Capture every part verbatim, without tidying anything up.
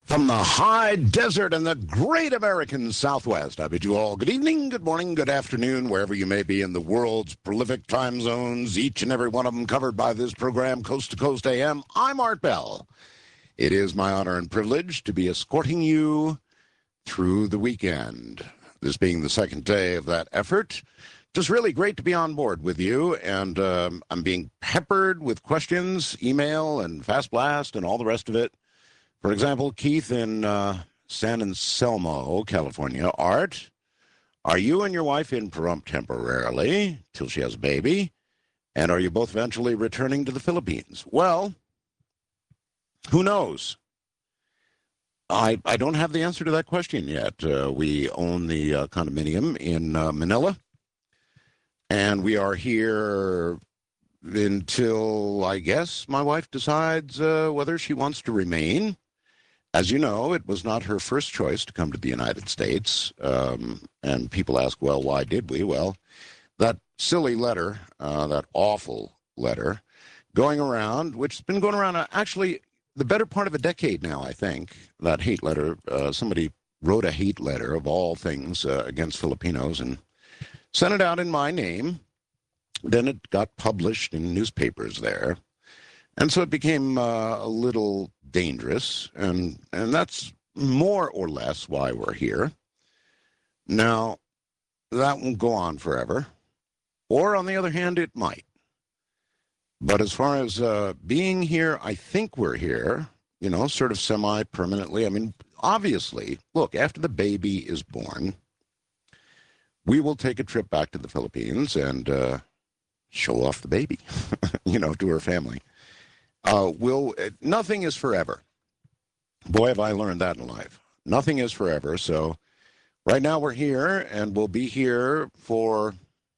From the high desert and the great American Southwest, I bid you all good evening, good morning, good afternoon, wherever you may be in the world's prolific time zones, each and every one of them covered by this program, Coast to Coast A M. I'm Art Bell. It is my honor and privilege to be escorting you through the weekend. This being the second day of that effort. Just really great to be on board with you, and um, I'm being peppered with questions, email, and Fast Blast, and all the rest of it. For example, Keith in uh, San Anselmo, California. Art, are you and your wife in Pahrump temporarily till she has a baby? And are you both eventually returning to the Philippines? Well, who knows? I, I don't have the answer to that question yet. Uh, we own the uh, condominium in uh, Manila, and we are here until, I guess, my wife decides uh, whether she wants to remain. As you know, it was not her first choice to come to the United States, um, and people ask, well, why did we? Well, that silly letter, uh, that awful letter, going around, which has been going around uh, actually the better part of a decade now, I think, that hate letter. Uh, somebody wrote a hate letter, of all things, uh, against Filipinos and sent it out in my name. Then it got published in newspapers there. And so it became uh, a little dangerous, and, and that's more or less why we're here. Now, that won't go on forever, or on the other hand, it might. But as far as uh, being here, I think we're here, you know, sort of semi-permanently. I mean, obviously, look, after the baby is born, we will take a trip back to the Philippines and uh, show off the baby, you know, to her family. Uh, will nothing is forever. Boy, have I learned that in life. Nothing is forever. So right now we're here, and we'll be here for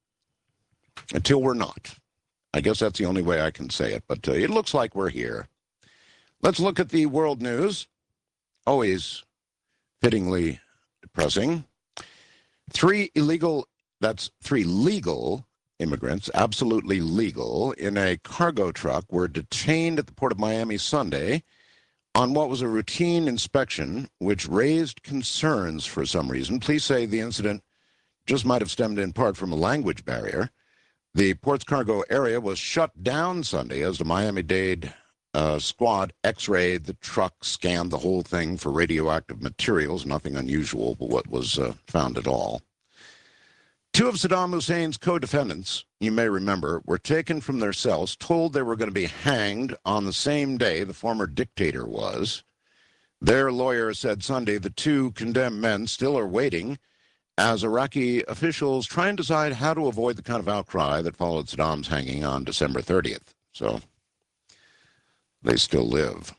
until we're not. I guess that's the only way I can say it, but uh, it looks like we're here. Let's look at the world news. Always fittingly depressing. Three illegal, that's three legal immigrants, absolutely legal, in a cargo truck were detained at the Port of Miami Sunday on what was a routine inspection, which raised concerns for some reason. Police say the incident just might have stemmed in part from a language barrier. The port's cargo area was shut down Sunday as the Miami-Dade uh, squad x-rayed the truck, scanned the whole thing for radioactive materials, nothing unusual but what was uh, found at all. Two of Saddam Hussein's co-defendants, you may remember, were taken from their cells, told they were going to be hanged on the same day the former dictator was. Their lawyer said Sunday the two condemned men still are waiting as Iraqi officials try and decide how to avoid the kind of outcry that followed Saddam's hanging on December thirtieth. So they still live.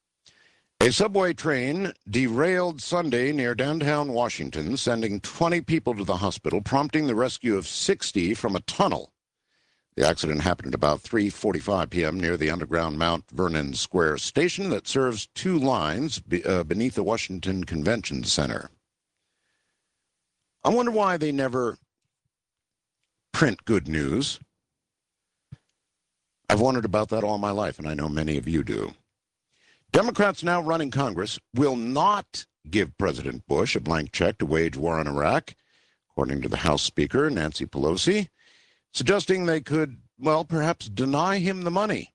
A subway train derailed Sunday near downtown Washington, sending twenty people to the hospital, prompting the rescue of sixty from a tunnel. The accident happened at about three forty-five p.m. near the underground Mount Vernon Square station that serves two lines be, uh, beneath the Washington Convention Center. I wonder why they never print good news. I've wondered about that all my life, and I know many of you do. Democrats now running Congress will not give President Bush a blank check to wage war on Iraq, according to the House Speaker, Nancy Pelosi, suggesting they could, well, perhaps deny him the money.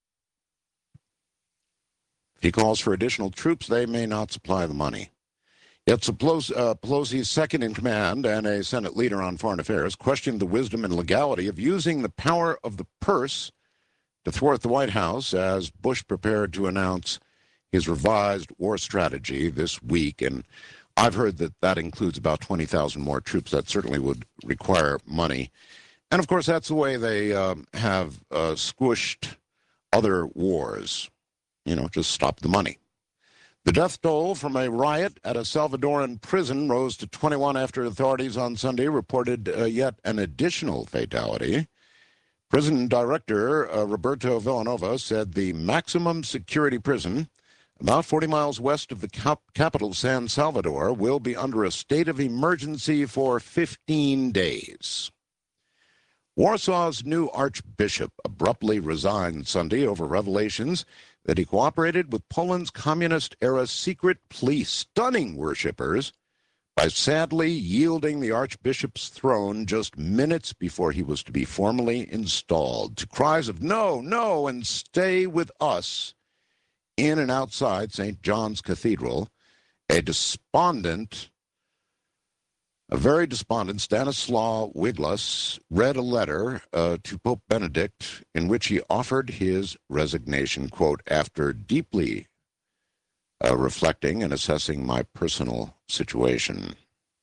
If he calls for additional troops, they may not supply the money. Yet Pelosi, uh, Pelosi's second-in-command and a Senate leader on foreign affairs questioned the wisdom and legality of using the power of the purse to thwart the White House as Bush prepared to announce his revised war strategy this week. And I've heard that that includes about twenty thousand more troops. That certainly would require money. And, of course, that's the way they um, have uh, squished other wars. You know, just stop the money. The death toll from a riot at a Salvadoran prison rose to twenty-one after authorities on Sunday reported uh, yet an additional fatality. Prison Director uh, Roberto Villanova said the maximum security prison, about forty miles west of the cap- capital, San Salvador, will be under a state of emergency for fifteen days. Warsaw's new archbishop abruptly resigned Sunday over revelations that he cooperated with Poland's communist-era secret police, stunning worshippers by sadly yielding the archbishop's throne just minutes before he was to be formally installed, to cries of "no, no, and stay with us" in and outside Saint John's Cathedral. A despondent, a very despondent Stanislaw Wiglas read a letter uh, to Pope Benedict in which he offered his resignation, quote, "after deeply uh, reflecting and assessing my personal situation."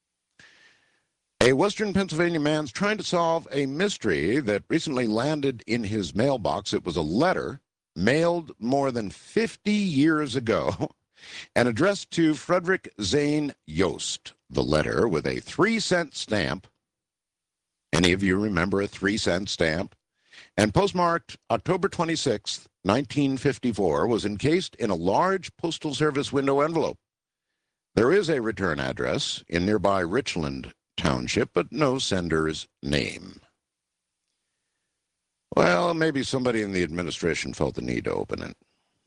A Western Pennsylvania man's trying to solve a mystery that recently landed in his mailbox. It was a letter mailed more than fifty years ago and addressed to Frederick Zane Yost. The letter, with a three-cent stamp, any of you remember a three-cent stamp, and postmarked October twenty-sixth, nineteen fifty-four, was encased in a large Postal Service window envelope. There is a return address in nearby Richland Township, but no sender's name. Well, maybe somebody in the administration felt the need to open it.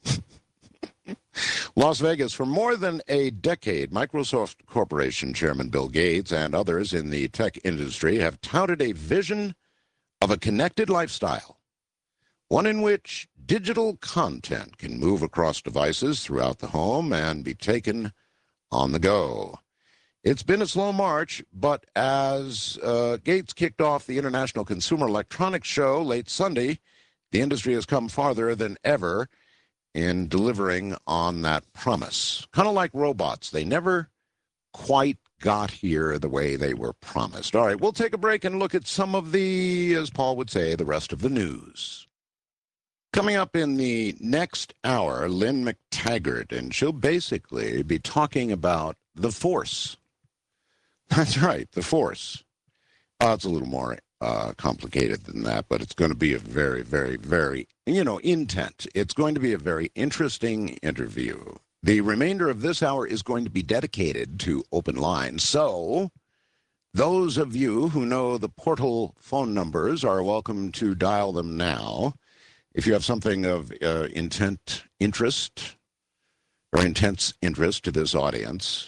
Las Vegas. For more than a decade, Microsoft Corporation Chairman Bill Gates and others in the tech industry have touted a vision of a connected lifestyle, one in which digital content can move across devices throughout the home and be taken on the go. It's been a slow march, but as uh, Gates kicked off the International Consumer Electronics Show late Sunday, the industry has come farther than ever in delivering on that promise. Kind of like robots. They never quite got here the way they were promised. All right, we'll take a break and look at some of the, as Paul would say, the rest of the news. Coming up in the next hour, Lynn McTaggart, and she'll basically be talking about the Force. That's right, the Force. Uh, it's a little more uh, complicated than that, but it's going to be a very, very, very, you know, intent. It's going to be a very interesting interview. The remainder of this hour is going to be dedicated to open lines. So those of you who know the portal phone numbers are welcome to dial them now. If you have something of uh, intent, interest, or intense interest to this audience,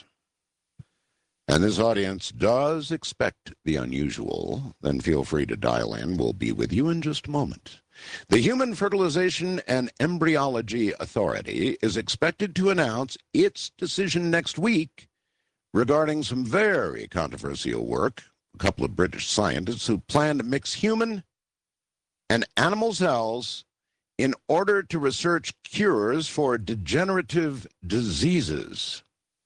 and this audience does expect the unusual, then feel free to dial in. We'll be with you in just a moment. The Human Fertilization and Embryology Authority is expected to announce its decision next week regarding some very controversial work. A couple of British scientists who plan to mix human and animal cells in order to research cures for degenerative diseases.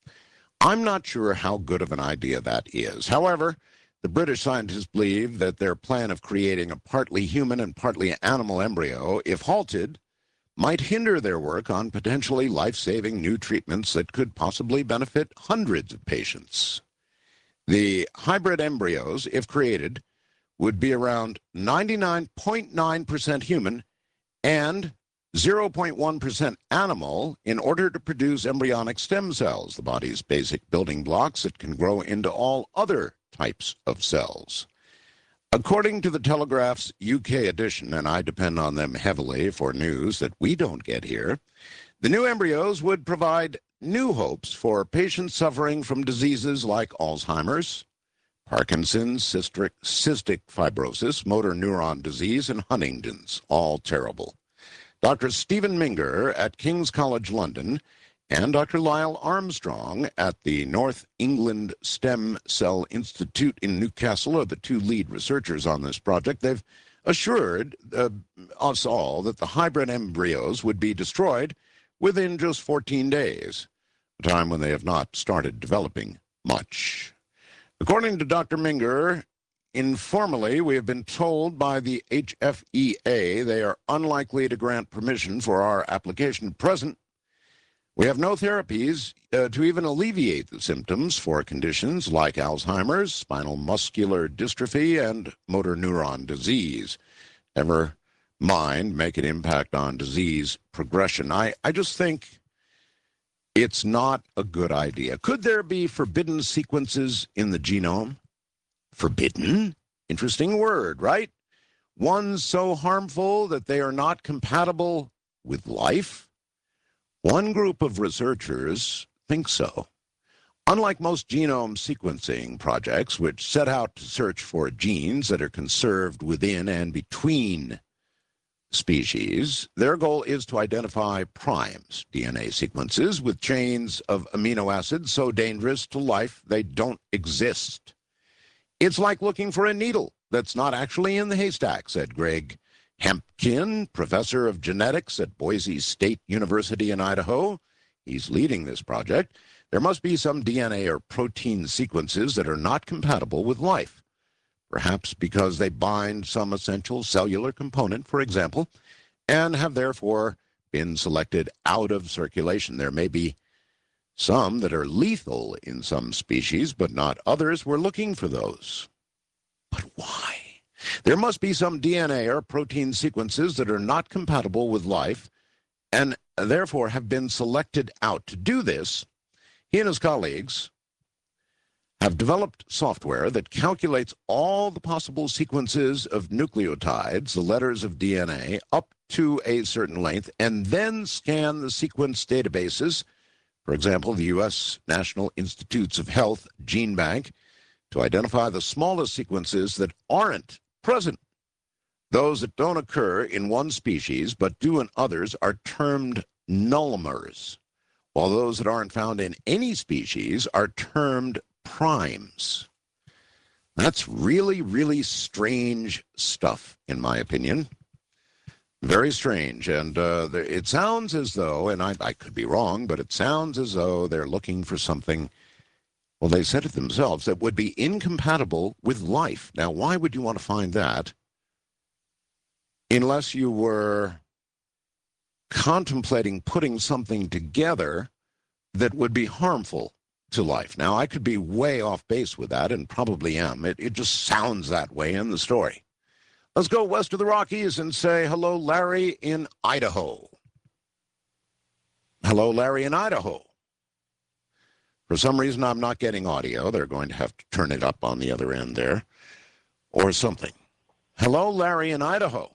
I'm not sure how good of an idea that is. However, the British scientists believe that their plan of creating a partly human and partly animal embryo, if halted, might hinder their work on potentially life-saving new treatments that could possibly benefit hundreds of patients. The hybrid embryos, if created, would be around ninety-nine point nine percent human and zero point one percent animal in order to produce embryonic stem cells, the body's basic building blocks that can grow into all other types of cells. According to the Telegraph's U K edition, and I depend on them heavily for news that we don't get here, the new embryos would provide new hopes for patients suffering from diseases like Alzheimer's, Parkinson's, cystic, cystic fibrosis, motor neuron disease, and Huntington's, all terrible. Doctor Stephen Minger at King's College London and Doctor Lyle Armstrong at the North England Stem Cell Institute in Newcastle are the two lead researchers on this project. They've assured uh, us all that the hybrid embryos would be destroyed within just fourteen days, a time when they have not started developing much. According to Doctor Minger, informally, we have been told by the H F E A they are unlikely to grant permission for our application at present. We have no therapies uh, to even alleviate the symptoms for conditions like Alzheimer's, spinal muscular dystrophy, and motor neuron disease. Never mind make an impact on disease progression. I, I just think it's not a good idea. Could there be forbidden sequences in the genome? Forbidden? Interesting word, right? Ones so harmful that they are not compatible with life? One group of researchers thinks so. Unlike most genome sequencing projects, which set out to search for genes that are conserved within and between species, their goal is to identify primes, D N A sequences, with chains of amino acids so dangerous to life they don't exist. It's like looking for a needle that's not actually in the haystack, said Greg Hempkin, professor of genetics at Boise State University in Idaho. He's leading this project. There must be some D N A or protein sequences that are not compatible with life, perhaps because they bind some essential cellular component, for example, and have therefore been selected out of circulation. There may be some that are lethal in some species, but not others. We're looking for those. But why? There must be some D N A or protein sequences that are not compatible with life and therefore have been selected out. To do this, he and his colleagues have developed software that calculates all the possible sequences of nucleotides, the letters of D N A, up to a certain length, and then scan the sequence databases, for example, the U S National Institutes of Health Gene Bank, to identify the smallest sequences that aren't present. Those that don't occur in one species but do in others are termed nullimers, while those that aren't found in any species are termed primes. That's really, really strange stuff, in my opinion. Very strange. And uh, it sounds as though, and I, I could be wrong, but it sounds as though they're looking for something, well, they said it themselves, that would be incompatible with life. Now, why would you want to find that unless you were contemplating putting something together that would be harmful to life? Now, I could be way off base with that, and probably am. It, it just sounds that way in the story. Let's go west of the Rockies and say hello, Larry in Idaho. Hello, Larry in Idaho. For some reason, I'm not getting audio. They're going to have to turn it up on the other end there, or something. Hello, Larry in Idaho.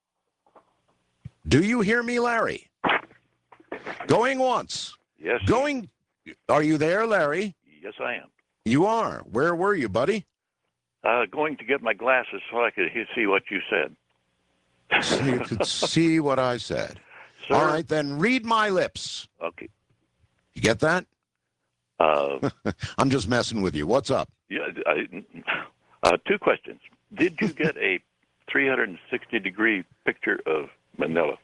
Do you hear me, Larry? Going once. Yes. Going. Are you there, Larry? Yes, I am. You are. Where were you, buddy? Uh, going to get my glasses so I could he- see what you said. So you could see what I said. Sir? All right, then read my lips. Okay. You get that? Uh, I'm just messing with you. What's up? yeah. I, uh, two questions. Did you get a three hundred sixty degree picture of Manila?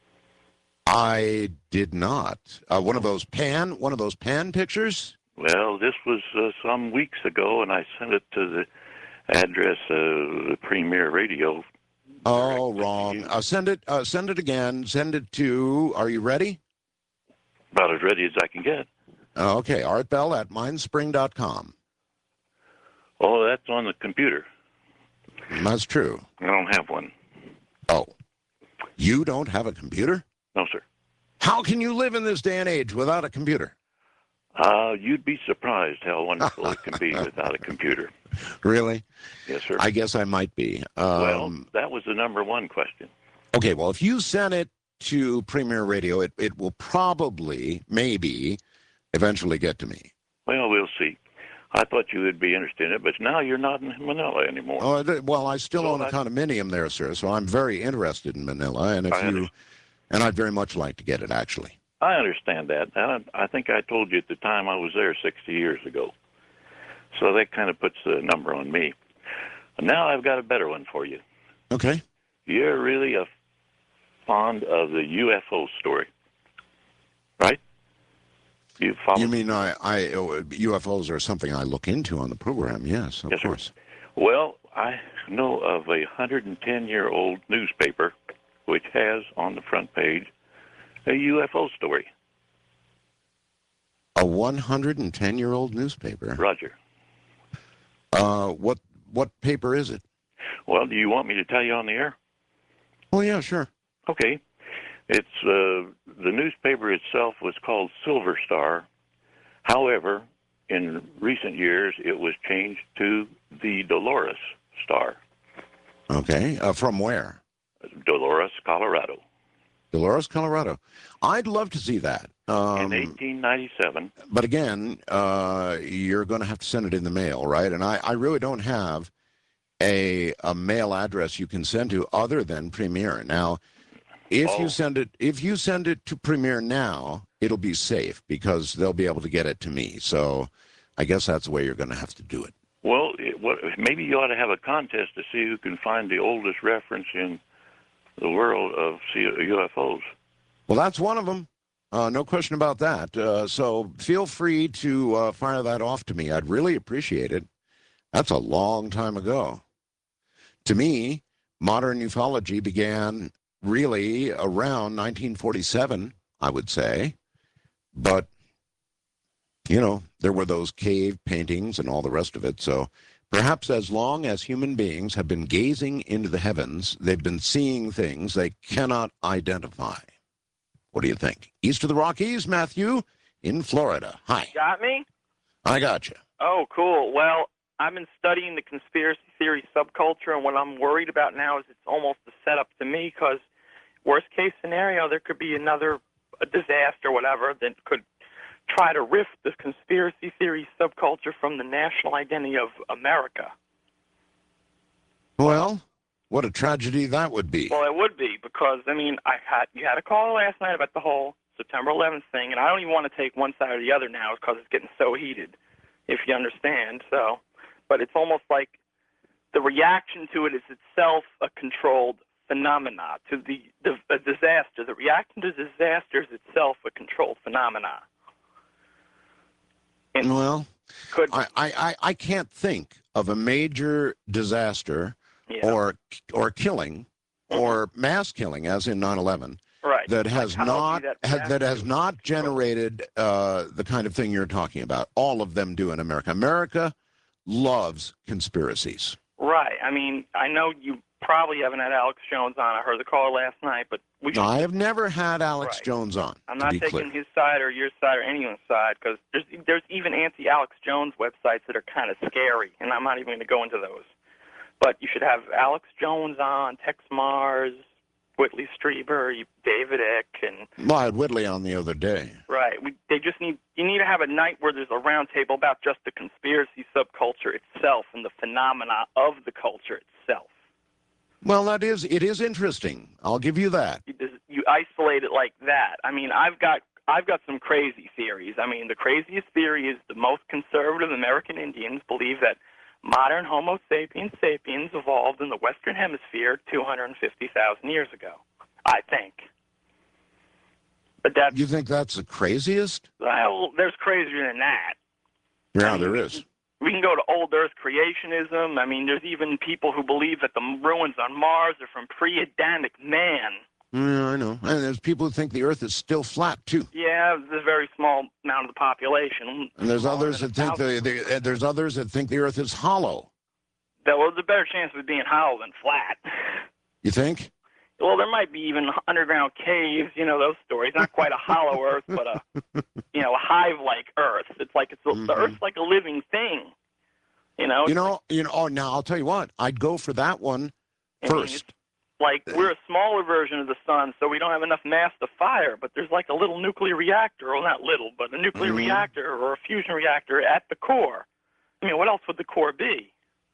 I did not. Uh, one of those pan, one of those pan pictures? Well, this was uh, some weeks ago, and I sent it to the address of the Premier Radio. Oh, wrong. Uh, send it. Uh, send it again. Send it to. Are you ready? About as ready as I can get. Uh, okay, Art Bell at mindspring dot com. Oh, that's on the computer. That's true. I don't have one. Oh, you don't have a computer? No, sir. How can you live in this day and age without a computer? Uh, you'd be surprised how wonderful it can be without a computer. Really? Yes, sir. I guess I might be. Um, well, that was the number one question. Okay, well, if you send it to Premier Radio, it, it will probably, maybe, eventually get to me. Well, we'll see. I thought you would be interested in it, but now you're not in Manila anymore. Oh, th- well, I still So own a I- condominium there, sir, so I'm very interested in Manila, and if I you, understand. and I'd very much like to get it, actually. I understand that. And I, I think I told you at the time I was there sixty years ago. So that kind of puts the number on me. Now I've got a better one for you. Okay. You're really a fond of the U F O story, right? You follow? You mean I, I, uh, U F Os are something I look into on the program? Yes, of Yes, sir. course. Well, I know of a one hundred ten-year-old newspaper which has on the front page a U F O story. A one hundred ten-year-old newspaper. Roger. Uh, what what paper is it? Well, do you want me to tell you on the air? Oh yeah, sure. Okay. It's uh, the newspaper itself was called Silver Star. However, in recent years, it was changed to the Dolores Star. Okay. Uh, from where? Dolores, Colorado. Dolores, Colorado. I'd love to see that. Um, in eighteen ninety-seven. but again, uh, you're going to have to send it in the mail, right? And I, I really don't have a a mail address you can send to other than Premier. Now, if Oh. you send it if you send it to Premier now, it'll be safe because they'll be able to get it to me. So, I guess that's the way you're going to have to do it. Well, it, what, maybe you ought to have a contest to see who can find the oldest reference in the world of U F Os. Well, that's one of them. Uh, no question about that. Uh, so feel free to uh, fire that off to me. I'd really appreciate it. That's a long time ago. To me, modern ufology began really around nineteen forty-seven, I would say. But, you know, there were those cave paintings and all the rest of it. So perhaps as long as human beings have been gazing into the heavens, they've been seeing things they cannot identify. What do you think? East of the Rockies, Matthew, in Florida. Hi. Got me? I got you. Oh, cool. Well, I've been studying the conspiracy theory subculture, and what I'm worried about now is it's almost a setup to me because worst case scenario, there could be another a disaster, whatever, that could try to rift the conspiracy theory subculture from the national identity of America. Well, what a tragedy that would be. Well, it would be because, I mean, I had you had a call last night about the whole September eleventh thing, and I don't even want to take one side or the other now because it's getting so heated, if you understand. So, but it's almost like the reaction to it is itself a controlled phenomena to the, the a disaster. The reaction to disaster is itself a controlled phenomena. And Well, could I, I, I can't think of a major disaster yeah, or or killing or mass killing, as in nine eleven, right that has Like, how not do that ha, react that to has not generated uh, the kind of thing you're talking about. All of them do in America. America loves conspiracies. Right. I mean, I know you probably haven't had Alex Jones on. I heard the call last night, but we should. No, I have never had Alex Right. Jones on. I'm to not be taking clear. his side or your side or anyone's side because there's there's even anti-Alex Jones websites that are kind of scary, and I'm not even going to go into those. But you should have Alex Jones on, Tex Mars, Whitley Strieber, David Icke, and Well, I had Whitley on the other day. right. We, they just need you need to have a night where there's a round table about just the conspiracy subculture itself and the phenomena of the culture itself. Well, that is it is interesting. I'll give you that. You, just- you isolate it like that. I mean, I've got I've got some crazy theories. I mean, the craziest theory is the most conservative American Indians believe that modern Homo sapiens sapiens evolved in the Western Hemisphere two hundred fifty thousand years ago, I think. But that's, You think that's the craziest? well, there's crazier than that. Yeah, I mean, there is. We can go to old Earth creationism. I mean, there's even people who believe that the ruins on Mars are from pre-Adamic man. Yeah, I know. And there's people who think the Earth is still flat too. Yeah, there's a very small amount of the population. And there's Smaller others than that a think the, thousand. the there's others that think the Earth is hollow. Well, there's a better chance of it being hollow than flat. You think? Well, there might be even underground caves, you know, those stories. Not quite a hollow Earth, but a, you know, a hive-like Earth. It's like it's a, Mhm. the Earth's like a living thing. You know. You It's know, you know. Oh, now I'll tell you what. I'd go for that one like, I mean, first. it's like we're a smaller version of the sun, so we don't have enough mass to fire. But there's like a little nuclear reactor, well, not little, but a nuclear Mhm. reactor or a fusion reactor at the core. I mean, what else would the core be?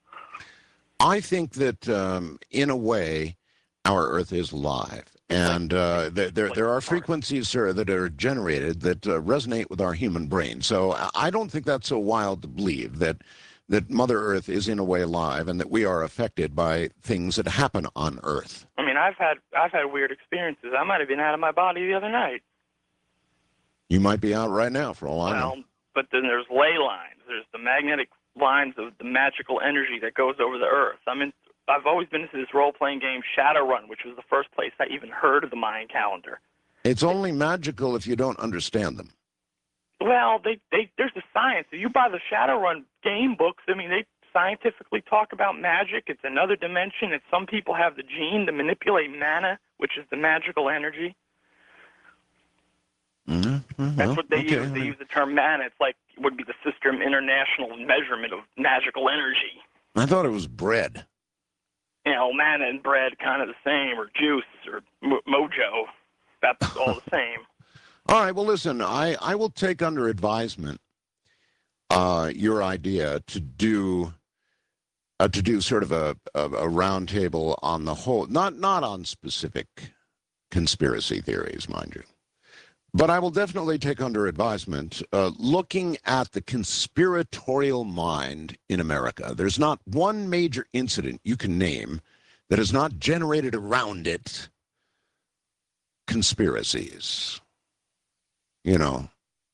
I think that um, in a way, our Earth is alive, and uh, there there, there are frequencies, sir, that are generated that uh, resonate with our human brain. So I- I don't think that's so wild to believe that that Mother Earth is in a way alive, and that we are affected by things that happen on Earth. I mean, I've had I've had weird experiences. I might have been out of my body the other night. You might be out right now, for all I know. Well, but then there's ley lines. There's the magnetic lines of the magical energy that goes over the Earth. I mean, I've always been into this role-playing game Shadowrun, which was the first place I even heard of the Mayan calendar. It's only magical if you don't understand them. Well, they, they there's the science. If you buy the Shadowrun game books, I mean, they scientifically talk about magic. It's another dimension. It's some people have the gene to manipulate mana, which is the magical energy. Mm-hmm. That's what they okay. use. They use the term mana. It's like it would be the System International measurement of magical energy. I thought it was bread. You know, mana and bread kind of the same, or juice, or mo- mojo. That's all the same. All right, well, listen, I, I will take under advisement uh, your idea to do uh, to do sort of a, a, a roundtable on the whole, not not on specific conspiracy theories, mind you. But I will definitely take under advisement uh, looking at the conspiratorial mind in America. There's not one major incident you can name that has not generated around it conspiracies. You know,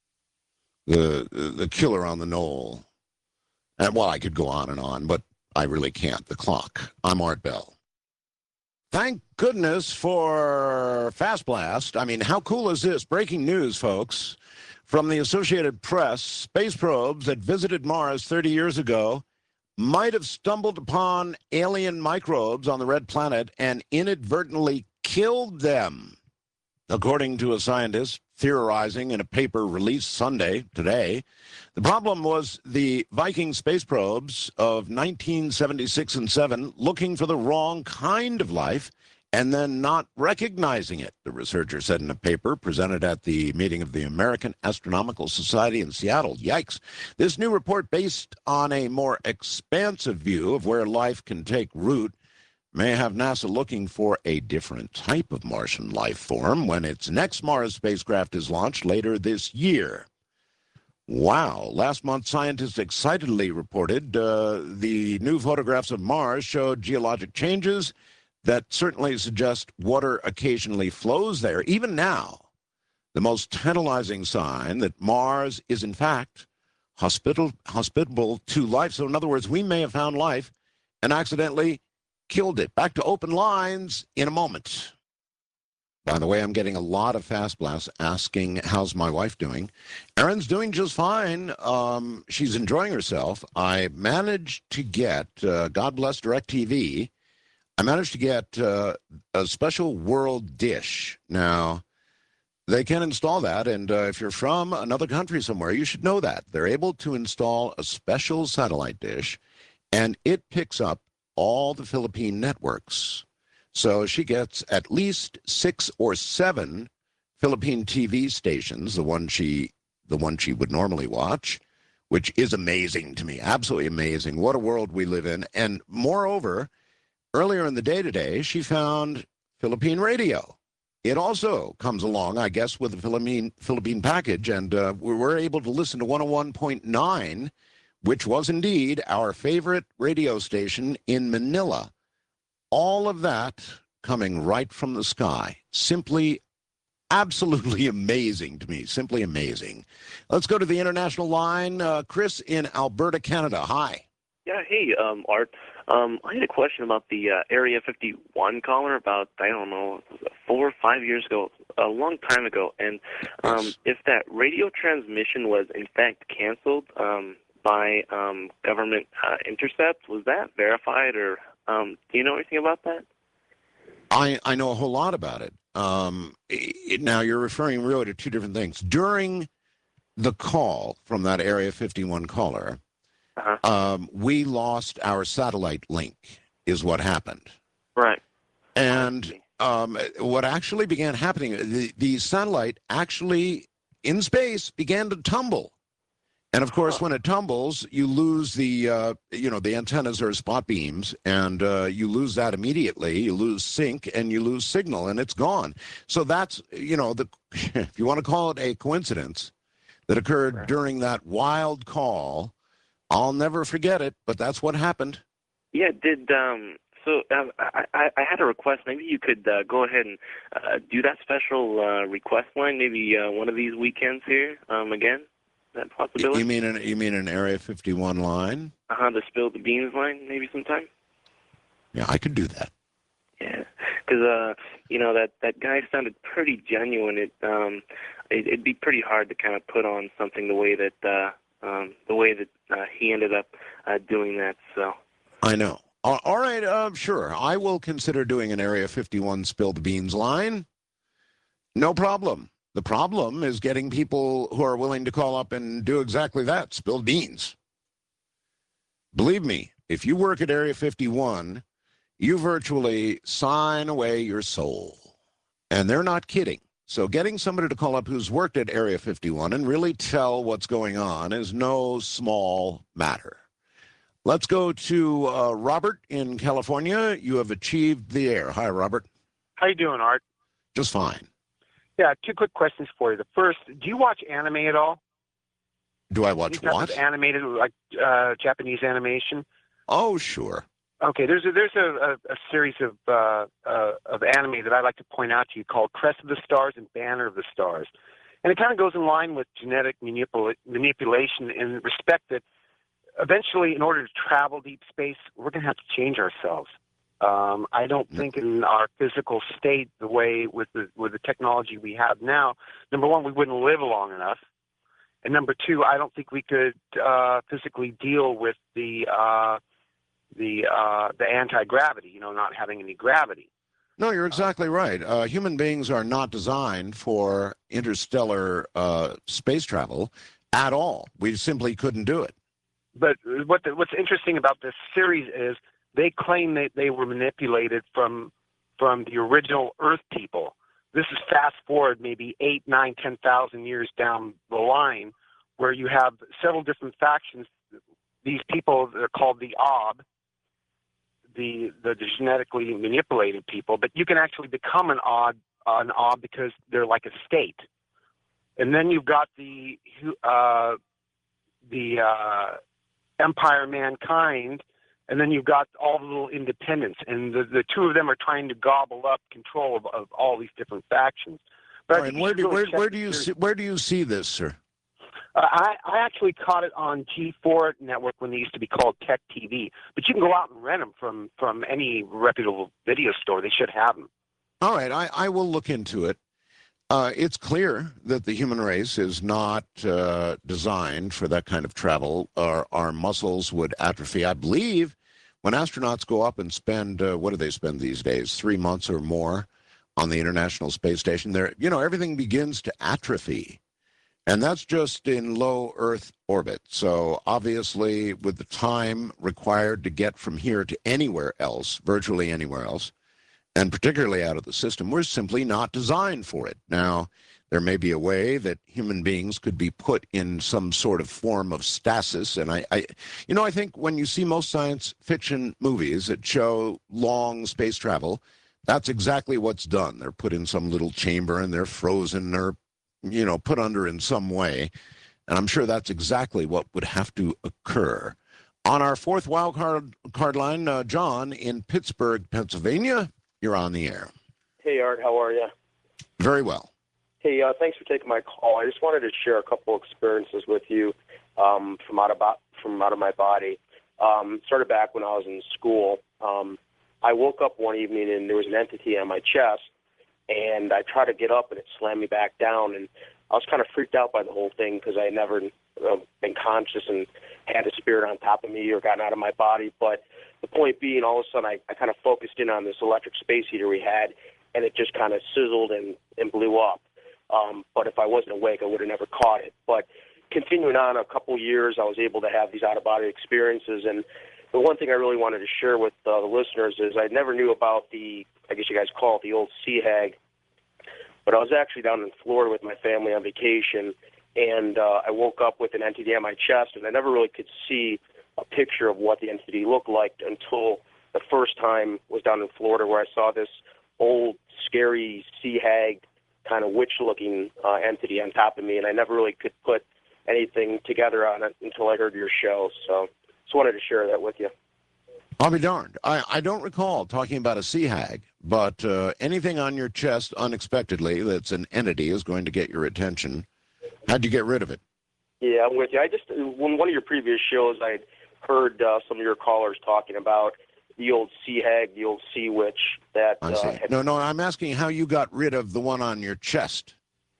the the killer on the knoll. And, well, I could go on and on, but I really can't. The clock. I'm Art Bell. Thank goodness for Fast Blast. I mean, how cool is this? Breaking news, folks. From the Associated Press, space probes that visited Mars thirty years ago might have stumbled upon alien microbes on the red planet and inadvertently killed them, according to a scientist theorizing in a paper released Sunday, today. The problem was the Viking space probes of nineteen seventy-six and seven looking for the wrong kind of life and then not recognizing it, the researcher said in a paper presented at the meeting of the American Astronomical Society in Seattle. Yikes. This new report, based on a more expansive view of where life can take root, may have NASA looking for a different type of Martian life form when its next Mars spacecraft is launched later this year. Wow. Last month, scientists excitedly reported uh, the new photographs of Mars showed geologic changes that certainly suggest water occasionally flows there. Even now, the most tantalizing sign that Mars is, in fact, hospitable, hospitable to life. So, in other words, we may have found life and accidentally killed it. Back to open lines in a moment. By the way, I'm getting a lot of Fast Blasts asking, how's my wife doing? Erin's doing just fine. Um, she's enjoying herself. I managed to get, uh, God bless DirecTV, I managed to get uh, a special world dish. Now, they can install that, and uh, if you're from another country somewhere, you should know that. They're able to install a special satellite dish, and it picks up all the Philippine networks. So she gets at least six or seven Philippine T V stations, the one she the one she would normally watch, which is amazing to me, absolutely amazing. What a world we live in. And moreover, earlier in the day today, she found Philippine radio. It also comes along, I guess, with the Philippine, Philippine package, and uh, we were able to listen to one oh one point nine, which was indeed our favorite radio station in Manila. All of that coming right from the sky. Simply, absolutely amazing to me. Simply amazing. Let's go to the international line. Uh, Chris in Alberta, Canada. Hi. Yeah, hey, um, Art. Um, I had a question about the uh, Area fifty-one caller about, I don't know, four or five years ago, a long time ago. And um, Yes. if that radio transmission was, in fact, canceled um, by um, government uh, intercept, was that verified, or um, do you know anything about that? I, I know a whole lot about it. Um, it. Now, you're referring really to two different things. During the call from that Area fifty-one caller, Uh-huh. um, we lost our satellite link, is what happened. Right. And um, what actually began happening, the, the satellite actually, in space, began to tumble. And, of course, when it tumbles, you lose the, uh, you know, the antennas are spot beams, and uh, you lose that immediately. You lose sync, and you lose signal, and it's gone. So that's, you know, the if you want to call it a coincidence that occurred Right. during that wild call, I'll never forget it, but that's what happened. Yeah, did um, so um, I, I, I had a request. Maybe you could uh, go ahead and uh, do that special uh, request line maybe uh, one of these weekends here um, again. That possibility? You mean an you mean an Area fifty-one line? Uh-huh, the Spill the Beans line maybe sometime? Yeah, I could do that. Yeah, because, uh, you know, that, that guy sounded pretty genuine. It, um, it, it'd be pretty hard to kind of put on something the way that, uh, um, the way that uh, he ended up uh, doing that, so. I know. All all right, uh, sure. I will consider doing an Area fifty-one Spill the Beans line. No problem. The problem is getting people who are willing to call up and do exactly that, spill beans. Believe me, if you work at Area fifty-one, you virtually sign away your soul. And they're not kidding. So getting somebody to call up who's worked at Area fifty-one and really tell what's going on is no small matter. Let's go to uh, Robert in California. You have achieved the air. Hi, Robert. How you doing, Art? Just fine. Yeah, two quick questions for you. The first, do you watch anime at all? Do I watch Any type what? of animated, like uh, Japanese animation? Oh, sure. Okay, there's a, there's a, a, a series of uh, uh, of anime that I'd like to point out to you called Crest of the Stars and Banner of the Stars. And it kind of goes in line with genetic manipula- manipulation in respect that eventually, in order to travel deep space, we're going to have to change ourselves. Um, I don't think in our physical state, the way with the with the technology we have now, number one, we wouldn't live long enough, and number two, I don't think we could uh, physically deal with the uh, the uh, the anti-gravity, you know, not having any gravity. No, you're exactly right. Uh, human beings are not designed for interstellar uh, space travel at all. We simply couldn't do it. But what the, what's interesting about this series is they claim that they were manipulated from from the original Earth people. This is fast forward maybe eight, nine, ten thousand years down the line, where you have several different factions. These people are called the Ob, the the genetically manipulated people. But you can actually become an Ob, an Ob because they're like a state. And then you've got the uh, the uh, Empire Mankind, and then you've got all the little independents, and the, the two of them are trying to gobble up control of, of all these different factions. But All right, where do, where, where do you see, where do you see this, sir? Uh, I, I actually caught it on G four network when they used to be called Tech T V, but you can go out and rent them from, from any reputable video store. They should have them. All right, I, I will look into it. Uh, it's clear that the human race is not uh, designed for that kind of travel. Our, our muscles would atrophy. I believe when astronauts go up and spend, uh, what do they spend these days, three months or more on the International Space Station, there, you know, everything begins to atrophy. And that's just in low Earth orbit. So obviously, with the time required to get from here to anywhere else, virtually anywhere else, and particularly out of the system, we're simply not designed for it. Now, there may be a way that human beings could be put in some sort of form of stasis. And I, I you know, I think when you see most science fiction movies that show long space travel, that's exactly what's done. They're put in some little chamber and they're frozen or, you know, put under in some way. And I'm sure that's exactly what would have to occur. On our fourth wild card, card line, uh, John in Pittsburgh, Pennsylvania. You're on the air. Hey, Art, how are you? Very well. Hey, uh, thanks for taking my call. I just wanted to share a couple experiences with you um, from out of bo- from out of my body. Um, started back when I was in school. Um, I woke up one evening and there was an entity on my chest, and I tried to get up and it slammed me back down. And I was kind of freaked out by the whole thing because I had never uh, been conscious and had a spirit on top of me or gotten out of my body. But the point being, all of a sudden, I, I kind of focused in on this electric space heater we had, and it just kind of sizzled and, and blew up. Um, but if I wasn't awake, I would have never caught it. But continuing on a couple years, I was able to have these out-of-body experiences. And the one thing I really wanted to share with uh, the listeners is I never knew about the, I guess you guys call it the old sea hag. But I was actually down in Florida with my family on vacation, and uh, I woke up with an entity on my chest, and I never really could see a picture of what the entity looked like until the first time was down in Florida where I saw this old, scary sea hag kind of witch-looking uh, entity on top of me, and I never really could put anything together on it until I heard your show. So just wanted to share that with you. I'll be darned. I, I don't recall talking about a sea hag, but uh, anything on your chest unexpectedly that's an entity is going to get your attention. How'd you get rid of it? Yeah, I'm with you. I just, when one of your previous shows, I heard uh, some of your callers talking about the old sea hag, the old sea witch. That I see. Uh, had, no, no, I'm asking how you got rid of the one on your chest.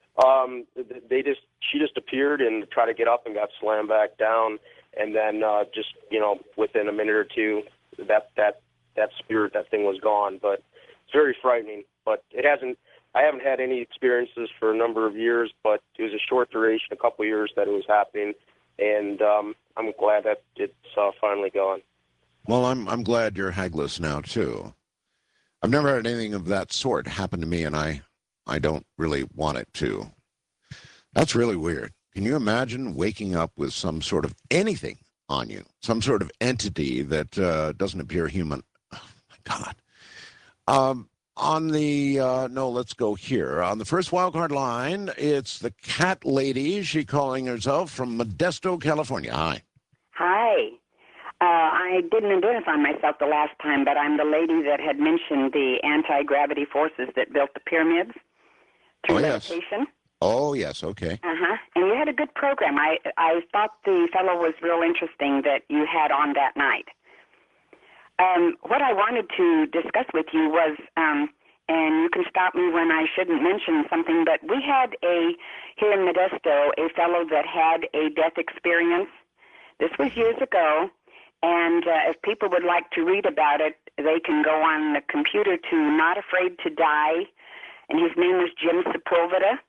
Um, they just, she just appeared and tried to get up and got slammed back down, and then uh, just, you know, within a minute or two, that that that spirit, that thing was gone. But it's very frightening. But it hasn't. I haven't had any experiences for a number of years, but it was a short duration, a couple of years that it was happening, and um, I'm glad that it's uh, finally gone. Well, I'm I'm glad you're hagless now too. I've never had anything of that sort happen to me, and I I don't really want it to. That's really weird. Can you imagine waking up with some sort of anything on you, some sort of entity that uh, doesn't appear human? Oh, my God. Um, on the, uh, no, let's go here. On the first wildcard line, it's the cat lady. She calling herself from Modesto, California. Hi. Hi. Uh, I didn't identify myself the last time, but I'm the lady that had mentioned the anti-gravity forces that built the pyramids through Oh, yes. meditation. Oh, yes, okay. Uh-huh. And you had a good program. I I thought the fellow was real interesting that you had on that night. Um, what I wanted to discuss with you was, um, and you can stop me when I shouldn't mention something, but we had a, here in Modesto, a fellow that had a death experience. This was years ago, and uh, if people would like to read about it, they can go on the computer to Not Afraid to Die, and his name was Jim Sepulveda.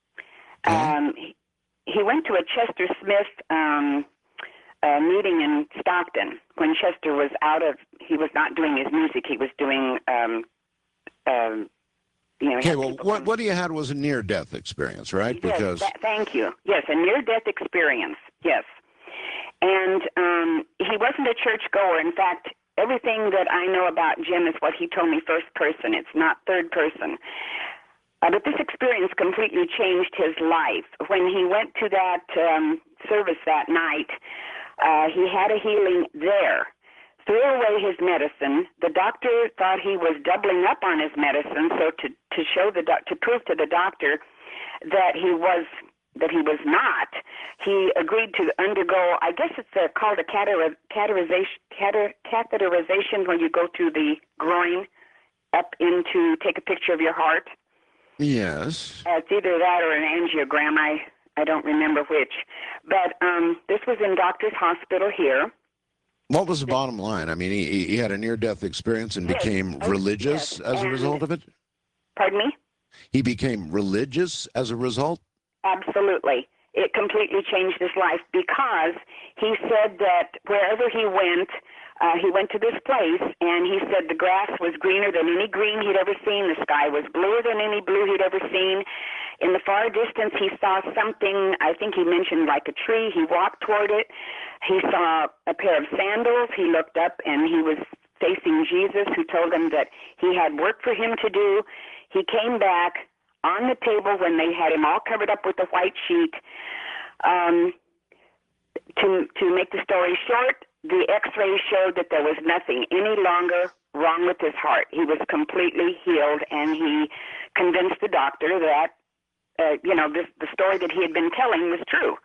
Um, he, he went to a Chester Smith um, uh, meeting in Stockton when Chester was out of, he was not doing his music, he was doing, um, um, you know. Okay, well, what, what he had was a near-death experience, right? Yes, Because th- thank you. Yes, a near-death experience, yes. And um, he wasn't a churchgoer. In fact, everything that I know about Jim is what he told me first person. It's not third person. Uh, but this experience completely changed his life. When he went to that um, service that night, uh, he had a healing there. Threw away his medicine. The doctor thought he was doubling up on his medicine, so to, to show the doc- to prove to the doctor that he was that he was not, he agreed to undergo, I guess it's uh, called a catheter- catheterization, catheter- catheterization, where you go through the groin up into, take a picture of your heart. yes. Uh, it's either that or an angiogram. I, I don't remember which. But um, this was in Doctor's Hospital here. What was the bottom line? I mean, he, he had a near-death experience and Yes. became Oh, religious yes. as a And- result of it? Pardon me? He became religious as a result? Absolutely. It completely changed his life because he said that wherever he went, uh, he went to this place, and he said the grass was greener than any green he'd ever seen. The sky was bluer than any blue he'd ever seen. In the far distance, he saw something, I think he mentioned like a tree. He walked toward it. He saw a pair of sandals. He looked up, and he was facing Jesus, who told him that he had work for him to do. He came back on the table when they had him all covered up with a white sheet. Um, to, to make the story short, the x-rays showed that there was nothing any longer wrong with his heart. He was completely healed, and he convinced the doctor that, uh, you know, this, the story that he had been telling was true.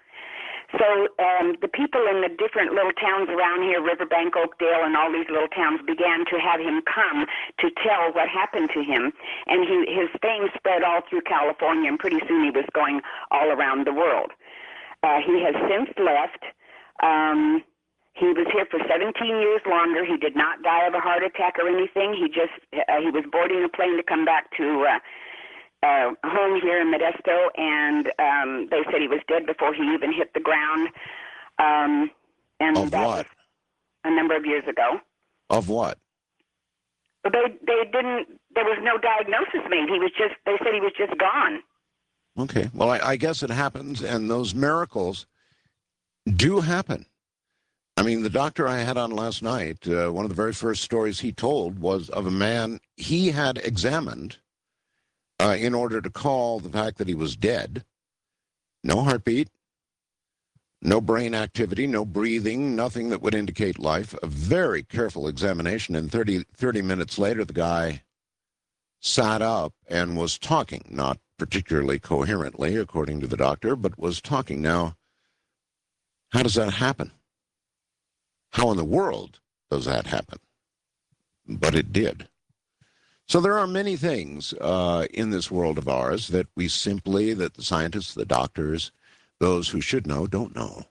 So um, the people in the different little towns around here, Riverbank, Oakdale, and all these little towns, began to have him come to tell what happened to him. And he, his fame spread all through California, and pretty soon he was going all around the world. Uh, he has since left. Um, he was here for seventeen years longer. He did not die of a heart attack or anything. He just uh, he was boarding a plane to come back to uh, Uh, home here in Modesto, and um, they said he was dead before he even hit the ground. Um, and Of that what? was a number of years ago. Of what? But they they didn't. There was no diagnosis made. He was just. They said he was just gone. Okay. Well, I, I guess it happens, and those miracles do happen. I mean, the doctor I had on last night, uh, one of the very first stories he told was of a man he had examined uh, in order to call the fact that he was dead. No heartbeat, no brain activity, no breathing, nothing that would indicate life. A very careful examination, and thirty, thirty minutes later, the guy sat up and was talking, not particularly coherently, according to the doctor, but was talking. Now, how does that happen? How in the world does that happen? But it did. So there are many things uh, in this world of ours that we simply, that the scientists, the doctors, those who should know, don't know.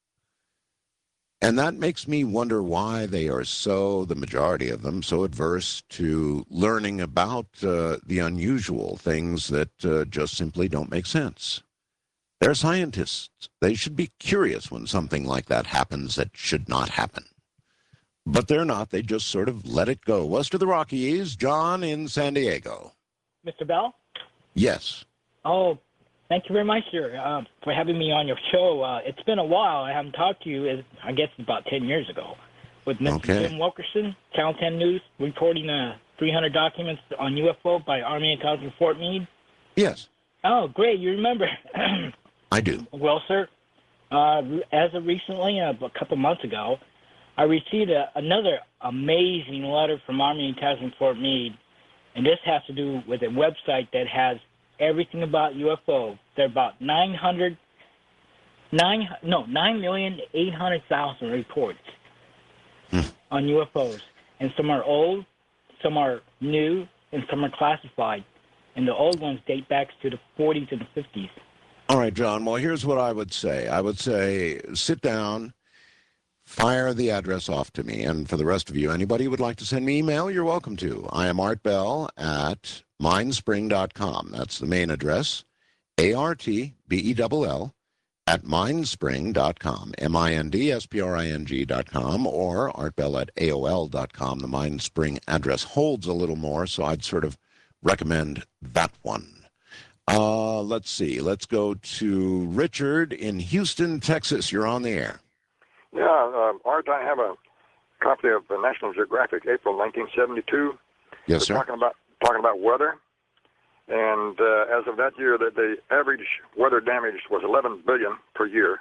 And that makes me wonder why they are so, the majority of them, so adverse to learning about uh, the unusual things that uh, just simply don't make sense. They're scientists. They should be curious when something like that happens that should not happen. But they're not. They just sort of let it go. West of the Rockies, John in San Diego. Mister Bell? Yes. Oh, thank you very much, sir, uh, for having me on your show. Uh, it's been a while. I haven't talked to you, as I guess, about ten years ago, with Mister Okay. Jim Wilkerson, Channel ten News, reporting uh, three hundred documents on U F O by Army Intelligence Fort Meade. Yes. Oh, great. You remember. I do. Well, sir, uh, as of recently, uh, a couple months ago, I received a, another amazing letter from Army Intelligence Fort Meade, and this has to do with a website that has everything about U F O. There are about nine hundred, nine, no, nine million eight hundred thousand reports Hmm. on U F Os, and some are old, some are new, and some are classified. And the old ones date back to the forties and the fifties. All right, John. Well, here's what I would say. I would say sit down, fire the address off to me. And for the rest of you, anybody who would like to send me email, you're welcome to. I am Art Bell at mindspring dot com. That's the main address. A R T B E L L at mindspring dot com. M I N D S P R I N G dot com or artbell at A O L dot com. The Mindspring address holds a little more, so I'd sort of recommend that one. Uh, let's see. Let's go to Richard in Houston, Texas. You're on the air. Yeah, uh, Art, I have a copy of the National Geographic, April nineteen seventy-two. Yes, We're sir. Talking about talking about weather, and uh, as of that year, the, the average weather damage was eleven billion per year.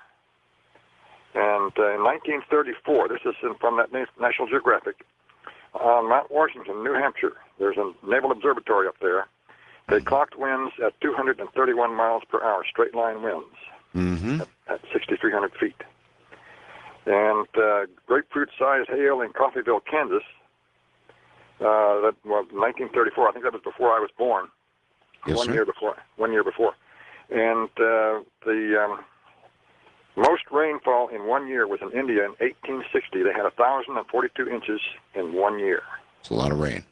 And uh, in nineteen thirty-four, this is in, from that Na- National Geographic, on Mount Washington, New Hampshire. There's a naval observatory up there. They clocked winds at two hundred thirty-one miles per hour, straight line winds, Mm-hmm. at, at sixty-three hundred feet. And uh, grapefruit-sized hail in Coffeyville, Kansas. Uh, that was nineteen thirty-four. I think that was before I was born. Yes, one sir. year before. One year before. And uh, the um, most rainfall in one year was in India in eighteen sixty. They had one thousand forty-two inches in one year. It's a lot of rain.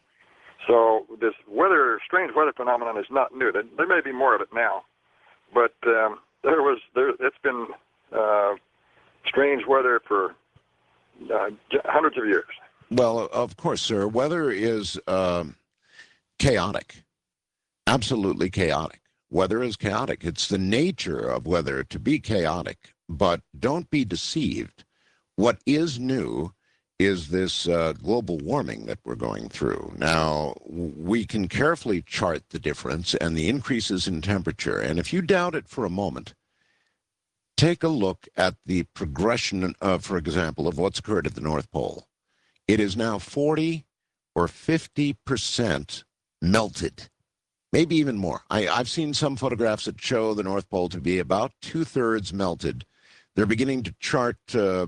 So this weather, strange weather phenomenon is not new. There, there may be more of it now, but um, there was there. It's been uh, strange weather for uh, hundreds of years. Well, of course, sir. Weather is um, chaotic, absolutely chaotic. Weather is chaotic. It's the nature of weather to be chaotic, but don't be deceived. What is new is this uh, global warming that we're going through. Now, we can carefully chart the difference and the increases in temperature, and if you doubt it for a moment, take a look at the progression, of, for example, of what's occurred at the North Pole. It is now forty or fifty percent melted, maybe even more. I, I've seen some photographs that show the North Pole to be about two-thirds melted. They're beginning to chart uh,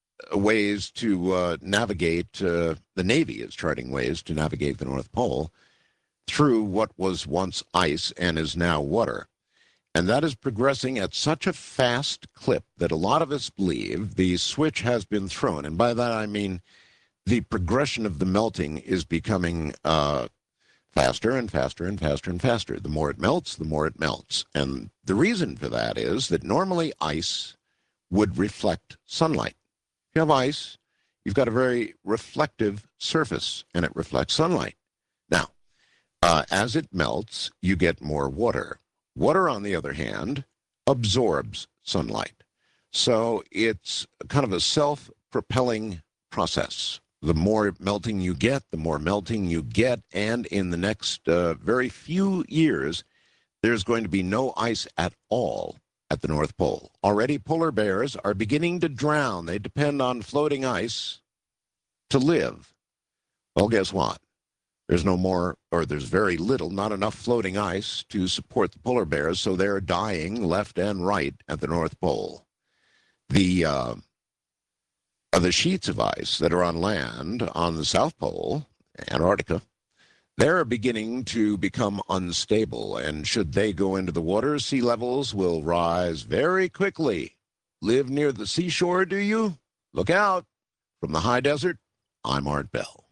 ways to uh, navigate, uh, the Navy is charting ways to navigate the North Pole through what was once ice and is now water. And that is progressing at such a fast clip that a lot of us believe the switch has been thrown. And by that I mean the progression of the melting is becoming uh, faster and faster and faster and faster. The more it melts, the more it melts. And the reason for that is that normally ice would reflect sunlight. If you have ice, you've got a very reflective surface, and it reflects sunlight. Now, uh, as it melts, you get more water. Water, on the other hand, absorbs sunlight. So it's kind of a self-propelling process. The more melting you get, the more melting you get, and in the next uh, very few years, there's going to be no ice at all at the North Pole. Already polar bears are beginning to drown. They depend on floating ice to live. Well, guess what? There's no more, or there's very little, not enough floating ice to support the polar bears, so they're dying left and right at the North Pole. The, uh, the sheets of ice that are on land on the South Pole, Antarctica, they're beginning to become unstable, and should they go into the water, sea levels will rise very quickly. Live near the seashore, do you? Look out. From the high desert, I'm Art Bell.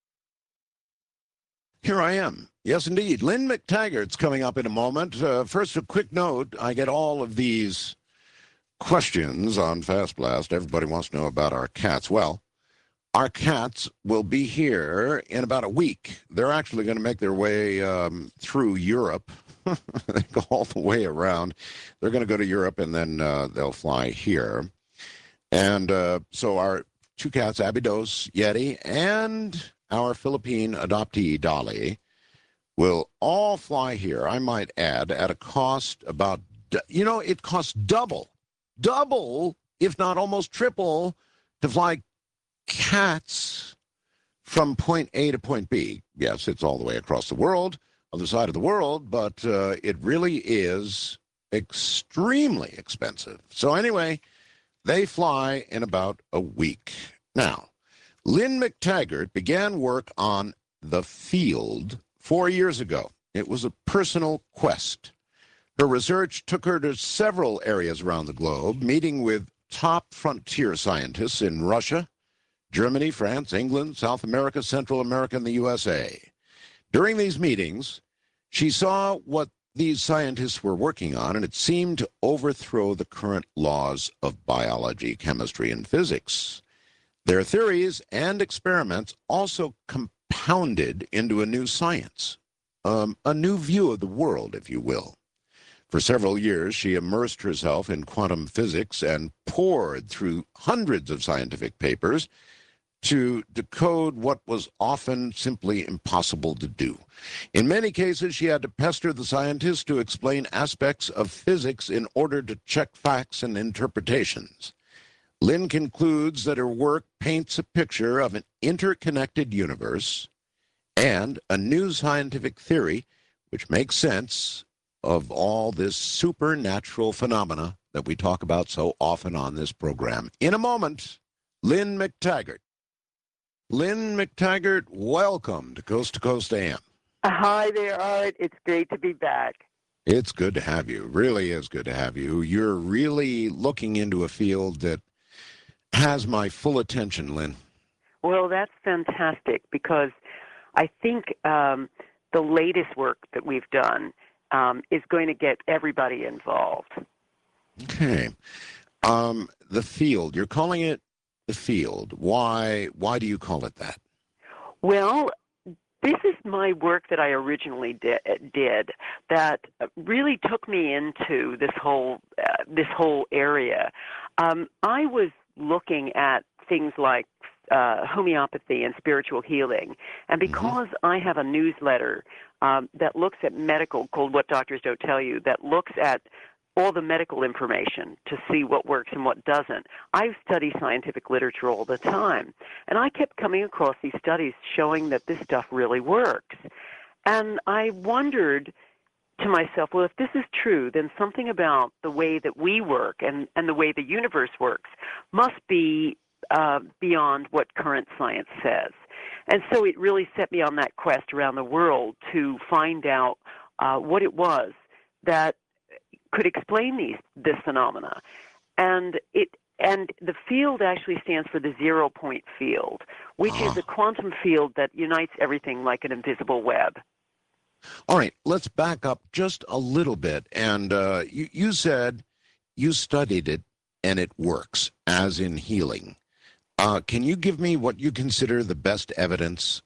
Here I am. Yes, indeed. Lynn McTaggart's coming up in a moment. Uh, first, a quick note. I get all of these questions on Fast Blast. Everybody wants to know about our cats. Well, our cats will be here in about a week. They're actually going to make their way um, through Europe They go all the way around. They're going to go to Europe, and then uh, they'll fly here. And uh, so our two cats, Abydos, Yeti, and our Philippine adoptee, Dolly, will all fly here, I might add, at a cost about, you know, it costs double, double, if not almost triple, to fly cats from point A to point B. Yes, it's all the way across the world, other side of the world, but uh, it really is extremely expensive. So anyway, they fly in about a week. Now, Lynn McTaggart began work on The Field four years ago. It was a personal quest. Her research took her to several areas around the globe, meeting with top frontier scientists in Russia, Germany, France, England, South America, Central America, and the U S A. During these meetings, she saw what these scientists were working on, and it seemed to overthrow the current laws of biology, chemistry, and physics. Their theories and experiments also compounded into a new science, um, a new view of the world, if you will. For several years, she immersed herself in quantum physics and pored through hundreds of scientific papers to decode what was often simply impossible to do. In many cases, she had to pester the scientists to explain aspects of physics in order to check facts and interpretations. Lynn concludes that her work paints a picture of an interconnected universe and a new scientific theory which makes sense of all this supernatural phenomena that we talk about so often on this program. In a moment, Lynn McTaggart. Lynn McTaggart, welcome to Coast to Coast A M. Hi there, Art. It's great to be back. It's good to have you. Really is good to have you. You're really looking into a field that has my full attention, Lynn. Well, that's fantastic because I think um, the latest work that we've done um, is going to get everybody involved. Okay. Um, the field, you're calling it the field. Why, why do you call it that? Well, this is my work that I originally did, did that really took me into this whole uh, this whole area. Um, I was looking at things like uh, homeopathy and spiritual healing, and because mm-hmm. I have a newsletter um, that looks at medical, called What Doctors Don't Tell You, that looks at all the medical information to see what works and what doesn't. I study scientific literature all the time, and I kept coming across these studies showing that this stuff really works. And I wondered to myself, well, if this is true, then something about the way that we work and, and the way the universe works must be uh, beyond what current science says. And so it really set me on that quest around the world to find out uh, what it was that could explain these this phenomena. And it and the field actually stands for the zero point field, which oh. is a quantum field that unites everything like an invisible web. All right, let's back up just a little bit. And uh, you, you said you studied it and it works, as in healing. Uh, can you give me what you consider the best evidence?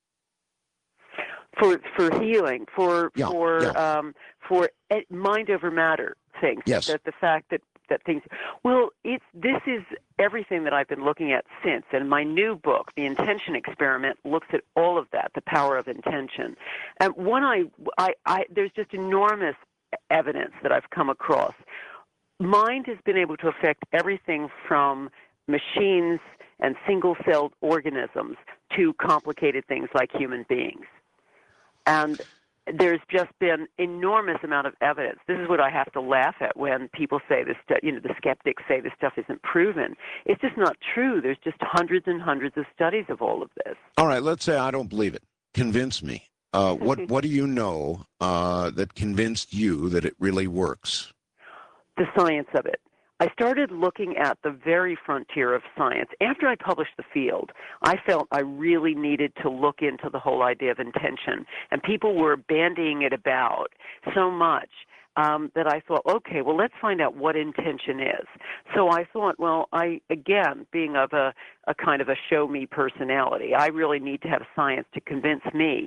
For for healing, for yeah, for yeah. Um, for mind over matter things. Yes. That the fact that, that things. Well, it's this is everything that I've been looking at since. And my new book, The Intention Experiment, looks at all of that, the power of intention. And when I, I, I there's just enormous evidence that I've come across. Mind has been able to affect everything from machines and single-celled organisms to complicated things like human beings. And there's just been enormous amount of evidence. This is what I have to laugh at when people say this stuff, you know, the skeptics say this stuff isn't proven. It's just not true. There's just hundreds and hundreds of studies of all of this. All right, let's say I don't believe it. Convince me. Uh, what what do you know uh, that convinced you that it really works? The science of it. I started looking at the very frontier of science. After I published The Field, I felt I really needed to look into the whole idea of intention. And people were bandying it about so much um, that I thought, okay, well, let's find out what intention is. So I thought, well, I, again, being of a, a kind of a show-me personality, I really need to have science to convince me.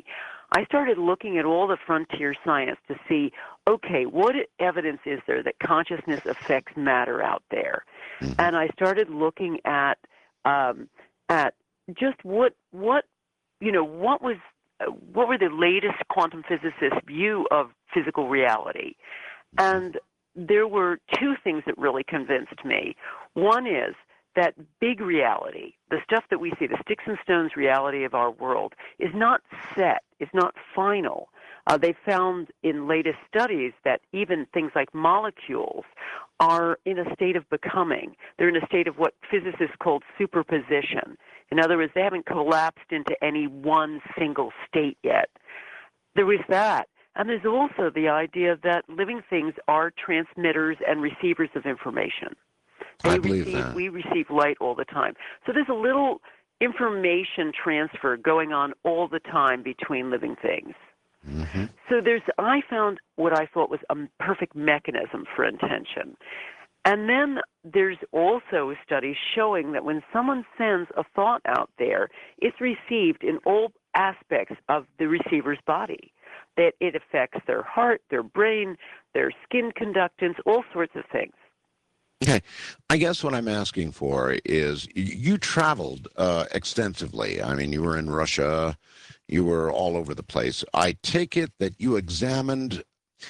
I started looking at all the frontier science to see, okay, what evidence is there that consciousness affects matter out there? Mm-hmm. And I started looking at um, at just what what you know what was uh, what were the latest quantum physicists' view of physical reality, and there were two things that really convinced me. One is that big reality, the stuff that we see, the sticks and stones reality of our world, is not set, is not final. Uh, they found in latest studies that even things like molecules are in a state of becoming. They're in a state of what physicists call superposition. In other words, they haven't collapsed into any one single state yet. There was that. And there's also the idea that living things are transmitters and receivers of information. They I believe receive, that. We receive light all the time. So there's a little information transfer going on all the time between living things. Mm-hmm. So there's, I found what I thought was a perfect mechanism for intention. And then there's also studies showing that when someone sends a thought out there, it's received in all aspects of the receiver's body. That it affects their heart, their brain, their skin conductance, all sorts of things. Okay. I guess what I'm asking for is you traveled uh, extensively. I mean, you were in Russia. You were all over the place. I take it that you examined.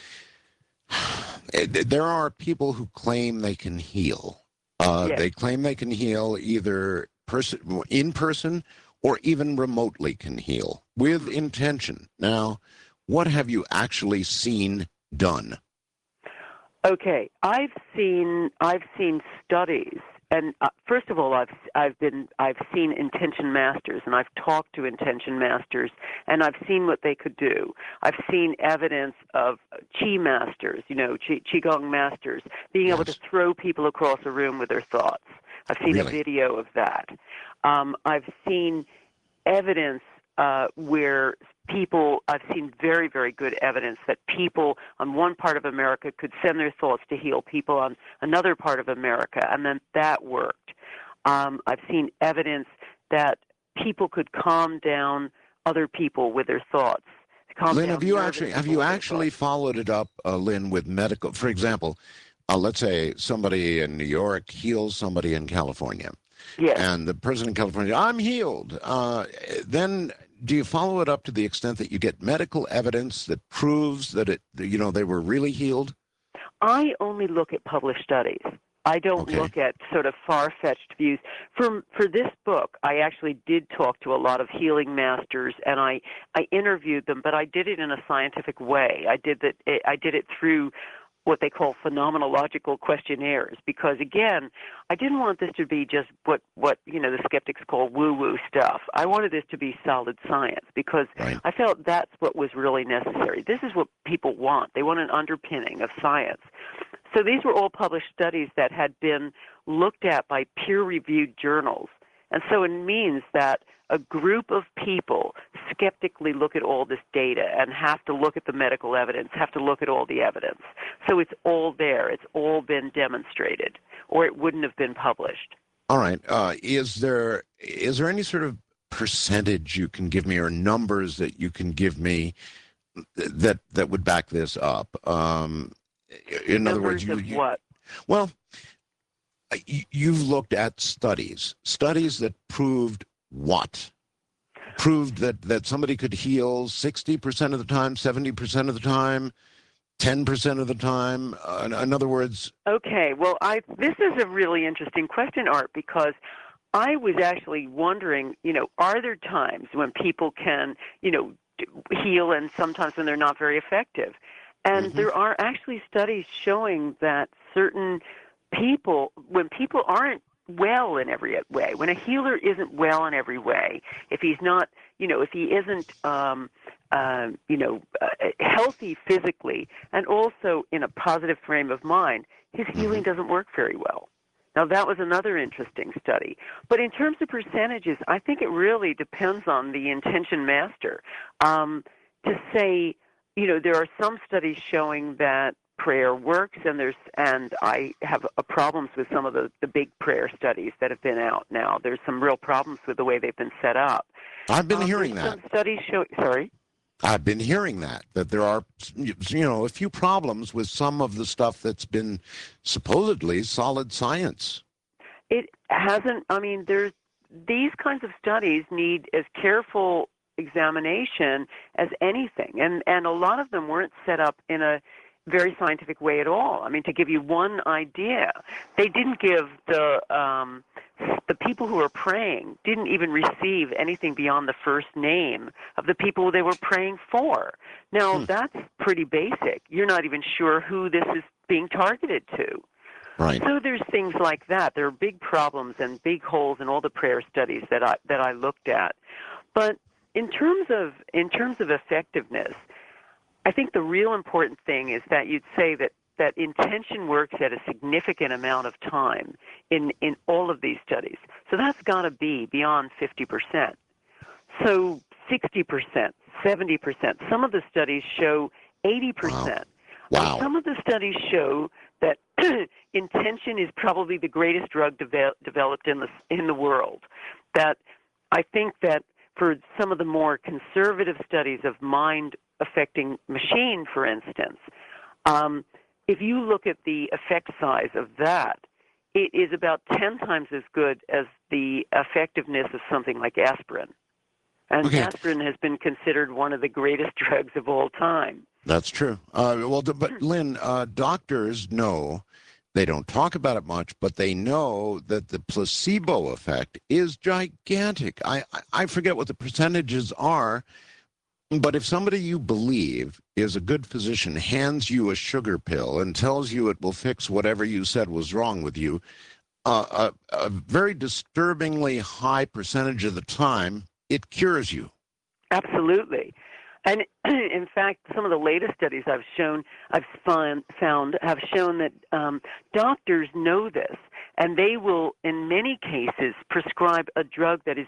There are people who claim they can heal. Uh, Yes. They claim they can heal either person, in person or even remotely can heal with intention. Now, what have you actually seen done? Okay, I've seen I've seen studies, and uh, first of all, I've I've been I've seen intention masters, and I've talked to intention masters, and I've seen what they could do. I've seen evidence of Qi masters, you know, Qi, Qigong masters, being able Yes. to throw people across a room with their thoughts. I've seen Really? a video of that. Um, I've seen evidence uh, where people, I've seen very, very good evidence that people on one part of America could send their thoughts to heal people on another part of America, and then that worked. Um, I've seen evidence that people could calm down other people with their thoughts. Calm Lynn, down have you nervous actually have people you with their actually thoughts. followed it up, uh, Lynn, with medical? For example, uh, let's say somebody in New York heals somebody in California, Yes. and the person in California, I'm healed. Uh, then, do you follow it up to the extent that you get medical evidence that proves that it, you know, they were really healed? I only look at published studies. I don't Okay. look at sort of far-fetched views. For for this book, I actually did talk to a lot of healing masters, and I, I interviewed them, but I did it in a scientific way. I did that. I did it through what they call phenomenological questionnaires, because again, I didn't want this to be just what, what you know the skeptics call woo-woo stuff. I wanted this to be solid science, because Right. I felt that's what was really necessary. This is what people want. They want an underpinning of science. So these were all published studies that had been looked at by peer-reviewed journals. And so it means that a group of people skeptically look at all this data and have to look at the medical evidence, have to look at all the evidence. So it's all there. It's all been demonstrated, or it wouldn't have been published. All right. Uh, is there is there any sort of percentage you can give me, or numbers that you can give me that that would back this up? Um, in other words, Numbers you, of you what? well, you, you've looked at studies, studies that proved what? Proved that, that somebody could heal sixty percent of the time, seventy percent of the time, ten percent of the time. Uh, in, in other words, Okay, well, I this is a really interesting question, Art, because I was actually wondering, you know, are there times when people can, you know, d- heal and sometimes when they're not very effective? And Mhm. there are actually studies showing that certain people, when people aren't well in every way, when a healer isn't well in every way, if he's not, you know, if he isn't, um, uh, you know, uh, healthy physically and also in a positive frame of mind, his healing doesn't work very well. Now, that was another interesting study. But in terms of percentages, I think it really depends on the intention master. Um, to say, you know, there are some studies showing that prayer works, and there's and I have a problems with some of the, the big prayer studies that have been out now. There's some real problems with the way they've been set up. I've been Um, hearing there's that. Some studies show. Sorry. I've been hearing that, that there are, you know, a few problems with some of the stuff that's been supposedly solid science. It hasn't, I mean, there's, these kinds of studies need as careful examination as anything. And, and a lot of them weren't set up in a very scientific way at all. I mean, to give you one idea, they didn't give the, um, the people who were praying didn't even receive anything beyond the first name of the people they were praying for. Now, hmm. that's pretty basic. You're not even sure who this is being targeted to. Right. So there's things like that. There are big problems and big holes in all the prayer studies that I that I looked at. But in terms of in terms of effectiveness, I think the real important thing is that you'd say that, that intention works at a significant amount of time in, in all of these studies. So that's got to be beyond fifty percent. So sixty percent, seventy percent. Some of the studies show eighty percent. Wow. Wow. And some of the studies show that intention is probably the greatest drug de- developed in the in the world. That I think that for some of the more conservative studies of mind affecting machine, for instance, um, if you look at the effect size of that, it is about ten times as good as the effectiveness of something like aspirin. And okay. aspirin has been considered one of the greatest drugs of all time. That's true. Uh, well, but Lynn, uh, doctors know, they don't talk about it much, but they know that the placebo effect is gigantic. I, I forget what the percentages are, but if somebody you believe is a good physician hands you a sugar pill and tells you it will fix whatever you said was wrong with you, uh, a, a very disturbingly high percentage of the time, it cures you. Absolutely. And in fact, some of the latest studies I've shown, I've found, found have shown that um, doctors know this, and they will, in many cases, prescribe a drug that is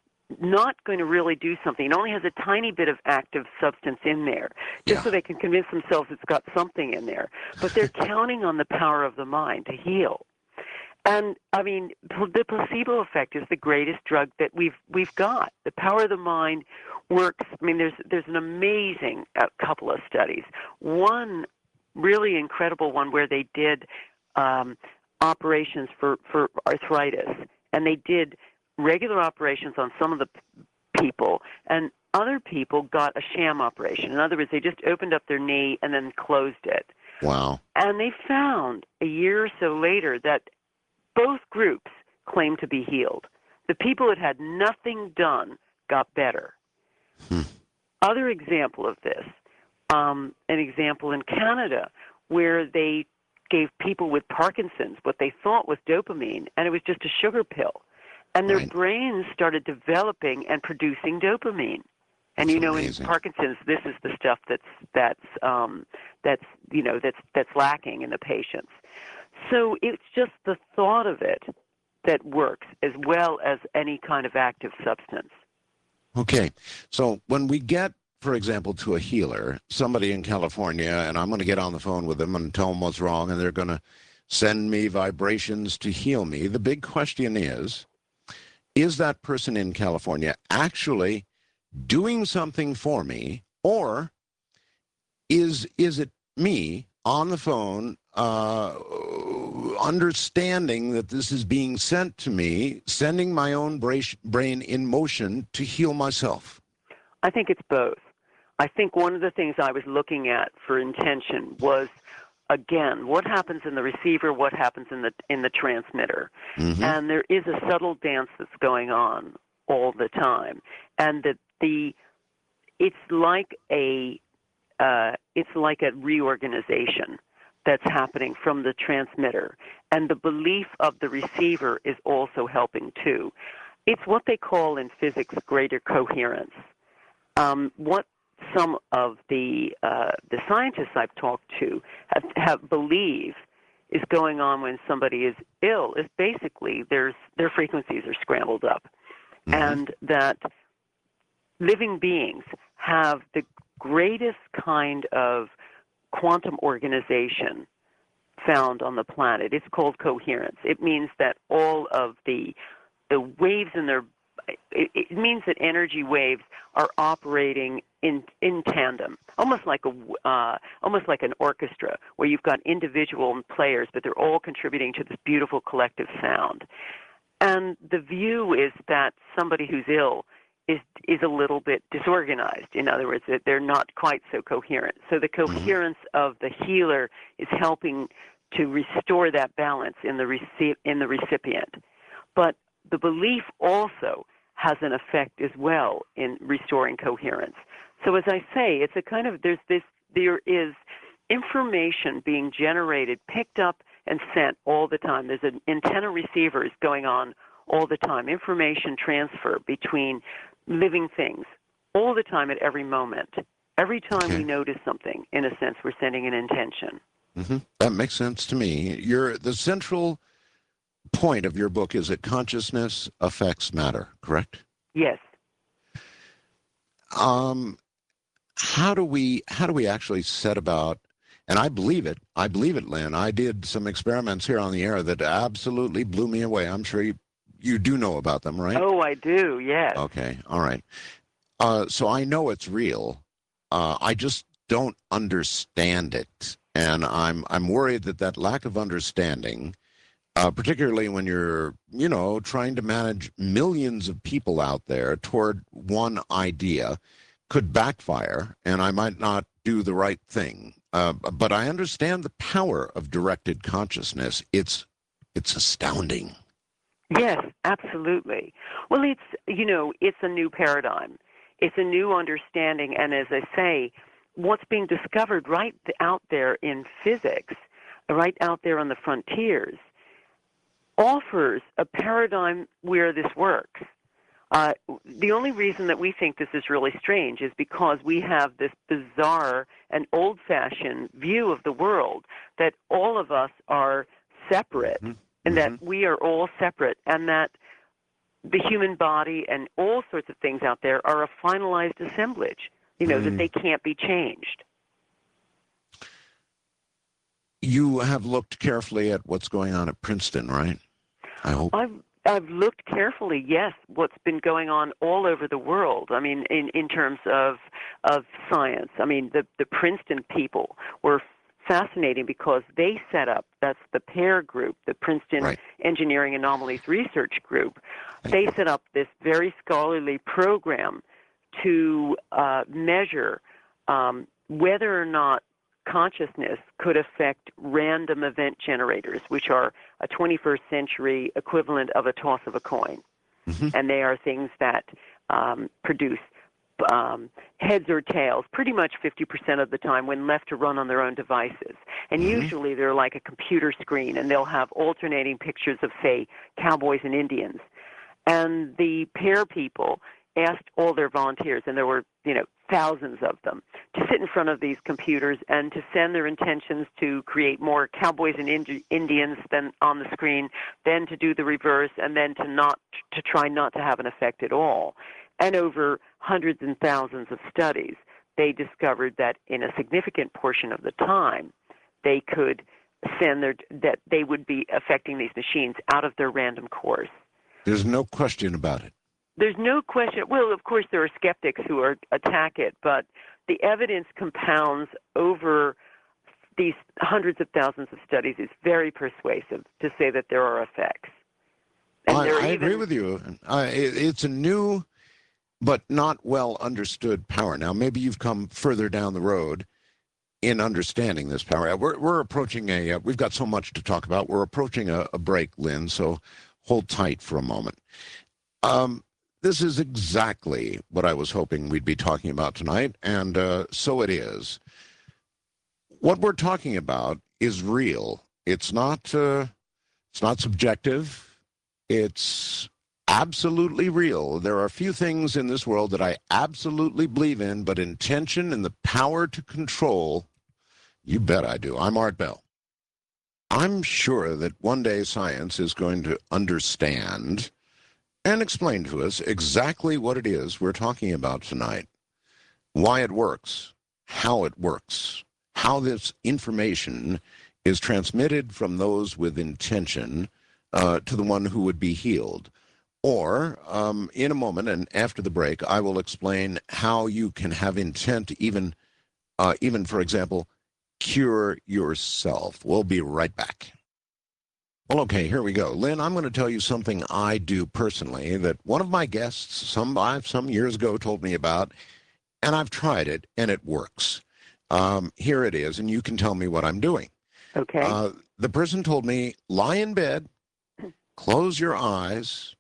not going to really do something. It only has a tiny bit of active substance in there, just yeah. so they can convince themselves it's got something in there. But they're counting on the power of the mind to heal. And I mean, the placebo effect is the greatest drug that we've we've got. The power of the mind works. I mean, there's there's an amazing uh, couple of studies. One really incredible one where they did um, operations for, for arthritis, and they did regular operations on some of the people, and other people got a sham operation. In other words, they just opened up their knee and then closed it. Wow. And they found a year or so later that both groups claimed to be healed. The people that had nothing done got better. Hmm. Other example of this, um, an example in Canada where they gave people with Parkinson's what they thought was dopamine, and it was just a sugar pill. And their right. brains started developing and producing dopamine. And that's you know, amazing. In Parkinson's, this is the stuff that's that's um, that's you know that's that's lacking in the patients. So it's just the thought of it that works as well as any kind of active substance. Okay. So when we get, for example, to a healer, somebody in California, and I'm going to get on the phone with them and tell them what's wrong, and they're going to send me vibrations to heal me. The big question is, is that person in California actually doing something for me, or is is it me on the phone uh, understanding that this is being sent to me, sending my own brain in motion to heal myself? I think it's both. I think one of the things I was looking at for intention was, again, what happens in the receiver, what happens in the in the transmitter. Mm-hmm. And there is a subtle dance that's going on all the time. And that the it's like a uh, it's like a reorganization that's happening from the transmitter. And the belief of the receiver is also helping too. It's what they call in physics greater coherence. Um, what some of the uh, the scientists I've talked to have, have believe is going on when somebody is ill is basically there's their frequencies are scrambled up, mm-hmm. and that living beings have the greatest kind of quantum organization found on the planet. It's called coherence. It means that all of the the waves in their it, it means that energy waves are operating in in tandem, almost like a uh, almost like an orchestra, where you've got individual players, but they're all contributing to this beautiful collective sound. And the view is that somebody who's ill is is a little bit disorganized. In other words, that they're not quite so coherent. So the coherence of the healer is helping to restore that balance in the reci- in the recipient. But the belief also has an effect as well in restoring coherence. So as I say, it's a kind of there's this there is information being generated, picked up and sent all the time. There's an antenna receivers going on all the time, information transfer between living things all the time at every moment. Every time Okay. we notice something, in a sense, we're sending an intention. Mm-hmm. That makes sense to me. Your the central point of your book is that consciousness affects matter, correct? Yes. Um, how do we how do we actually set about? And I believe it. I believe it, Lynn. I did some experiments here on the air that absolutely blew me away. I'm sure you you do know about them, right? Oh, I do. Yes. Okay. All right. Uh, so I know it's real. Uh, I just don't understand it, and I'm I'm worried that that lack of understanding, uh, particularly when you're you know trying to manage millions of people out there toward one idea, could backfire, and I might not do the right thing. Uh, but I understand the power of directed consciousness. It's it's astounding. Yes, absolutely. Well, it's, you know, it's a new paradigm. It's a new understanding. And as I say, what's being discovered right out there in physics, right out there on the frontiers, offers a paradigm where this works. Uh, the only reason that we think this is really strange is because we have this bizarre and old-fashioned view of the world that all of us are separate, mm-hmm. and that we are all separate, and that the human body and all sorts of things out there are a finalized assemblage, you know, mm. that they can't be changed. You have looked carefully at what's going on at Princeton, right? I hope. I've I've looked carefully, yes, what's been going on all over the world. I mean, in, in terms of of science. I mean, the, the Princeton people were fascinating because they set up, that's the PAIR group, the Princeton right. Engineering Anomalies Research Group. They set up this very scholarly program to uh, measure um, whether or not consciousness could affect random event generators, which are a twenty-first century equivalent of a toss of a coin. Mm-hmm. And they are things that um, produce um, heads or tails pretty much fifty percent of the time when left to run on their own devices. And mm-hmm. usually they're like a computer screen, and they'll have alternating pictures of, say, cowboys and Indians. And the PAIR people asked all their volunteers, and there were, you know, thousands of them, to sit in front of these computers and to send their intentions to create more cowboys and Indi- Indians than on the screen, then to do the reverse, and then to not to try not to have an effect at all. And over hundreds and thousands of studies, they discovered that in a significant portion of the time, they could send their that they would be affecting these machines out of their random course. There's no question about it. There's no question. Well, of course, there are skeptics who are, attack it, but the evidence compounds over these hundreds of thousands of studies is very persuasive to say that there are effects. And I, I even, agree with you. Uh, it, it's a new but not well understood power. Now, maybe you've come further down the road in understanding this power. We're, we're approaching a, uh, we've got so much to talk about. We're approaching a, a break, Lynn, so hold tight for a moment. Um, This is exactly what I was hoping we'd be talking about tonight, and uh, so it is. What we're talking about is real. It's not. Uh, it's not subjective. It's absolutely real. There are a few things in this world that I absolutely believe in, but intention and the power to control, you bet I do. I'm Art Bell. I'm sure that one day science is going to understand and explain to us exactly what it is we're talking about tonight, why it works, how it works, how this information is transmitted from those with intention uh, to the one who would be healed. Or um, in a moment and after the break, I will explain how you can have intent even, uh, even for example, cure yourself. We'll be right back. Well, okay, here we go. Lynn, I'm going to tell you something I do personally that one of my guests some, some years ago told me about, and I've tried it, and it works. Um, here it is, and you can tell me what I'm doing. Okay. Uh, the person told me, lie in bed, close your eyes,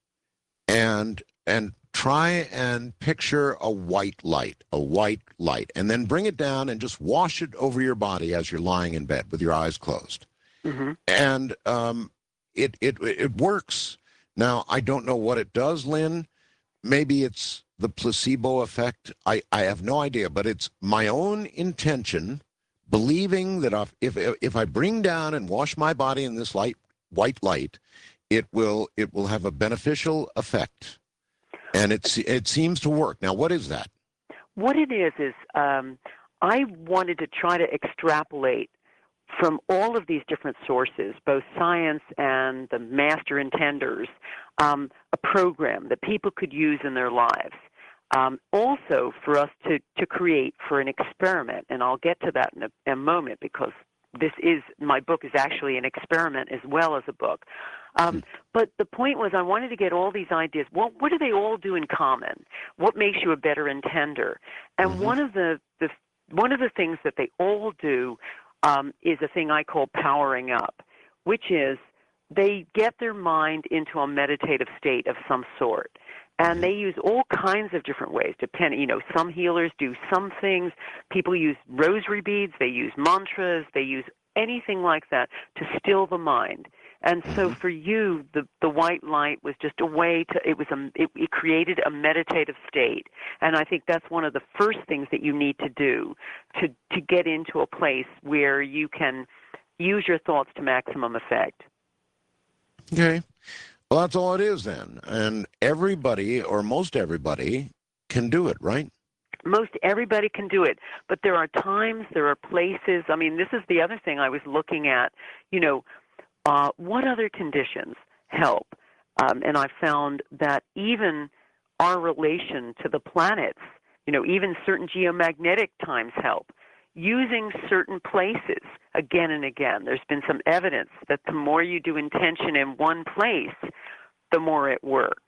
and and try and picture a white light, a white light, and then bring it down and just wash it over your body as you're lying in bed with your eyes closed. Mm-hmm. And um, it, it, it works. Now, I don't know what it does, Lynn. Maybe it's the placebo effect. I, I have no idea, but it's my own intention, believing that if, if, if I bring down and wash my body in this light, white light, it will, it will have a beneficial effect. And it's, it seems to work. Now, what is that? What it is is um, I wanted to try to extrapolate from all of these different sources, both science and the master intenders, um, a program that people could use in their lives. Um, also, for us to, to create for an experiment, and I'll get to that in a, in a moment because this is, my book is actually an experiment as well as a book. Um, but the point was I wanted to get all these ideas. What, what do they all do in common? What makes you a better intender? And mm-hmm. one of the, the one of the things that they all do um, is a thing I call powering up, which is they get their mind into a meditative state of some sort. And they use all kinds of different ways. Depending, you know, some healers do some things. People use rosary beads. They use mantras. They use anything like that to still the mind. And so for you, the the white light was just a way to. It was a. It, it created a meditative state. And I think that's one of the first things that you need to do to to get into a place where you can use your thoughts to maximum effect. Okay. Well, that's all it is then. And everybody, or most everybody, can do it, right? Most everybody can do it. But there are times, there are places. I mean, this is the other thing I was looking at. You know, uh, what other conditions help? Um, and I found that even our relation to the planets, you know, even certain geomagnetic times help. Using certain places again and again. There's been some evidence that the more you do intention in one place, the more it works.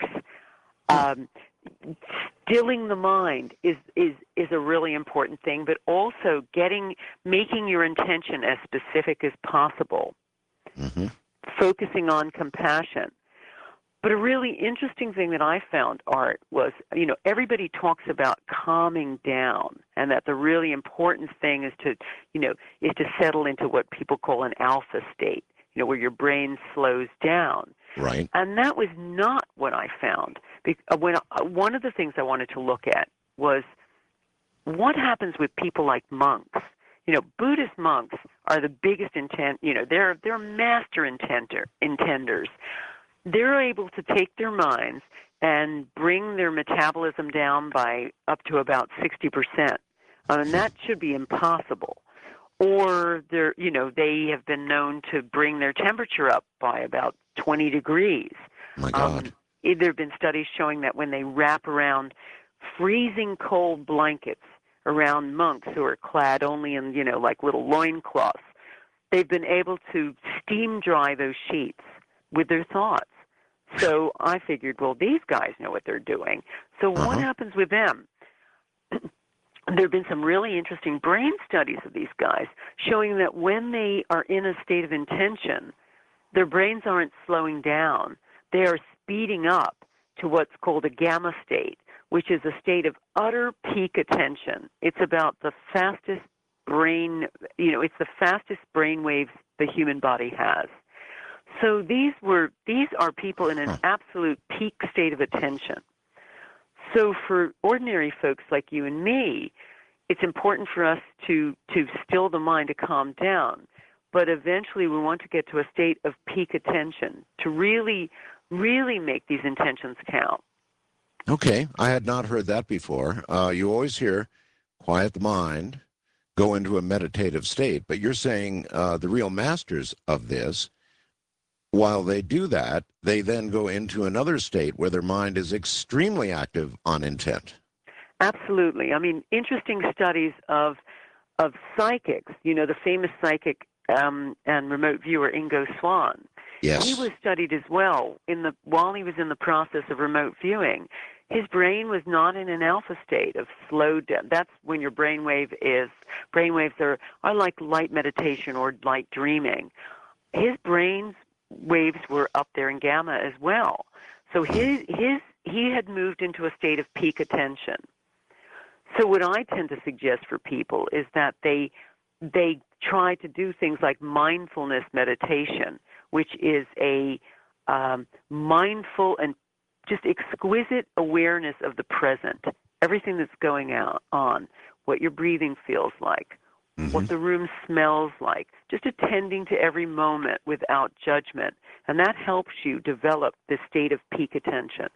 Um, stilling the mind is, is, is a really important thing, but also getting, making your intention as specific as possible. Mm-hmm. Focusing on compassion. But a really interesting thing that I found, Art, was, you know, everybody talks about calming down and that the really important thing is to, you know, is to settle into what people call an alpha state, you know, where your brain slows down. Right. And that was not what I found. When I, one of the things I wanted to look at was what happens with people like monks. You know, Buddhist monks are the biggest intent, you know, they're, they're master intender, intenders. They're able to take their minds and bring their metabolism down by up to about sixty percent. Um, and that should be impossible. Or they're, you know, they have been known to bring their temperature up by about twenty degrees. My God. Um, there have been studies showing that when they wrap around freezing cold blankets around monks who are clad only in, you know, like little loincloths, they've been able to steam dry those sheets with their thoughts. So I figured, well, these guys know what they're doing. So uh-huh. what happens with them? There have been some really interesting brain studies of these guys showing that when they are in a state of intention, their brains aren't slowing down. They are speeding up to what's called a gamma state, which is a state of utter peak attention. It's about the fastest brain, you know, it's the fastest brain waves the human body has. So these were these are people in an absolute peak state of attention. So for ordinary folks like you and me, it's important for us to, to still the mind, to calm down. But eventually we want to get to a state of peak attention to really, really make these intentions count. Okay. I had not heard that before. Uh, you always hear quiet the mind, go into a meditative state. But you're saying uh, the real masters of this while they do that, they then go into another state where their mind is extremely active on intent. Absolutely. I mean, interesting studies of of psychics. You know, the famous psychic um, and remote viewer Ingo Swann. Yes. He was studied as well in the while he was in the process of remote viewing. His brain was not in an alpha state of slowed down. That's when your brainwave is. Brainwaves are, are like light meditation or light dreaming. His brain's waves were up there in gamma as well. So his his he had moved into a state of peak attention. So what I tend to suggest for people is that they they try to do things like mindfulness meditation, which is a um, mindful and just exquisite awareness of the present, everything that's going out on, what your breathing feels like, mm-hmm. what the room smells like, just attending to every moment without judgment. And that helps you develop this state of peak attention.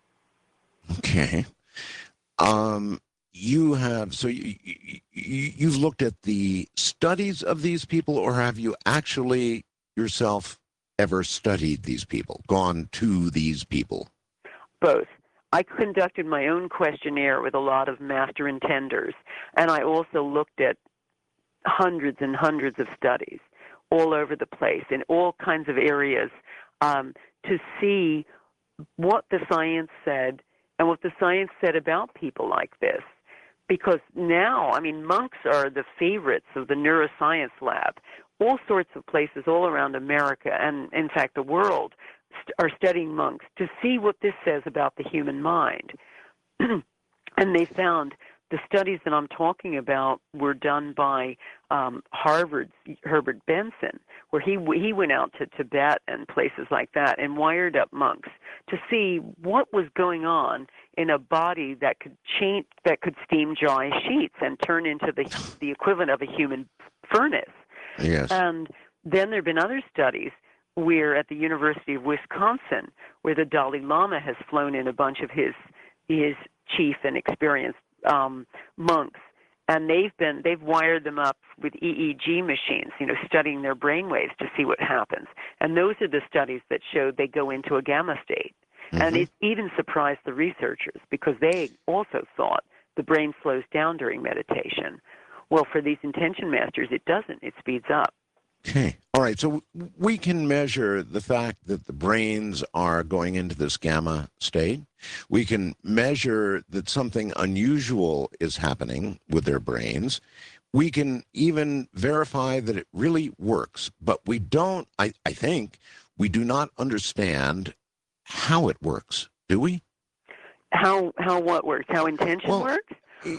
Okay. Um, you have, so you, you, you've looked at the studies of these people, or have you actually yourself ever studied these people, gone to these people? Both. I conducted my own questionnaire with a lot of master intenders, and I also looked at hundreds and hundreds of studies all over the place in all kinds of areas um, to see what the science said and what the science said about people like this. Because now, I mean, monks are the favorites of the neuroscience lab. All sorts of places all around America and, in fact, the world st- are studying monks to see what this says about the human mind. And they found the studies that I'm talking about were done by um, Harvard's Herbert Benson, where he he went out to Tibet and places like that and wired up monks to see what was going on in a body that could change, that could steam dry sheets and turn into the the equivalent of a human furnace. Yes. And then there have been other studies where at the University of Wisconsin, where the Dalai Lama has flown in a bunch of his his chief and experienced um, monks, and they've been they've wired them up with E E G machines, you know, studying their brainwaves to see what happens. And those are the studies that showed they go into a gamma state. Mm-hmm. And it even surprised the researchers because they also thought the brain slows down during meditation. Well, for these intention masters, it doesn't. It speeds up. Okay. All right. So we can measure the fact that the brains are going into this gamma state. We can measure that something unusual is happening with their brains. We can even verify that it really works. But we don't, I, I think, we do not understand how it works, do we? How how what works? How intention well, works?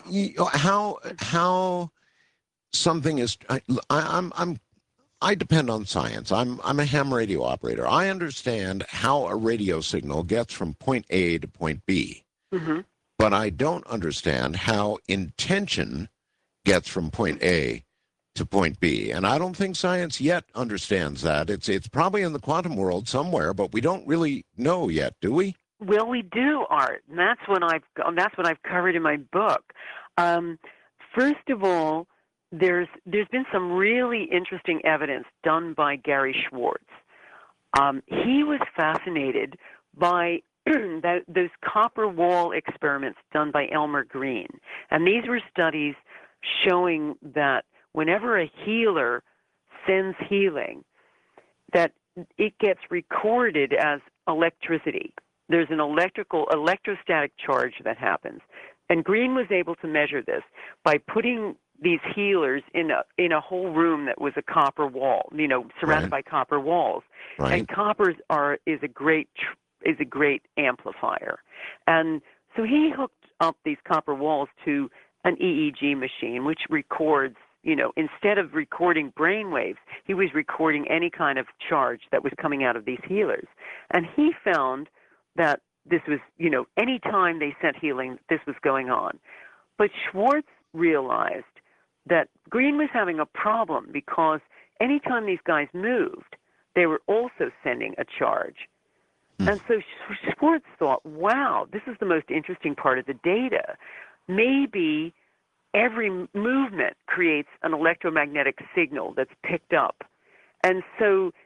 How how something is. I, I'm I'm I depend on science. I'm I'm a ham radio operator. I understand how a radio signal gets from point A to point B, mm-hmm. but I don't understand how intention gets from point A to point B. And I don't think science yet understands that. It's it's probably in the quantum world somewhere, but we don't really know yet, do we? Well, we do, Art, and that's what I've that's what I've covered in my book. Um, first of all, there's there's been some really interesting evidence done by Gary Schwartz. Um, he was fascinated by that, those copper wall experiments done by Elmer Green, and these were studies showing that whenever a healer sends healing, that it gets recorded as electricity. There's an electrical, electrostatic charge that happens. And Green was able to measure this by putting these healers in a in a whole room that was a copper wall, you know, surrounded Right. by copper walls. Right. And copper are is a great is a great amplifier. And so he hooked up these copper walls to an E E G machine, which records, you know, instead of recording brain waves, he was recording any kind of charge that was coming out of these healers. And he found that this was, you know, any time they sent healing, this was going on. But Schwartz realized that Green was having a problem because anytime these guys moved, they were also sending a charge. Hmm. And so Schwartz thought, wow, this is the most interesting part of the data. Maybe every movement creates an electromagnetic signal that's picked up. And so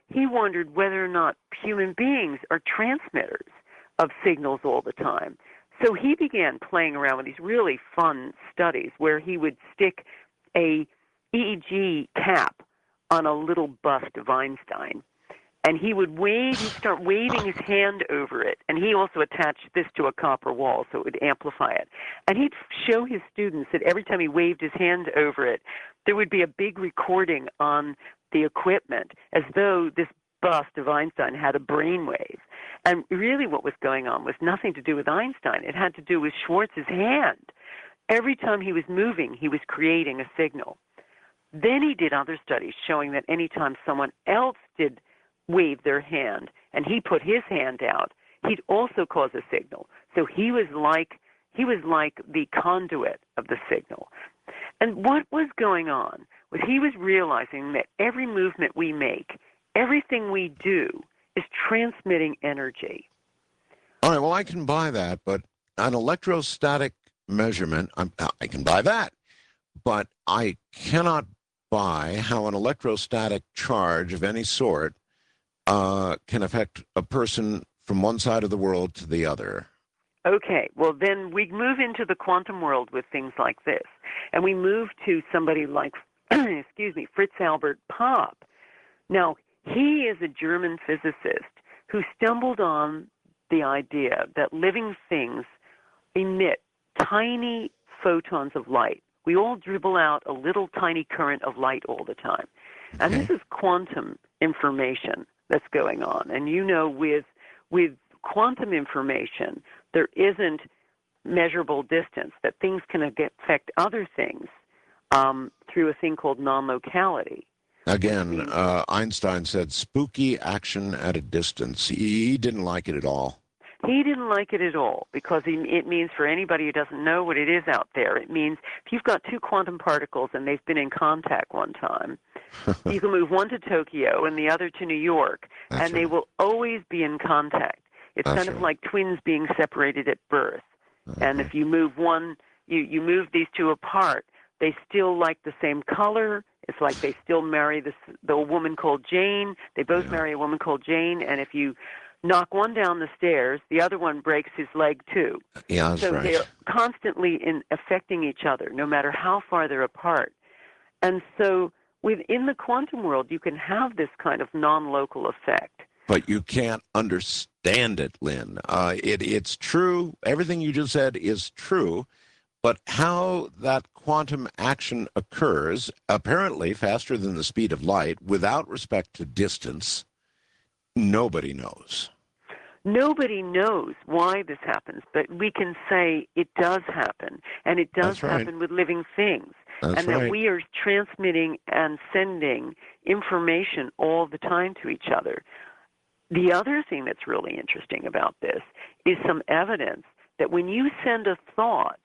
he wondered whether or not human beings are transmitters of signals all the time. So he began playing around with these really fun studies where he would stick a E E G cap on a little bust of Einstein, and he would wave, he'd start waving his hand over it, and he also attached this to a copper wall so it would amplify it. And he'd show his students that every time he waved his hand over it, there would be a big recording on the equipment as though this bust of Einstein had a brainwave. And really what was going on was nothing to do with Einstein. It had to do with Schwartz's hand. Every time he was moving, he was creating a signal. Then he did other studies showing that anytime someone else did wave their hand and he put his hand out, he'd also cause a signal. So he was like he was like the conduit of the signal. And what was going on was he was realizing that every movement we make, everything we do, is transmitting energy. All right, well, I can buy that, but an electrostatic measurement, I'm, I can buy that, but I cannot buy how an electrostatic charge of any sort uh, can affect a person from one side of the world to the other. Okay, well then we move into the quantum world with things like this, and we move to somebody like, excuse me, Fritz Albert Popp. Now, he is a German physicist who stumbled on the idea that living things emit tiny photons of light. We all dribble out a little tiny current of light all the time. And Okay. this is quantum information that's going on. And you know, with with quantum information, there isn't measurable distance, that things can affect other things um, through a thing called non-locality. Again, uh, Einstein said spooky action at a distance. He, he didn't like it at all. He didn't like it at all because he, it means, for anybody who doesn't know what it is out there, it means if you've got two quantum particles and they've been in contact one time, you can move one to Tokyo and the other to New York, That's and they right. will always be in contact. It's That's kind of right. like twins being separated at birth. And Uh-huh. if you move one, you, you move these two apart, they still like the same color. It's like they still marry this the woman called Jane. They both Yeah. marry a woman called Jane, and if you knock one down the stairs, the other one breaks his leg too. Yeah, that's so right. they're constantly in affecting each other, no matter how far they're apart. And so within the quantum world, you can have this kind of non-local effect. But you can't understand it, Lynn. Uh, it, it's true. Everything you just said is true. But how that quantum action occurs, apparently faster than the speed of light, without respect to distance, nobody knows. Nobody knows why this happens, but we can say it does happen, and it does That's right. happen with living things, That's and right. that we are transmitting and sending information all the time to each other. The other thing that's really interesting about this is some evidence that when you send a thought,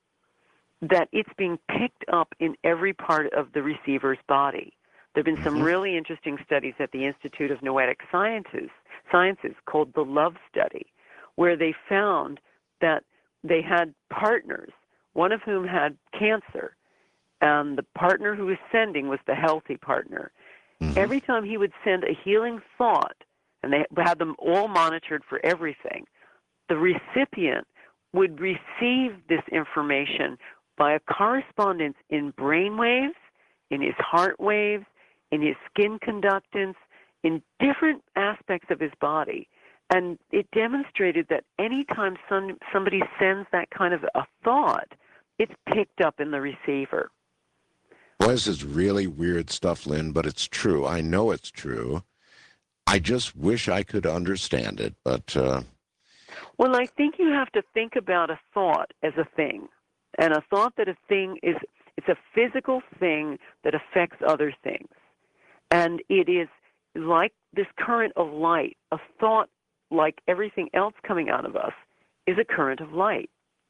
that it's being picked up in every part of the receiver's body. There have been some Mhm. really interesting studies at the Institute of Noetic Sciences, Sciences called the Love Study, where they found that they had partners, one of whom had cancer, and the partner who was sending was the healthy partner. Mhm. Every time he would send a healing thought, and they had them all monitored for everything, the recipient would receive this information by a correspondence in brain waves, in his heart waves, in his skin conductance, in different aspects of his body. And it demonstrated that anytime some, somebody sends that kind of a thought, it's picked up in the receiver. Boy, this is really weird stuff, Lynn, but it's true. I know it's true. I just wish I could understand it, but... Uh... Well, I think you have to think about a thought as a thing. And a thought that a thing is, it's a physical thing that affects other things. And it is like this current of light. A thought, like everything else coming out of us, is a current of light.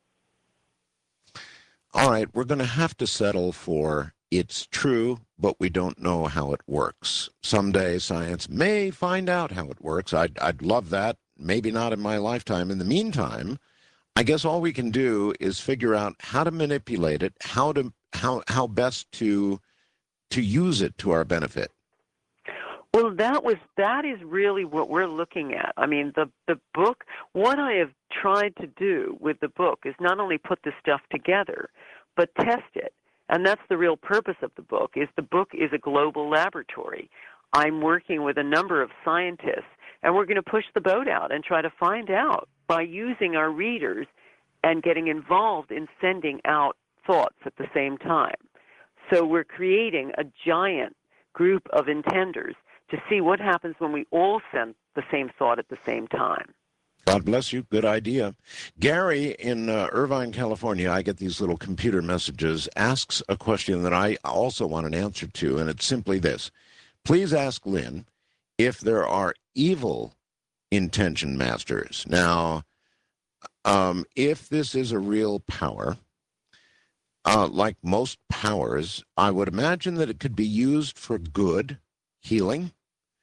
All right, we're going to have to settle for it's true, but we don't know how it works. Someday science may find out how it works. I'd, I'd love that. Maybe not in my lifetime. In the meantime, I guess all we can do is figure out how to manipulate it, how to how how best to to use it to our benefit. Well, that was that is really what we're looking at. I mean, the the book. What I have tried to do with the book is not only put the stuff together, but test it. And that's the real purpose of the book. Is the book is a global laboratory. I'm working with a number of scientists, and we're going to push the boat out and try to find out by using our readers and getting involved in sending out thoughts at the same time. So we're creating a giant group of intenders to see what happens when we all send the same thought at the same time. God bless you. Good idea. Gary in uh, Irvine, California, I get these little computer messages, asks a question that I also want an answer to, and it's simply this. Please ask Lynn if there are evil intention masters. Now, um, if this is a real power, uh, like most powers, I would imagine that it could be used for good, healing,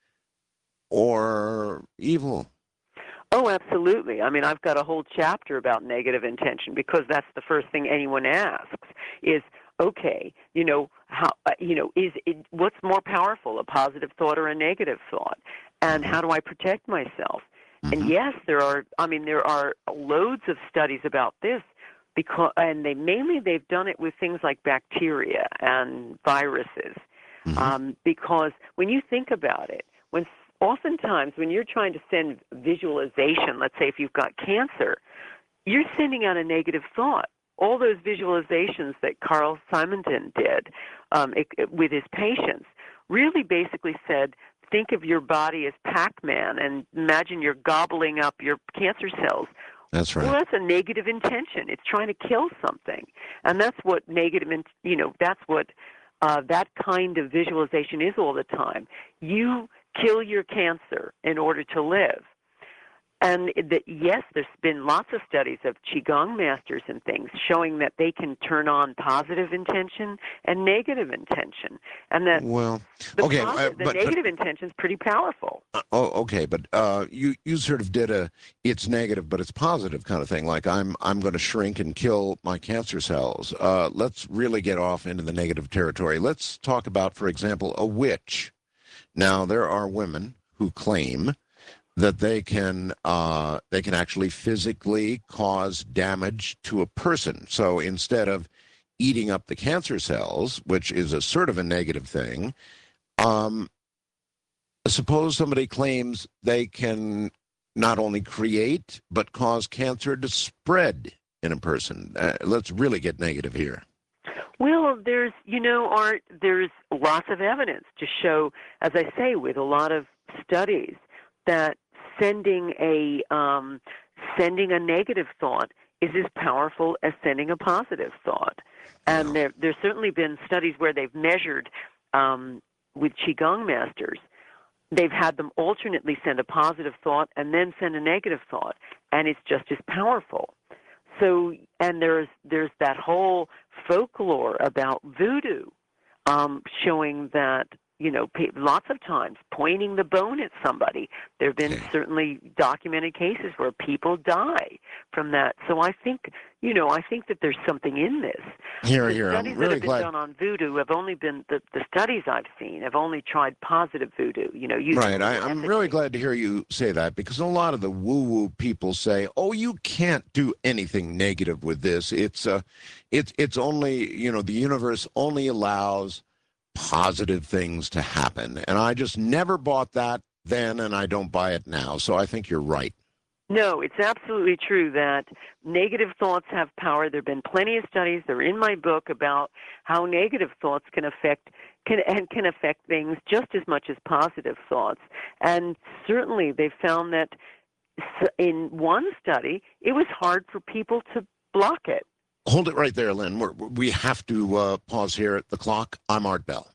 or evil. Oh, absolutely. I mean, I've got a whole chapter about negative intention because that's the first thing anyone asks is, okay, you know, how, uh, you know, is it, what's more powerful, a positive thought or a negative thought? And how do I protect myself? Mm-hmm. And yes, there are, I mean, there are loads of studies about this because, and they mainly, they've done it with things like bacteria and viruses. Mm-hmm. Um, because when you think about it, when oftentimes, when you're trying to send visualization, let's say if you've got cancer, you're sending out a negative thought. All those visualizations that Carl Simonton did um, it, it, with his patients really basically said, think of your body as Pac-Man and imagine you're gobbling up your cancer cells. That's right. Well, that's a negative intention. It's trying to kill something. And that's what negative, you know, that's what uh, that kind of visualization is all the time. You kill your cancer in order to live. And the, yes, there's been lots of studies of Qigong masters and things showing that they can turn on positive intention and negative intention. And that well, the, okay, positive, uh, the but, negative but, intention is pretty powerful. Uh, oh, okay, but uh, you, you sort of did a it's negative but it's positive kind of thing, like I'm, I'm going to shrink and kill my cancer cells. Uh, let's really get off into the negative territory. Let's talk about, for example, a witch. Now, there are women who claim that they can uh, they can actually physically cause damage to a person. So instead of eating up the cancer cells, which is a sort of a negative thing, um, suppose somebody claims they can not only create but cause cancer to spread in a person. Uh, let's really get negative here. Well, there's, you know, Art, there's lots of evidence to show, as I say, with a lot of studies, that sending a um, sending a negative thought is as powerful as sending a positive thought. And there, there's certainly been studies where they've measured um, with Qigong masters. They've had them alternately send a positive thought and then send a negative thought, and it's just as powerful. So, and there's there's that whole folklore about voodoo, um, showing that, you know, lots of times pointing the bone at somebody. There have been okay. certainly documented cases where people die from that. So I think, you know, I think that there's something in this. Here, the here. studies I'm really that have been glad. done on voodoo have only been, the, the studies I've seen have only tried positive voodoo, you know. Using right. I, I'm really glad to hear you say that, because a lot of the woo-woo people say, oh, you can't do anything negative with this. It's, uh, it's, it's only, you know, the universe only allows positive things to happen. And I just never bought that then, and I don't buy it now. So I think you're right. No, it's absolutely true that negative thoughts have power. There have been plenty of studies. They're in my book about how negative thoughts can affect can and can affect things just as much as positive thoughts. And certainly they've found that in one study, it was hard for people to block it. Hold it right there, Lynn. We're, we have to uh, pause here at the clock. I'm Art Bell.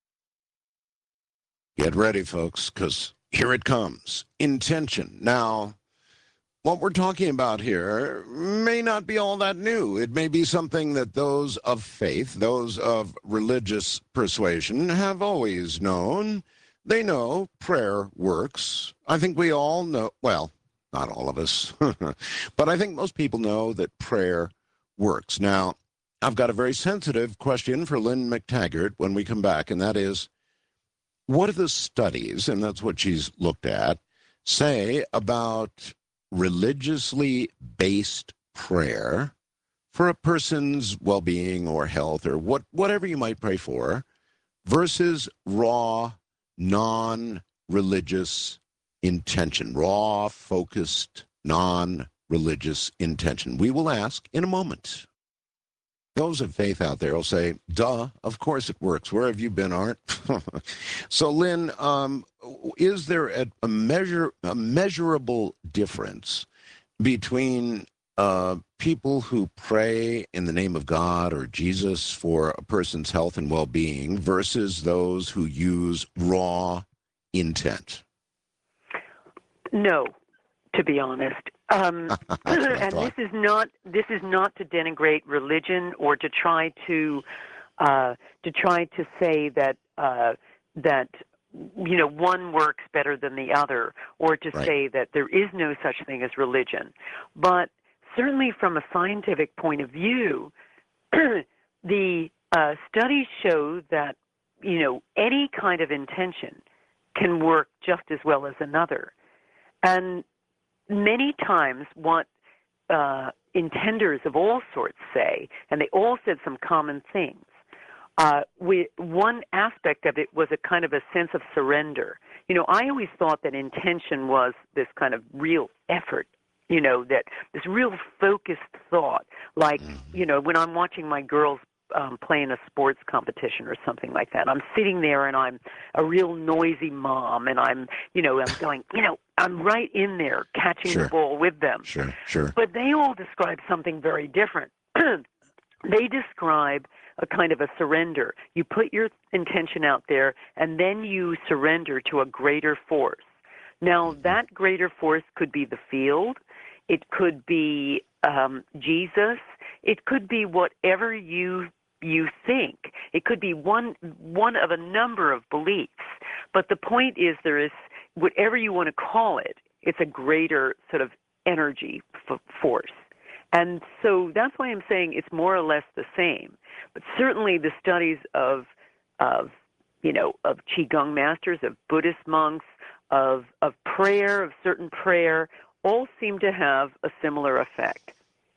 Get ready, folks, because here it comes. Intention. Now, what we're talking about here may not be all that new. It may be something that those of faith, those of religious persuasion, have always known. They know prayer works. I think we all know, well, not all of us, but I think most people know that prayer works. Now, I've got a very sensitive question for Lynn McTaggart when we come back, and that is, what do the studies, and that's what she's looked at, say about religiously based prayer for a person's well-being or health or what whatever you might pray for versus raw, non-religious intention, raw, focused, non-religious intention? We will ask in a moment. Those of faith out there will say, duh, of course it works. Where have you been, Art? So, Lynn, um, is there a, a, measure, a measurable difference between uh, people who pray in the name of God or Jesus for a person's health and well-being versus those who use raw intent? No, to be honest. Um, and this is not this is not to denigrate religion or to try to uh, to try to say that uh, that you know one works better than the other, or to right. say that there is no such thing as religion. But certainly, from a scientific point of view, the uh, studies show that you know any kind of intention can work just as well as another, and many times what uh, intenders of all sorts say, and they all said some common things. Uh, we, one aspect of it was a kind of a sense of surrender. You know, I always thought that intention was this kind of real effort, you know, that this real focused thought. Like, you know, when I'm watching my girls um, play in a sports competition or something like that, I'm sitting there and I'm a real noisy mom, and I'm, you know, I'm going, you know, I'm right in there catching Sure. the ball with them. Sure, sure. But they all describe something very different. They describe a kind of a surrender. You put your intention out there, and then you surrender to a greater force. Now, that greater force could be the field. It could be um, Jesus. It could be whatever you you think. It could be one one of a number of beliefs. But the point is, there is, whatever you want to call it, it's a greater sort of energy f- force. And so that's why I'm saying it's more or less the same. But certainly the studies of, of you know, of Qigong masters, of Buddhist monks, of, of prayer, of certain prayer, all seem to have a similar effect.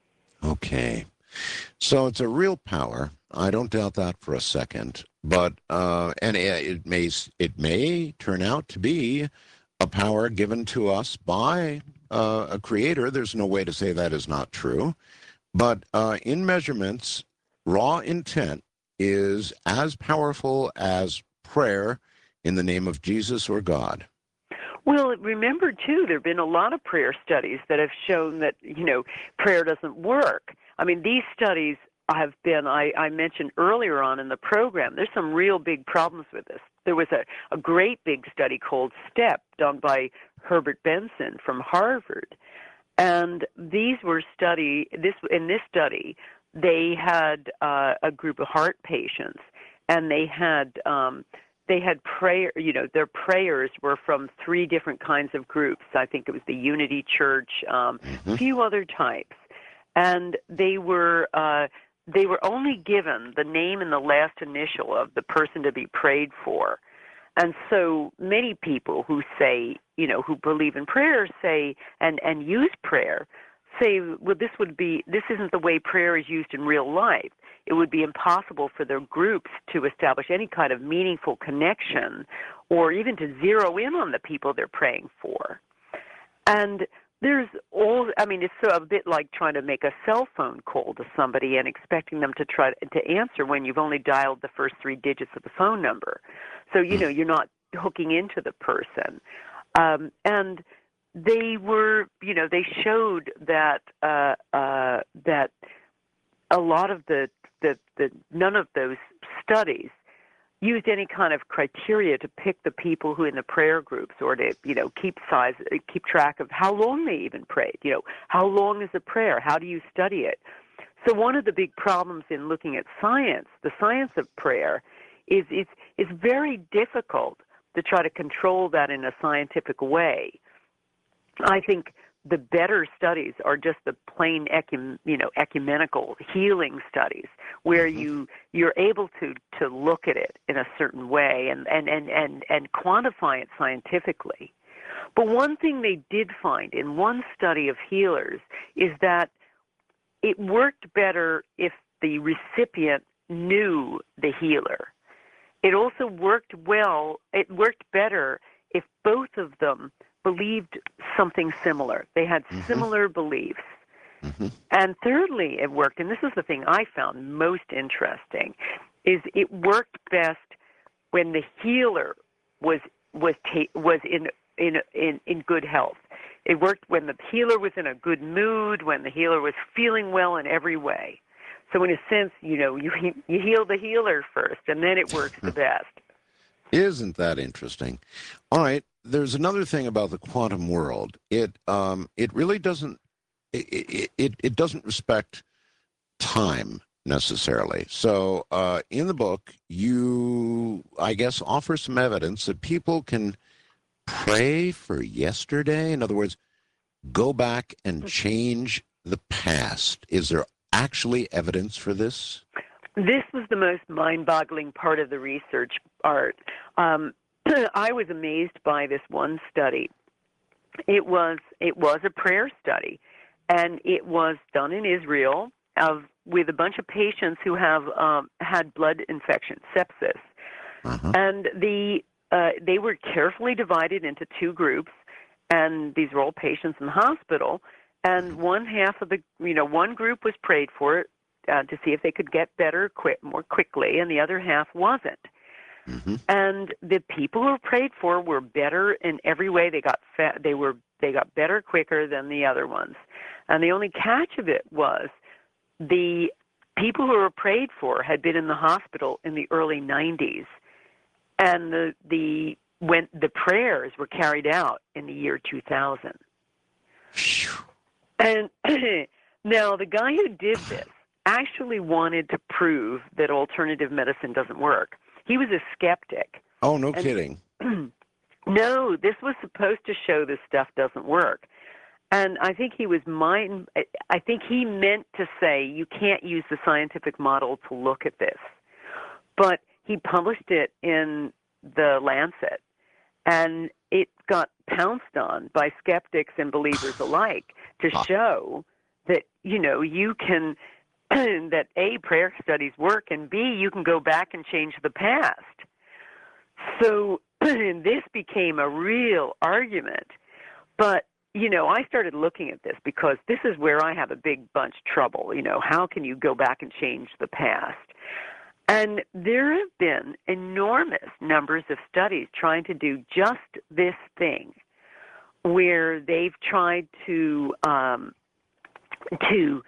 Okay. So it's a real power. I don't doubt that for a second. But uh, and it may it may turn out to be a power given to us by uh, a creator. There's no way to say that is not true. But uh, in measurements, raw intent is as powerful as prayer in the name of Jesus or God. Well, remember, too, there have been a lot of prayer studies that have shown that, you know, prayer doesn't work. I mean, these studies have been, I, I mentioned earlier on in the program, there's some real big problems with this. There was a, a great big study called STEP done by Herbert Benson from Harvard. And these were study, this in this study, they had uh, a group of heart patients, and they had um, they had prayer, you know, their prayers were from three different kinds of groups. I think it was the Unity Church, um, Mm-hmm. a few other types. And they were uh, they were only given the name and the last initial of the person to be prayed for. And so many people who say, you know, who believe in prayer say, and, and use prayer, say, well, this would be, this isn't the way prayer is used in real life. It would be impossible for their groups to establish any kind of meaningful connection or even to zero in on the people they're praying for. And there's all, I mean, it's so a bit like trying to make a cell phone call to somebody and expecting them to try to answer when you've only dialed the first three digits of the phone number. So, you know, you're not hooking into the person. Um, and they were, you know, they showed that uh, uh, that a lot of the, the, the, none of those studies used any kind of criteria to pick the people who in the prayer groups or to, you know, keep size, keep track of how long they even prayed. You know, how long is a prayer? How do you study it? So one of the big problems in looking at science, the science of prayer, is it's, it's very difficult to try to control that in a scientific way. I think the better studies are just the plain ecum, you know, ecumenical healing studies, where Mm-hmm. you you're able to to look at it in a certain way and and and and, and quantify it scientifically. But one thing they did find in one study of healers is that it worked better if the recipient knew the healer. It also worked well, it worked better if both of them believed something similar. They had Mm-hmm. similar beliefs. Mm-hmm. And thirdly, it worked, and this is the thing I found most interesting, is it worked best when the healer was was ta- was in in in in good health. It worked when the healer was in a good mood, when the healer was feeling well in every way. So in a sense, you know, you he- you heal the healer first, and then it works the best. Isn't that interesting? All right. There's another thing about the quantum world. It um, it really doesn't it, it it doesn't respect time necessarily. So uh, in the book, you I guess offer some evidence that people can pray for yesterday. In other words, go back and change the past. Is there actually evidence for this? This was the most mind-boggling part of the research, Art. Um, I was amazed by this one study. It was it was a prayer study, and it was done in Israel of with a bunch of patients who have um, had blood infection, sepsis, Uh-huh. and the uh, they were carefully divided into two groups, and these were all patients in the hospital. And one half of the you know one group was prayed for uh, to see if they could get better quick more quickly, and the other half wasn't. Mm-hmm. And the people who were prayed for were better in every way. They got fa- they were they got better quicker than the other ones. And the only catch of it was the people who were prayed for had been in the hospital in the early nineties, and the the when the prayers were carried out in the year two thousand. And now the guy who did this actually wanted to prove that alternative medicine doesn't work. He was a skeptic. Oh, no And- kidding. No, this was supposed to show this stuff doesn't work. And I think he was mind I think he meant to say you can't use the scientific model to look at this. But he published it in the Lancet, and it got pounced on by skeptics and believers alike to show that, you know, you can that A, prayer studies work, and B, you can go back and change the past. So this became a real argument. But, you know, I started looking at this because this is where I have a big bunch of trouble. You know, how can you go back and change the past? And there have been enormous numbers of studies trying to do just this thing, where they've tried to um, to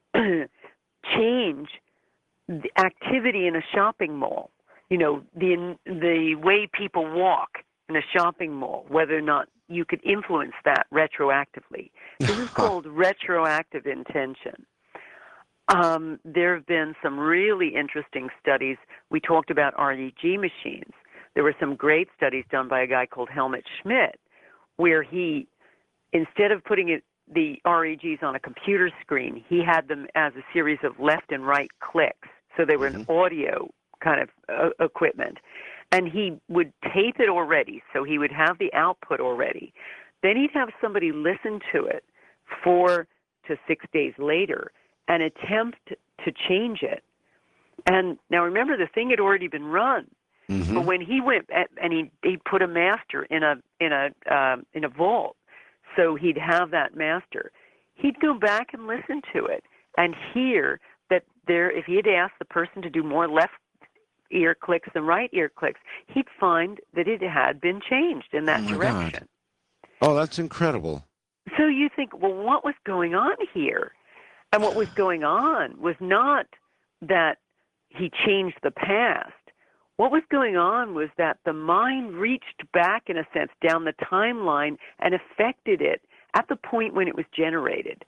change the activity in a shopping mall. You know, the the way people walk in a shopping mall, whether or not you could influence that retroactively. This is called retroactive intention. Um, there have been some really interesting studies. We talked about R E G machines. There were some great studies done by a guy called Helmut Schmidt, where he, instead of putting it, the R E Gs on a computer screen, he had them as a series of left and right clicks. So they were Mhm. an audio kind of uh, equipment. And he would tape it already, so he would have the output already. Then he'd have somebody listen to it four to six days later and attempt to change it. And now remember, the thing had already been run. Mm-hmm. But when he went at, and he he put a master in a in a um, in a vault, so he'd have that master. He'd go back and listen to it and hear that there. If he had asked the person to do more left ear clicks than right ear clicks, he'd find that it had been changed in that Oh, my direction. God. Oh, that's incredible. So you think, well, what was going on here? And what was going on was not that he changed the past. What was going on was that the mind reached back, in a sense, down the timeline and affected it at the point when it was generated.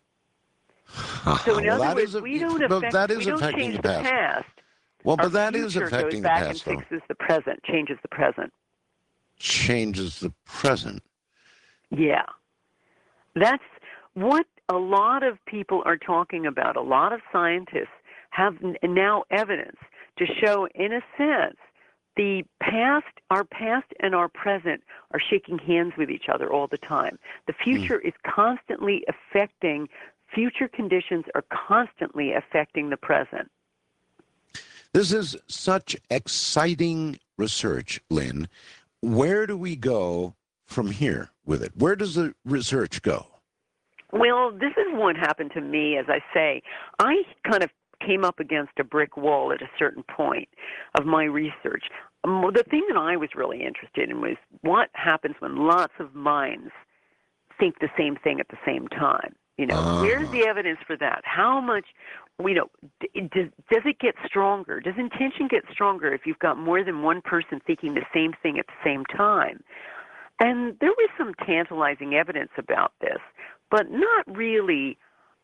So in Well, other that words, is a- we don't but affect, that is we don't affecting change the the past. past. Well, Our but that is future affecting goes the back past, and though. fixes the present, changes the present. Changes the present. Yeah. That's what a lot of people are talking about, a lot of scientists have now evidence to show, in a sense, the past, our past and our present are shaking hands with each other all the time. The future mm. is constantly affecting, future conditions are constantly affecting the present. This is such exciting research, Lynn. Where do we go from here with it? Where does the research go? Well, this is what happened to me, as I say. I kind of came up against a brick wall at a certain point of my research. Um, the thing that I was really interested in was what happens when lots of minds think the same thing at the same time. You know, uh. where's the evidence for that? How much, you know, does, does it get stronger? Does intention get stronger if you've got more than one person thinking the same thing at the same time? And there was some tantalizing evidence about this, but not really,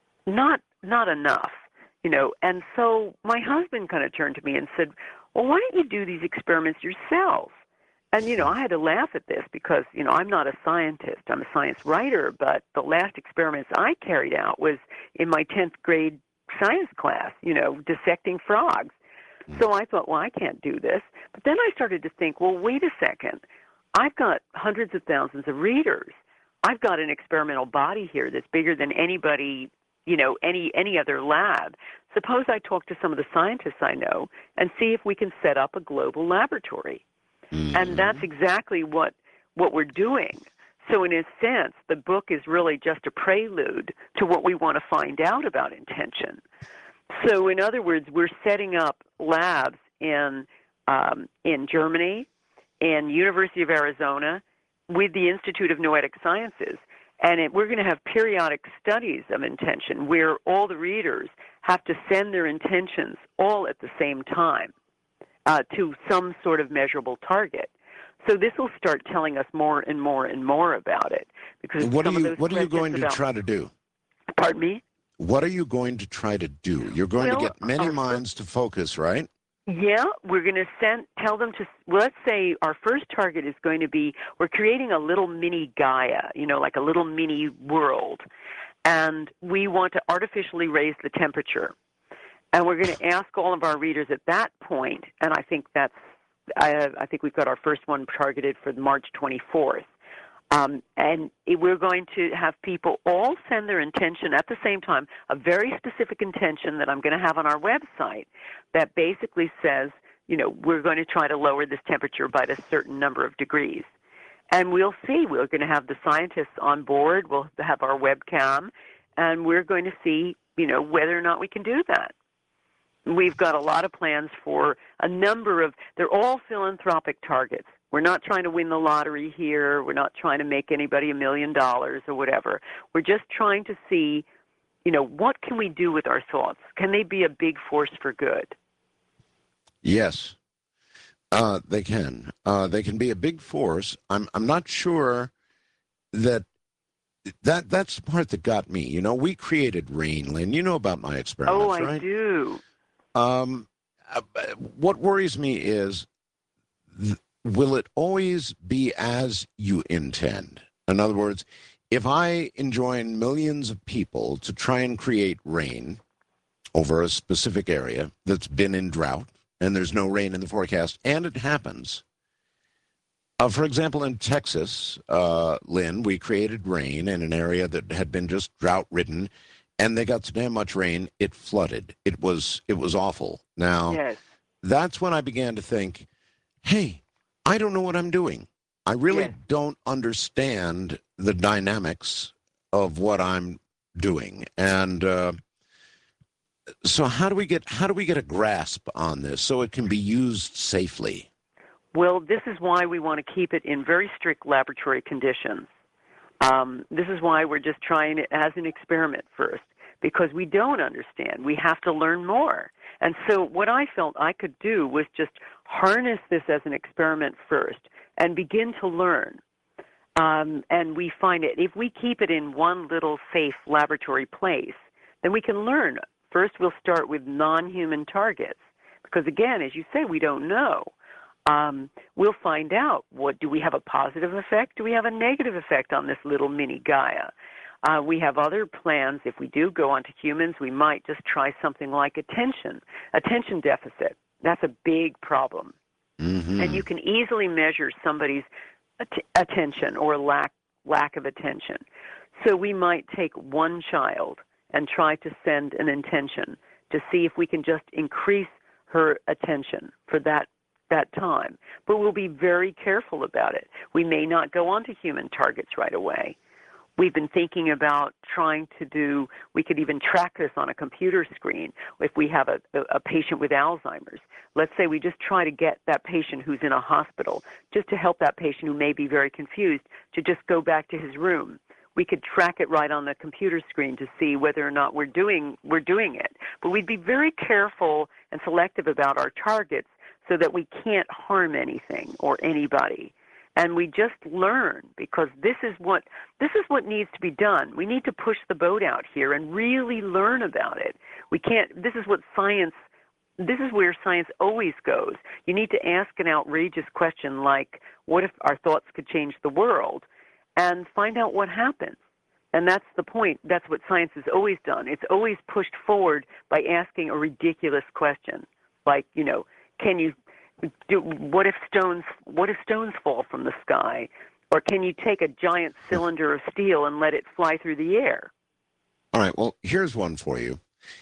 not not enough, you know. And so my husband kind of turned to me and said, well, why don't you do these experiments yourself? And, you know, I had to laugh at this because, you know, I'm not a scientist. I'm a science writer, but the last experiments I carried out was in my tenth grade science class, you know, dissecting frogs. So I thought, well, I can't do this. But then I started to think, well, wait a second. I've got hundreds of thousands of readers. I've got an experimental body here that's bigger than anybody, you know, any any other lab. Suppose I talk to some of the scientists I know and see if we can set up a global laboratory. Mm-hmm. And that's exactly what what we're doing. So in a sense, the book is really just a prelude to what we want to find out about intention. So in other words, we're setting up labs in um, in Germany, in University of Arizona, with the Institute of Noetic Sciences. And it, we're going to have periodic studies of intention where all the readers have to send their intentions all at the same time uh, to some sort of measurable target. So this will start telling us more and more and more about it. Because what some are you, of those what are you going to about, try to do? Pardon me? What are you going to try to do? You're going well, to get many uh, minds to focus, right? Yeah, we're going to send, tell them to, well, let's say our first target is going to be, we're creating a little mini Gaia, you know, like a little mini world. And we want to artificially raise the temperature. And we're going to ask all of our readers at that point, and I think that's, I, I think we've got our first one targeted for March twenty-fourth. Um, and it, we're going to have people all send their intention at the same time, a very specific intention that I'm going to have on our website that basically says, you know, we're going to try to lower this temperature by a certain number of degrees. And we'll see. We're going to have the scientists on board. We'll have our webcam, and we're going to see, you know, whether or not we can do that. We've got a lot of plans for a number of, they're all philanthropic targets. We're not trying to win the lottery here. We're not trying to make anybody a million dollars or whatever. We're just trying to see, you know, what can we do with our thoughts? Can they be a big force for good? Yes, uh, they can. Uh, they can be a big force. I'm I'm not sure that that that's the part that got me. You know, we created RAIN, Lynn. You know about my experiments, oh, I right? do. Um, uh, what worries me is, th- will it always be as you intend? In other words, if I enjoin millions of people to try and create rain over a specific area that's been in drought, and there's no rain in the forecast, and it happens. Uh, for example, in Texas, uh, Lynn, we created rain in an area that had been just drought-ridden, and they got so damn much rain, it flooded. It was it was awful. Now, yes. That's when I began to think, hey, I don't know what I'm doing. I really yes. don't understand the dynamics of what I'm doing. And uh, so how do we get how do we get a grasp on this so it can be used safely? Well, this is why we want to keep it in very strict laboratory conditions. Um, this is why we're just trying it as an experiment first, because we don't understand. We have to learn more. And so what I felt I could do was just harness this as an experiment first and begin to learn. Um, and we find it, if we keep it in one little safe laboratory place, then we can learn. First, we'll start with non-human targets, because again, as you say, we don't know. Um, we'll find out, what do we have a positive effect? Do we have a negative effect on this little mini Gaia? Uh, we have other plans. If we do go on to humans, we might just try something like attention, attention deficit. That's a big problem. Mm-hmm. And you can easily measure somebody's att- attention or lack lack of attention. So we might take one child and try to send an intention to see if we can just increase her attention for that that time. But we'll be very careful about it. We may not go on to human targets right away. We've been thinking about trying to do, we could even track this on a computer screen if we have a, a patient with Alzheimer's. Let's say we just try to get that patient who's in a hospital, just to help that patient who may be very confused, to just go back to his room. We could track it right on the computer screen to see whether or not we're doing, we're doing it. But we'd be very careful and selective about our targets so that we can't harm anything or anybody. And we just learn, because this is what this is what needs to be done. We need to push the boat out here and really learn about it. We can't. This is what science. This is where science always goes. You need to ask an outrageous question like, "What if our thoughts could change the world?" and find out what happens. And that's the point. That's what science has always done. It's always pushed forward by asking a ridiculous question, like, you know, can you? Do, what if stones? What if stones fall from the sky, or can you take a giant cylinder of steel and let it fly through the air? All right. Well, here's one for you.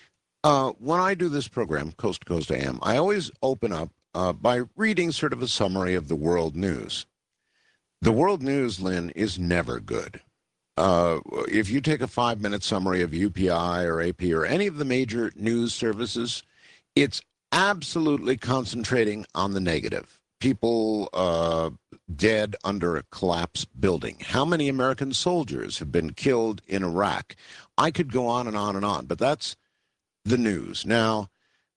Uh, when I do this program, Coast to Coast A M, I always open up uh, by reading sort of a summary of the world news. The world news, Lynn, is never good. Uh, if you take a five-minute summary of U P I or A P or any of the major news services, it's absolutely concentrating on the negative. People uh, dead under a collapsed building. How many American soldiers have been killed in Iraq? I could go on and on and on, but that's the news. Now,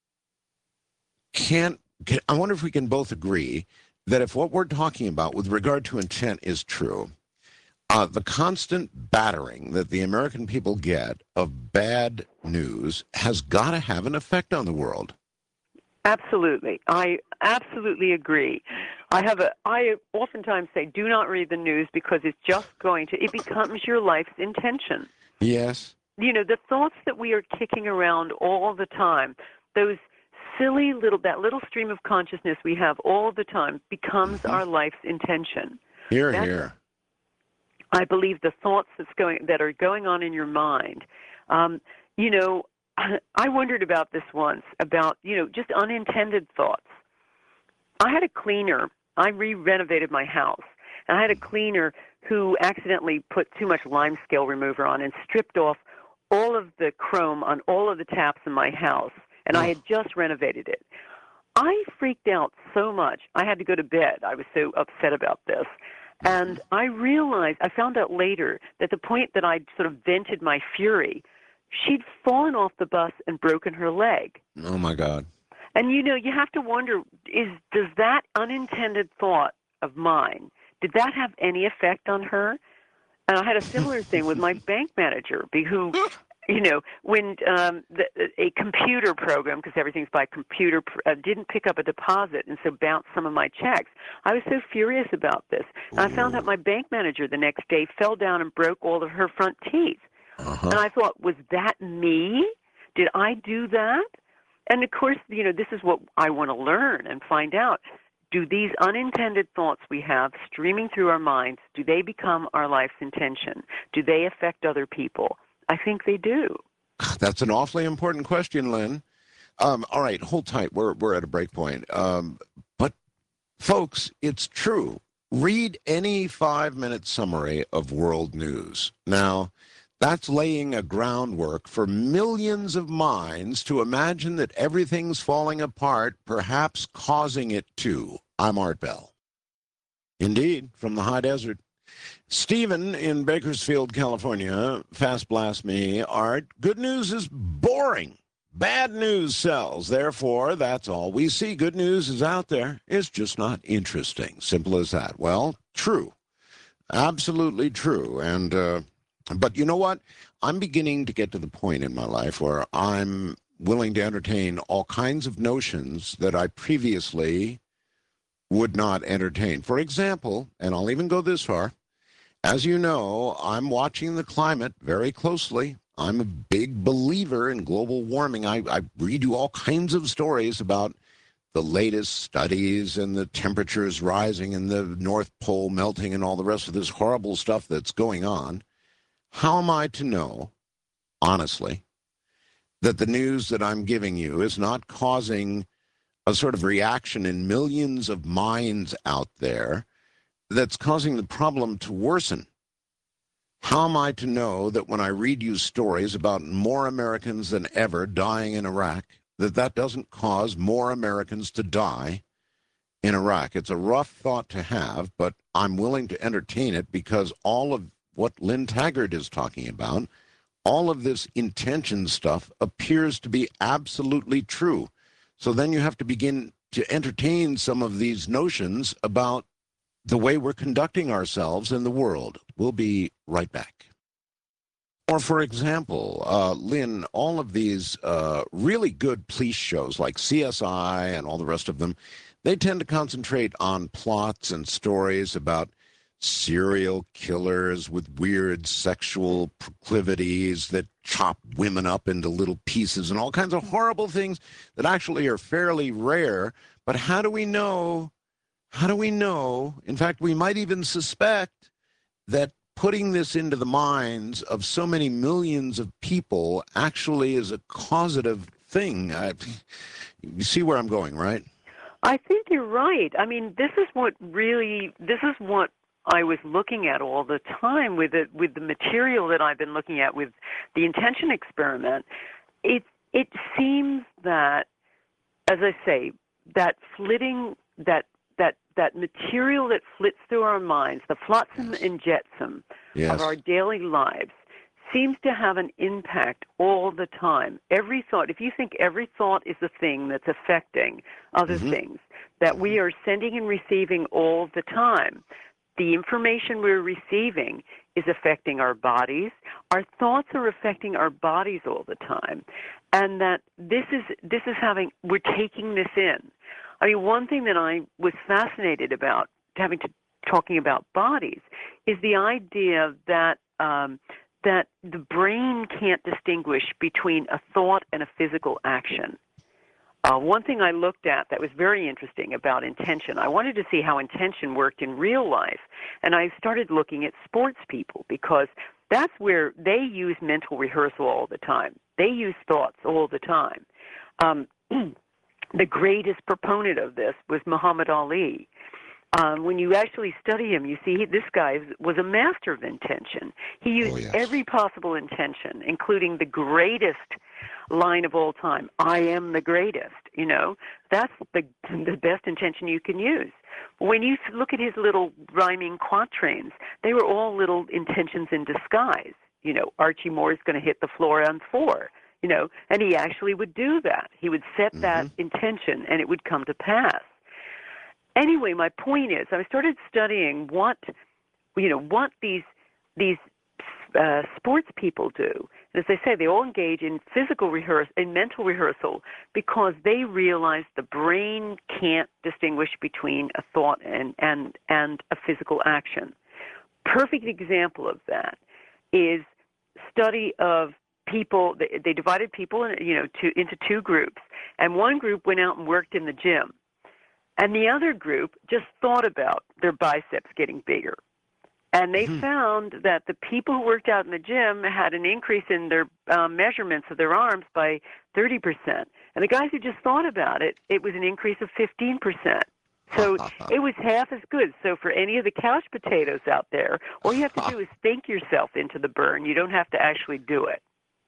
can't, can, I wonder if we can both agree that if what we're talking about with regard to intent is true, uh, the constant battering that the American people get of bad news has got to have an effect on the world. Absolutely. I absolutely agree. I have a, I oftentimes say, do not read the news because it's just going to, it becomes your life's intention. Yes. You know, the thoughts that we are kicking around all the time, those silly little, that little stream of consciousness we have all the time becomes mm-hmm. our life's intention. Here, That's, here. I believe the thoughts that's going, that are going on in your mind, um, you know, I wondered about this once, about, you know, just unintended thoughts. I had a cleaner. I re-renovated my house, and I had a cleaner who accidentally put too much lime scale remover on and stripped off all of the chrome on all of the taps in my house, and I had just renovated it. I freaked out so much. I had to go to bed. I was so upset about this. And I realized, I found out later, that the point that I'd sort of vented my fury, she'd fallen off the bus and broken her leg. Oh, my God. And, you know, you have to wonder, is does that unintended thought of mine, did that have any effect on her? And I had a similar thing with my bank manager, who, you know, when um, the, a computer program, because everything's by computer, uh, didn't pick up a deposit and so bounced some of my checks. I was so furious about this. And I found out my bank manager the next day fell down and broke all of her front teeth. Uh-huh. And I thought, was that me? Did I do that? And, of course, you know, this is what I want to learn and find out. Do these unintended thoughts we have streaming through our minds, do they become our life's intention? Do they affect other people? I think they do. That's an awfully important question, Lynn. Um, all right, hold tight. We're, we're at a break point. Um, but, folks, it's true. Read any five-minute summary of world news. Now, that's laying a groundwork for millions of minds to imagine that everything's falling apart, perhaps causing it to. I'm Art Bell. Indeed, from the high desert. Stephen in Bakersfield, California, fast blast me. Art, good news is boring. Bad news sells. Therefore, that's all we see. Good news is out there. It's just not interesting. Simple as that. Well, true. Absolutely true. And, uh, But you know what? I'm beginning to get to the point in my life where I'm willing to entertain all kinds of notions that I previously would not entertain. For example, and I'll even go this far, As you know, I'm watching the climate very closely. I'm a big believer in global warming. I, I read you all kinds of stories about the latest studies and the temperatures rising and the North Pole melting and all the rest of this horrible stuff that's going on. How am I to know, honestly, that the news that I'm giving you is not causing a sort of reaction in millions of minds out there that's causing the problem to worsen? How am I to know that when I read you stories about more Americans than ever dying in Iraq, that that doesn't cause more Americans to die in Iraq? It's a rough thought to have, but I'm willing to entertain it because all of what Lynn Taggart is talking about, all of this intention stuff appears to be absolutely true. So then you have to begin to entertain some of these notions about the way we're conducting ourselves in the world. We'll be right back. Or, for example, uh, Lynn, all of these uh, really good police shows like C S I and all the rest of them, they tend to concentrate on plots and stories about serial killers with weird sexual proclivities that chop women up into little pieces and all kinds of horrible things that actually are fairly rare. But how do we know? How do we know? In fact, we might even suspect that putting this into the minds of so many millions of people actually is a causative thing. I, you see where I'm going, right? I think you're right. I mean, this is what really, this is what I was looking at all the time with it, with the material that I've been looking at with the intention experiment. It it seems that, as I say, that flitting, that that that material that flits through our minds, the flotsam yes. and jetsam yes. of our daily lives, seems to have an impact all the time. Every thought, if you think every thought is a thing that's affecting other mm-hmm. things, that mm-hmm. we are sending and receiving all the time, the information we're receiving is affecting our bodies. Our thoughts are affecting our bodies all the time. And that this is this is having, we're taking this in. I mean, one thing that I was fascinated about, having to talking about bodies, is the idea that um, that the brain can't distinguish between a thought and a physical action. Uh, one thing I looked at that was very interesting about intention, I wanted to see how intention worked in real life, and I started looking at sports people because that's where they use mental rehearsal all the time. They use thoughts all the time. Um, the greatest proponent of this was Muhammad Ali. Um, when you actually study him, you see he, this guy was a master of intention. He used oh, yes. every possible intention, including the greatest line of all time, I am the greatest. You know, that's the the best intention you can use. When you look at his little rhyming quatrains, they were all little intentions in disguise. You know, Archie Moore's going to hit the floor on four, you know, and he actually would do that. He would set mm-hmm. that intention, and it would come to pass. Anyway, my point is, I started studying what, you know, what these these uh, sports people do. And as I say, they all engage in physical rehearsal, in mental rehearsal, because they realize the brain can't distinguish between a thought and and and a physical action. Perfect example of that is study of people. They, they divided people, in, you know, to, into two groups, and one group went out and worked in the gym. And the other group just thought about their biceps getting bigger. And they mm-hmm. found that the people who worked out in the gym had an increase in their um, measurements of their arms by thirty percent. And the guys who just thought about it, it was an increase of fifteen percent. So it was half as good. So for any of the couch potatoes out there, all you have to do is think yourself into the burn. You don't have to actually do it.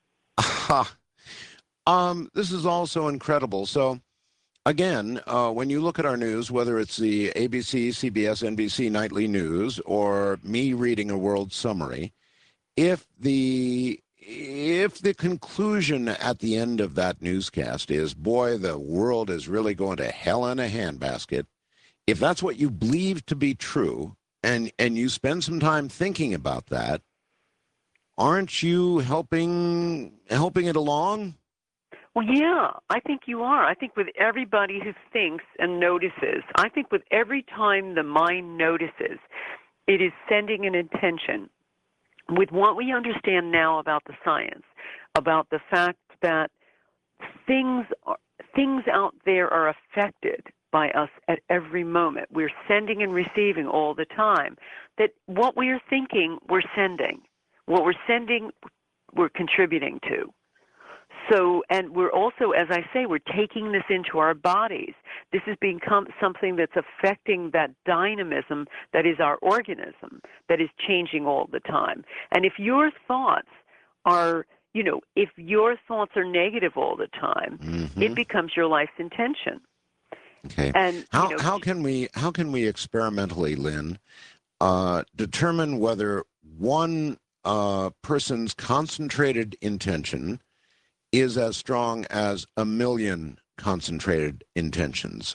um, this is also incredible. So, again, uh, when you look at our news, whether it's the A B C, C B S, N B C nightly news, or me reading a world summary, if the if the conclusion at the end of that newscast is, boy, the world is really going to hell in a handbasket, if that's what you believe to be true, and and you spend some time thinking about that, aren't you helping helping it along? Well, yeah, I think you are. I think with everybody who thinks and notices, I think with every time the mind notices, It is sending an intention. With what we understand now about the science, about the fact that things are, things out there are affected by us at every moment. We're sending and receiving all the time. That what we are thinking, we're sending. What we're sending, we're contributing to. So, and we're also, as I say, we're taking this into our bodies. This has become something that's affecting that dynamism that is our organism, that is changing all the time. And if your thoughts are, you know, if your thoughts are negative all the time, mm-hmm. it becomes your life's intention. Okay. And how you know, how can we how can we experimentally, Lynn, uh, determine whether one uh, person's concentrated intention is as strong as a million concentrated intentions?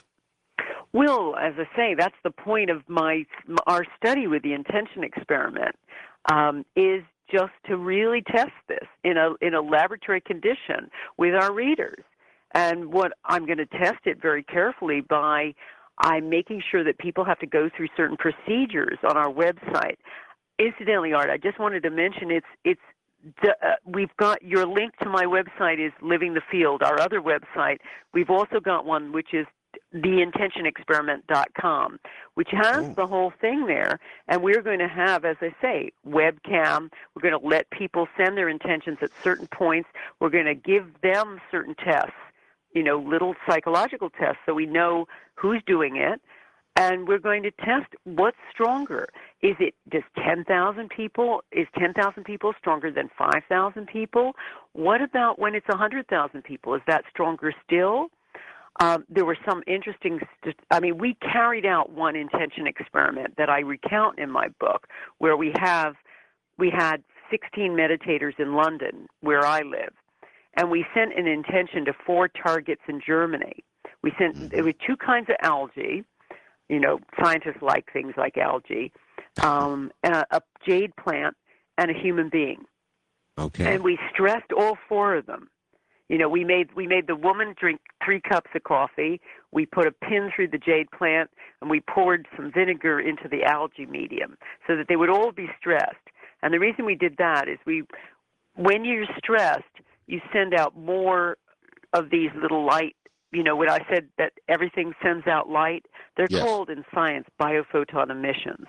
Well, as I say, that's the point of my our study with the intention experiment, um, is just to really test this in a in a laboratory condition with our readers. And what I'm going to test it very carefully by I'm making sure that people have to go through certain procedures on our website. Incidentally, Art, I just wanted to mention it's it's the, uh, we've got your link to my website is Living the Field, our other website. We've also got one which is the intention experiment dot com, which has oh. the whole thing there. And we're going to have, as I say, webcam. We're going to let people send their intentions at certain points. We're going to give them certain tests, you know, little psychological tests so we know who's doing it. And we're going to test what's stronger. Is it just ten thousand people? Is ten thousand people stronger than five thousand people? What about when it's one hundred thousand people? Is that stronger still? Um, there were some interesting, st- I mean, we carried out one intention experiment that I recount in my book where we have, we had sixteen meditators in London where I live. And we sent an intention to four targets in Germany. We sent, it was two kinds of algae. You know, scientists like things like algae, um, a, a jade plant, and a human being. Okay. And we stressed all four of them. You know, we made we made the woman drink three cups of coffee. We put a pin through the jade plant, and we poured some vinegar into the algae medium so that they would all be stressed. And the reason we did that is we, when you're stressed, you send out more of these little light. You know, when I said that everything sends out light, they're yes. called in science biophoton emissions.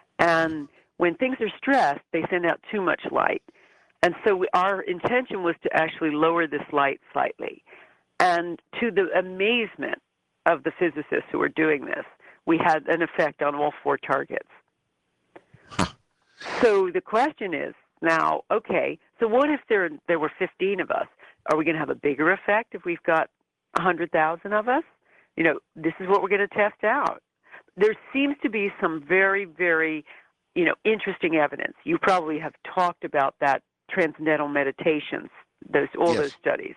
And when things are stressed, they send out too much light. And so we, our intention was to actually lower this light slightly. And to the amazement of the physicists who were doing this, we had an effect on all four targets. Huh. So the question is now, okay, so what if there there were fifteen of us? Are we going to have a bigger effect if we've got one hundred thousand of us? You know, this is what we're going to test out. There seems to be some very, very, you know, interesting evidence. You probably have talked about that transcendental meditations, those all yes. those studies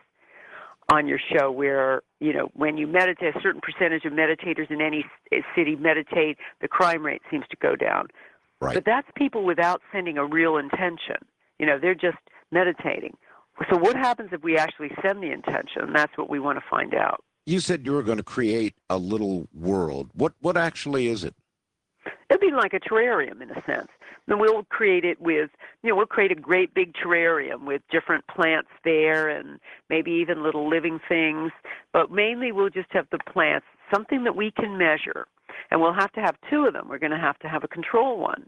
on your show where, you know, when you meditate, a certain percentage of meditators in any city meditate, the crime rate seems to go down. Right. But that's people without sending a real intention. You know, they're just meditating. So what happens if we actually send the intention? That's what we want to find out. You said you were going to create a little world. What what actually is it? It'd be like a terrarium in a sense. And we'll create it with, you know, we'll create a great big terrarium with different plants there and maybe even little living things. But mainly we'll just have the plants, something that we can measure. And we'll have to have two of them. We're going to have to have a control one.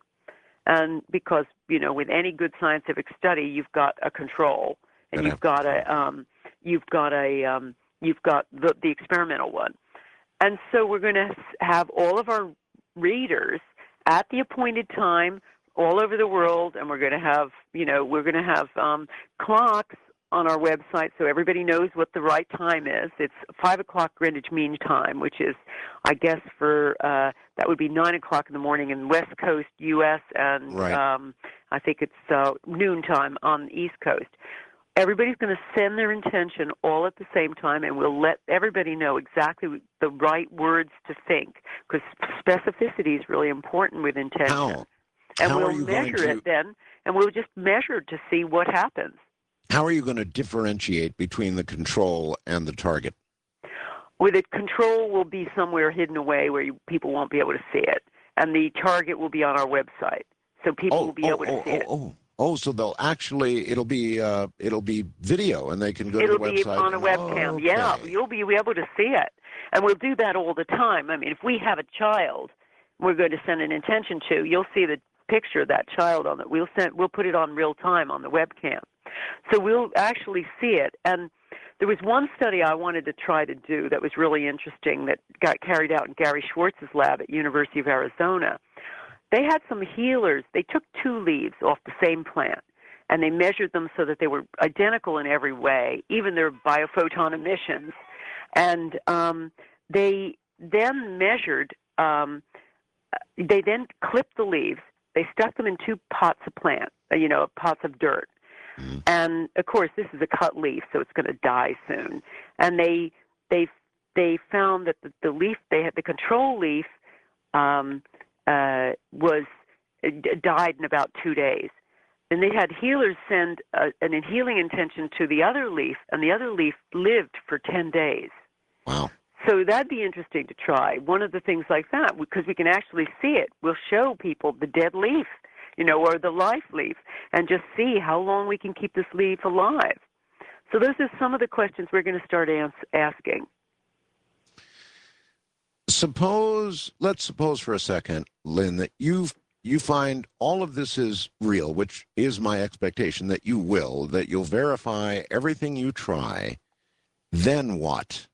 And because, you know, with any good scientific study, you've got a control. And you've got a, um, you've got a, um, you've got the, the experimental one. And so we're going to have all of our readers at the appointed time all over the world, and we're going to have, you know, we're going to have um, clocks on our website so everybody knows what the right time is. It's five o'clock Greenwich Mean Time, which is, I guess, for, uh, that would be nine o'clock in the morning in West Coast, U S, and right. um, I think it's uh, noon time on the East Coast. Everybody's going to send their intention all at the same time, and we'll let everybody know exactly the right words to think, because specificity is really important with intention. How? And How we'll are you measure going to... it then, and we'll just measure to see what happens. How are you going to differentiate between the control and the target? With it, control will be somewhere hidden away where you, people won't be able to see it. and the target will be on our website, so people Oh, will be oh, able to oh, see oh, it. oh, oh, so they'll actually, it'll be, uh, it'll be video, and they can go It'll to the be website. on a and- webcam. Yeah, okay. you'll be able to see it, and we'll do that all the time. I mean, if we have a child we're going to send an intention to, you'll see the picture of that child on it. We'll send, we'll put it on real time on the webcam, so we'll actually see it. And there was one study I wanted to try to do that was really interesting that got carried out in Gary Schwartz's lab at University of Arizona. They had some healers. They took two leaves off the same plant, and they measured them so that they were identical in every way, even their biophoton emissions. And um, they then measured, um, they then clipped the leaves. They stuck them in two pots of plant, you know, pots of dirt. Mm-hmm. And of course, this is a cut leaf, so it's going to die soon. And they they they found that the, the leaf they had, the control leaf, um, uh, was died in about two days. And they had healers send a, an healing intention to the other leaf, and the other leaf lived for ten days. Wow. So that'd be interesting to try. One of the things like that, because we can actually see it, we'll show people the dead leaf, you know, or the life leaf, and just see how long we can keep this leaf alive. So those are some of the questions we're going to start ans- asking. Suppose, let's suppose for a second, Lynn, that you've you find all of this is real, which is my expectation that you will, that you'll verify everything you try. Then what?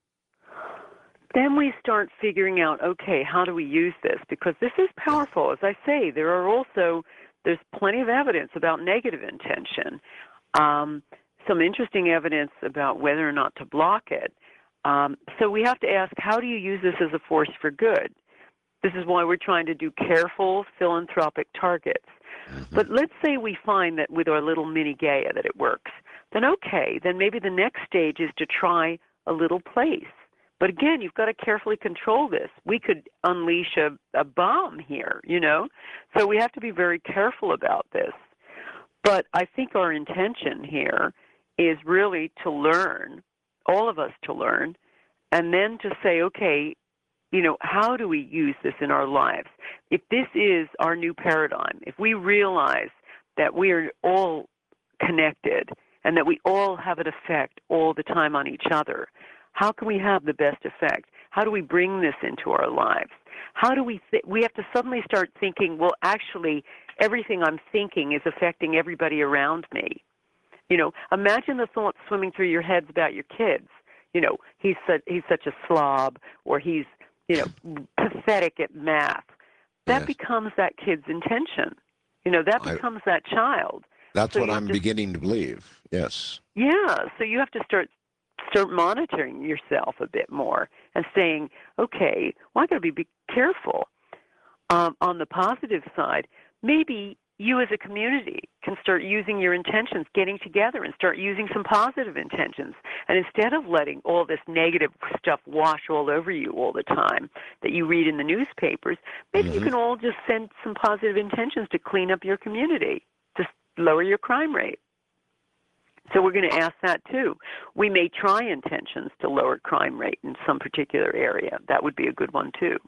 Then we start figuring out, okay, how do we use this? Because this is powerful. As I say, there are also, there's plenty of evidence about negative intention, um, some interesting evidence about whether or not to block it. Um, so we have to ask, how do you use this as a force for good? This is why we're trying to do careful philanthropic targets. Mm-hmm. But let's say we find that with our little mini Gaia that it works. Then okay, then maybe the next stage is to try a little place. But again, you've got to carefully control this. We could unleash a, a bomb here, you know? So we have to be very careful about this. But I think our intention here is really to learn, all of us to learn, and then to say, okay, you know, how do we use this in our lives? If this is our new paradigm, if we realize that we are all connected and that we all have an effect all the time on each other, how can we have the best effect? How do we bring this into our lives? How do we th- we have to suddenly start thinking, well, actually, everything I'm thinking is affecting everybody around me. You know, imagine the thoughts swimming through your heads about your kids. You know, he's such, he's such a slob, or he's, you know, pathetic at math. That yes. becomes that kid's intention. You know, that becomes I, that child. That's so what I'm to, beginning to believe, yes. Yeah, so you have to start start monitoring yourself a bit more and saying, okay, well, I've got to be, be careful. Um, on the positive side, maybe you as a community can start using your intentions, getting together and start using some positive intentions. And instead of letting all this negative stuff wash all over you all the time that you read in the newspapers, maybe mm-hmm. you can all just send some positive intentions to clean up your community, to lower your crime rate. So we're going to ask that too. We may try intentions to lower crime rate in some particular area. That would be a good one too.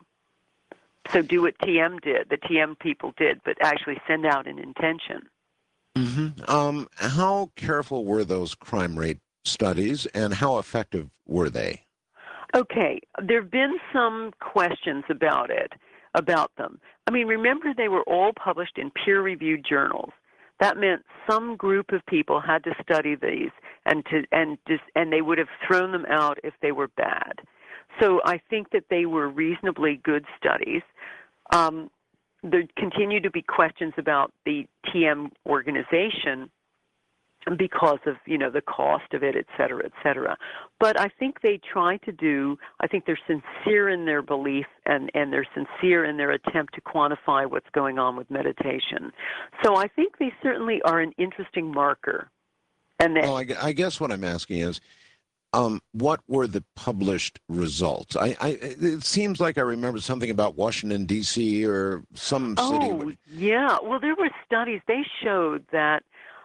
So do what T M did, the T M people did, but actually send out an intention. Mm-hmm. Um, how careful were those crime rate studies, and how effective were they? Okay, there have been some questions about it, about them. I mean, remember they were all published in peer-reviewed journals. That meant some group of people had to study these, and to and just, and they would have thrown them out if they were bad. So I think that they were reasonably good studies. Um, there continue to be questions about the T M organization because of, you know, the cost of it, et cetera, et cetera. But I think they try to do, I think they're sincere in their belief and, and they're sincere in their attempt to quantify what's going on with meditation. So I think they certainly are an interesting marker. And then, well, I, I guess what I'm asking is, um, what were the published results? I, I, it seems like I remember something about Washington, D C or some city. Oh, yeah. Well, there were studies. They showed that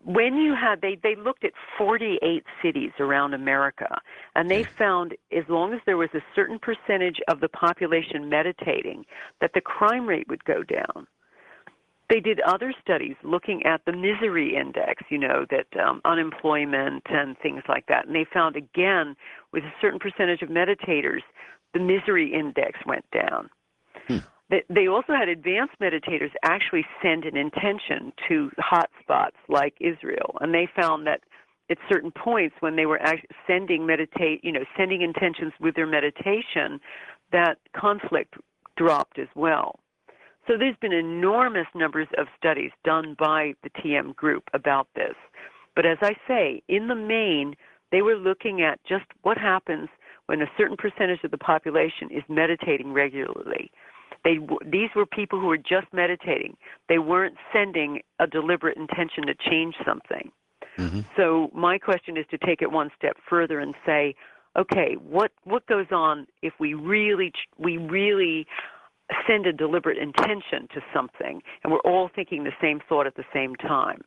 when you had, they, they looked at forty-eight cities around America, and they found as long as there was a certain percentage of the population meditating, that the crime rate would go down. They did other studies looking at the misery index, you know, that um, unemployment and things like that, and they found, again, with a certain percentage of meditators, the misery index went down. Hmm. They also had advanced meditators actually send an intention to hot spots like Israel, and they found that at certain points when they were sending meditate, you know, sending intentions with their meditation, that conflict dropped as well. So there's been enormous numbers of studies done by the T M group about this. But as I say, in the main, they were looking at just what happens when a certain percentage of the population is meditating regularly. They, these were people who were just meditating. They weren't sending a deliberate intention to change something. Mm-hmm. So my question is to take it one step further and say, okay, what, what goes on if we really we really send a deliberate intention to something, and we're all thinking the same thought at the same time?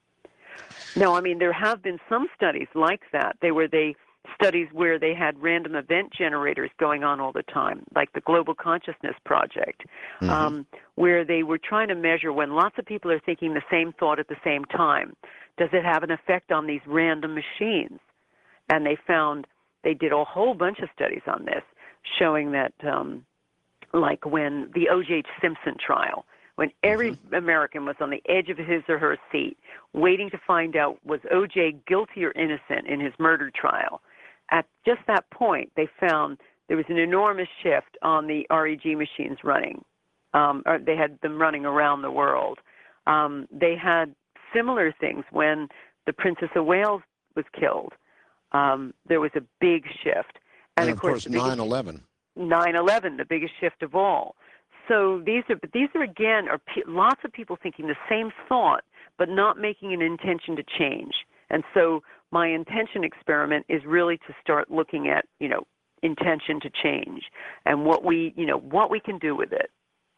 Now, I mean, there have been some studies like that. They were they. studies where they had random event generators going on all the time, like the Global Consciousness Project, mm-hmm. um, where they were trying to measure when lots of people are thinking the same thought at the same time, does it have an effect on these random machines? And they found, they did a whole bunch of studies on this, showing that, um, like when the O J Simpson trial, when every mm-hmm. American was on the edge of his or her seat, waiting to find out was O J guilty or innocent in his murder trial. At just that point, they found there was an enormous shift on the R E G machines running. Um, or they had them running around the world. Um, they had similar things when the Princess of Wales was killed. Um, there was a big shift. And, and of course, nine eleven. nine eleven, the biggest shift of all. So these are, but these are again, are pe- lots of people thinking the same thought, but not making an intention to change. And so my intention experiment is really to start looking at, you know, intention to change and what we, you know, what we can do with it.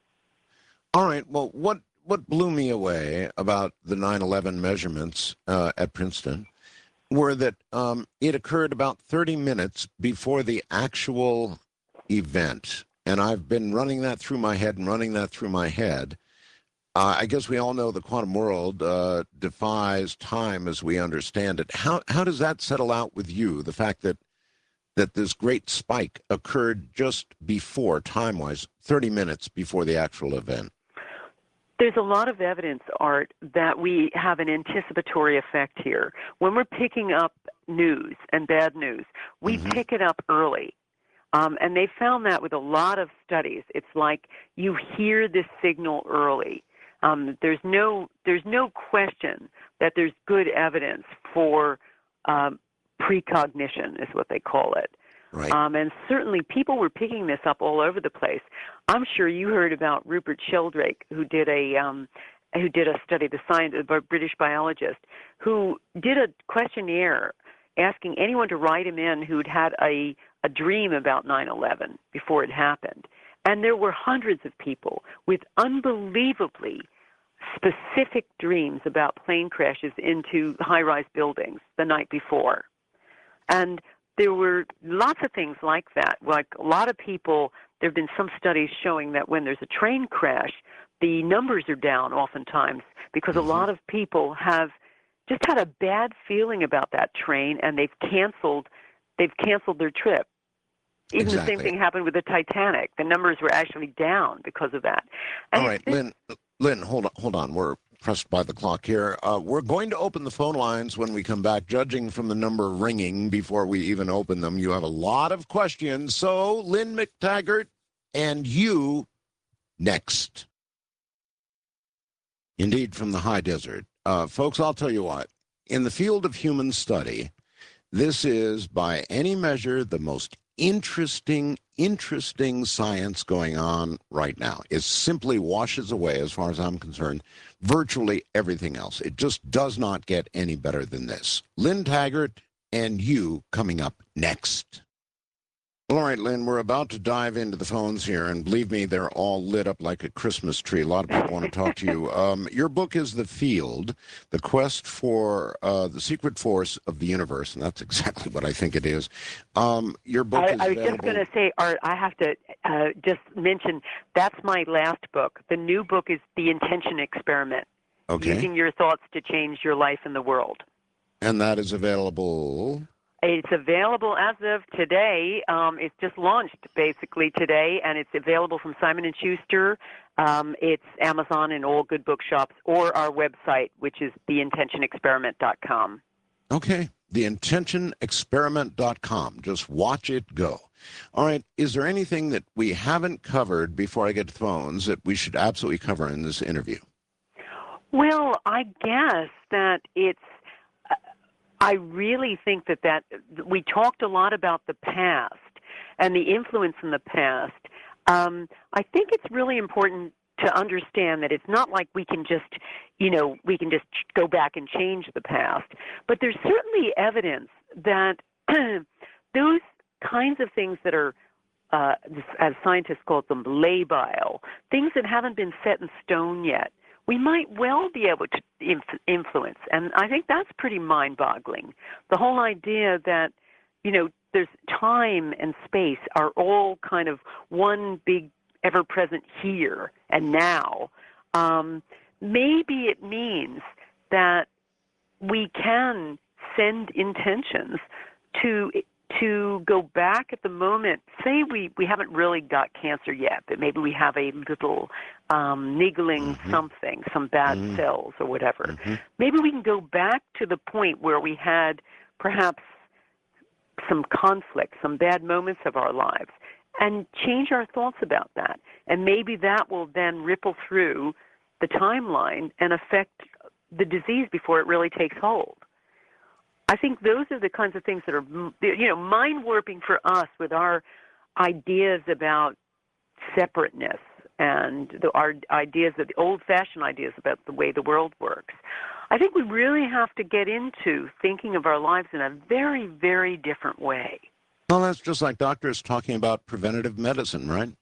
All right. Well, what what blew me away about the nine eleven measurements uh, at Princeton were that um, it occurred about thirty minutes before the actual event. And I've been running that through my head and running that through my head. Uh, I guess we all know the quantum world uh, defies time as we understand it. How how does that settle out with you, the fact that that this great spike occurred just before, time-wise, thirty minutes before the actual event? There's a lot of evidence, Art, that we have an anticipatory effect here. When we're picking up news and bad news, we mm-hmm. pick it up early. Um, and they found that with a lot of studies. It's like you hear this signal early. Um, there's no there's no question that there's good evidence for um, precognition, is what they call it. Right. Um, and certainly people were picking this up all over the place. I'm sure you heard about Rupert Sheldrake, who did a um, who did a study, the science, a British biologist, who did a questionnaire asking anyone to write him in who'd had a, a dream about nine eleven before it happened. And there were hundreds of people with unbelievably specific dreams about plane crashes into high-rise buildings the night before. And there were lots of things like that. Like a lot of people, there have been some studies showing that when there's a train crash, the numbers are down oftentimes because mm-hmm. a lot of people have just had a bad feeling about that train and they've canceled, they've canceled their trip. Even exactly. The same thing happened with the Titanic. The numbers were actually down because of that. And all right, Lynn, Lynn, hold on, hold on. We're pressed by the clock here. Uh, we're going to open the phone lines when we come back, judging from the number ringing before we even open them. You have a lot of questions. So, Lynn McTaggart and you next. Indeed, from the high desert. Uh, folks, I'll tell you what. In the field of human study, this is, by any measure, the most interesting, interesting science going on right now. It simply washes away, as far as I'm concerned, virtually everything else. It just does not get any better than this. Lynn Taggart and you coming up next. All right, Lynn, we're about to dive into the phones here, and believe me, they're all lit up like a Christmas tree. A lot of people want to talk to you. Um, your book is The Field, The Quest for uh, the Secret Force of the Universe, and that's exactly what I think it is. Um, your book I, is I was available... just going to say, Art, I have to uh, just mention, that's my last book. The new book is The Intention Experiment, Okay. Using Your Thoughts to Change Your Life and the World. And that is available... It's available as of today. Um, it's just launched basically today, and it's available from Simon and Schuster. Um, it's Amazon and all good bookshops, or our website, which is the intention experiment dot com. Okay, the intention experiment dot com. Just watch it go. All right, is there anything that we haven't covered before I get to the phones that we should absolutely cover in this interview? Well, I guess that it's I really think that, that we talked a lot about the past and the influence in the past. Um, I think it's really important to understand that it's not like we can just, you know, we can just go back and change the past. But there's certainly evidence that those kinds of things that are, uh, as scientists call them, labile, things that haven't been set in stone yet, we might well be able to inf- influence. And I think that's pretty mind-boggling. The whole idea that, you know, there's time and space are all kind of one big ever-present here and now. Um, maybe it means that we can send intentions to to go back at the moment. Say we, we haven't really got cancer yet, but maybe we have a little um, niggling mm-hmm. something, some bad mm-hmm. cells or whatever. Mm-hmm. Maybe we can go back to the point where we had perhaps some conflict, some bad moments of our lives, and change our thoughts about that. And maybe that will then ripple through the timeline and affect the disease before it really takes hold. I think those are the kinds of things that are, you know, mind-warping for us with our ideas about separateness and the, our ideas, of the old-fashioned ideas about the way the world works. I think we really have to get into thinking of our lives in a very, very different way. Well, that's just like doctors talking about preventative medicine, right?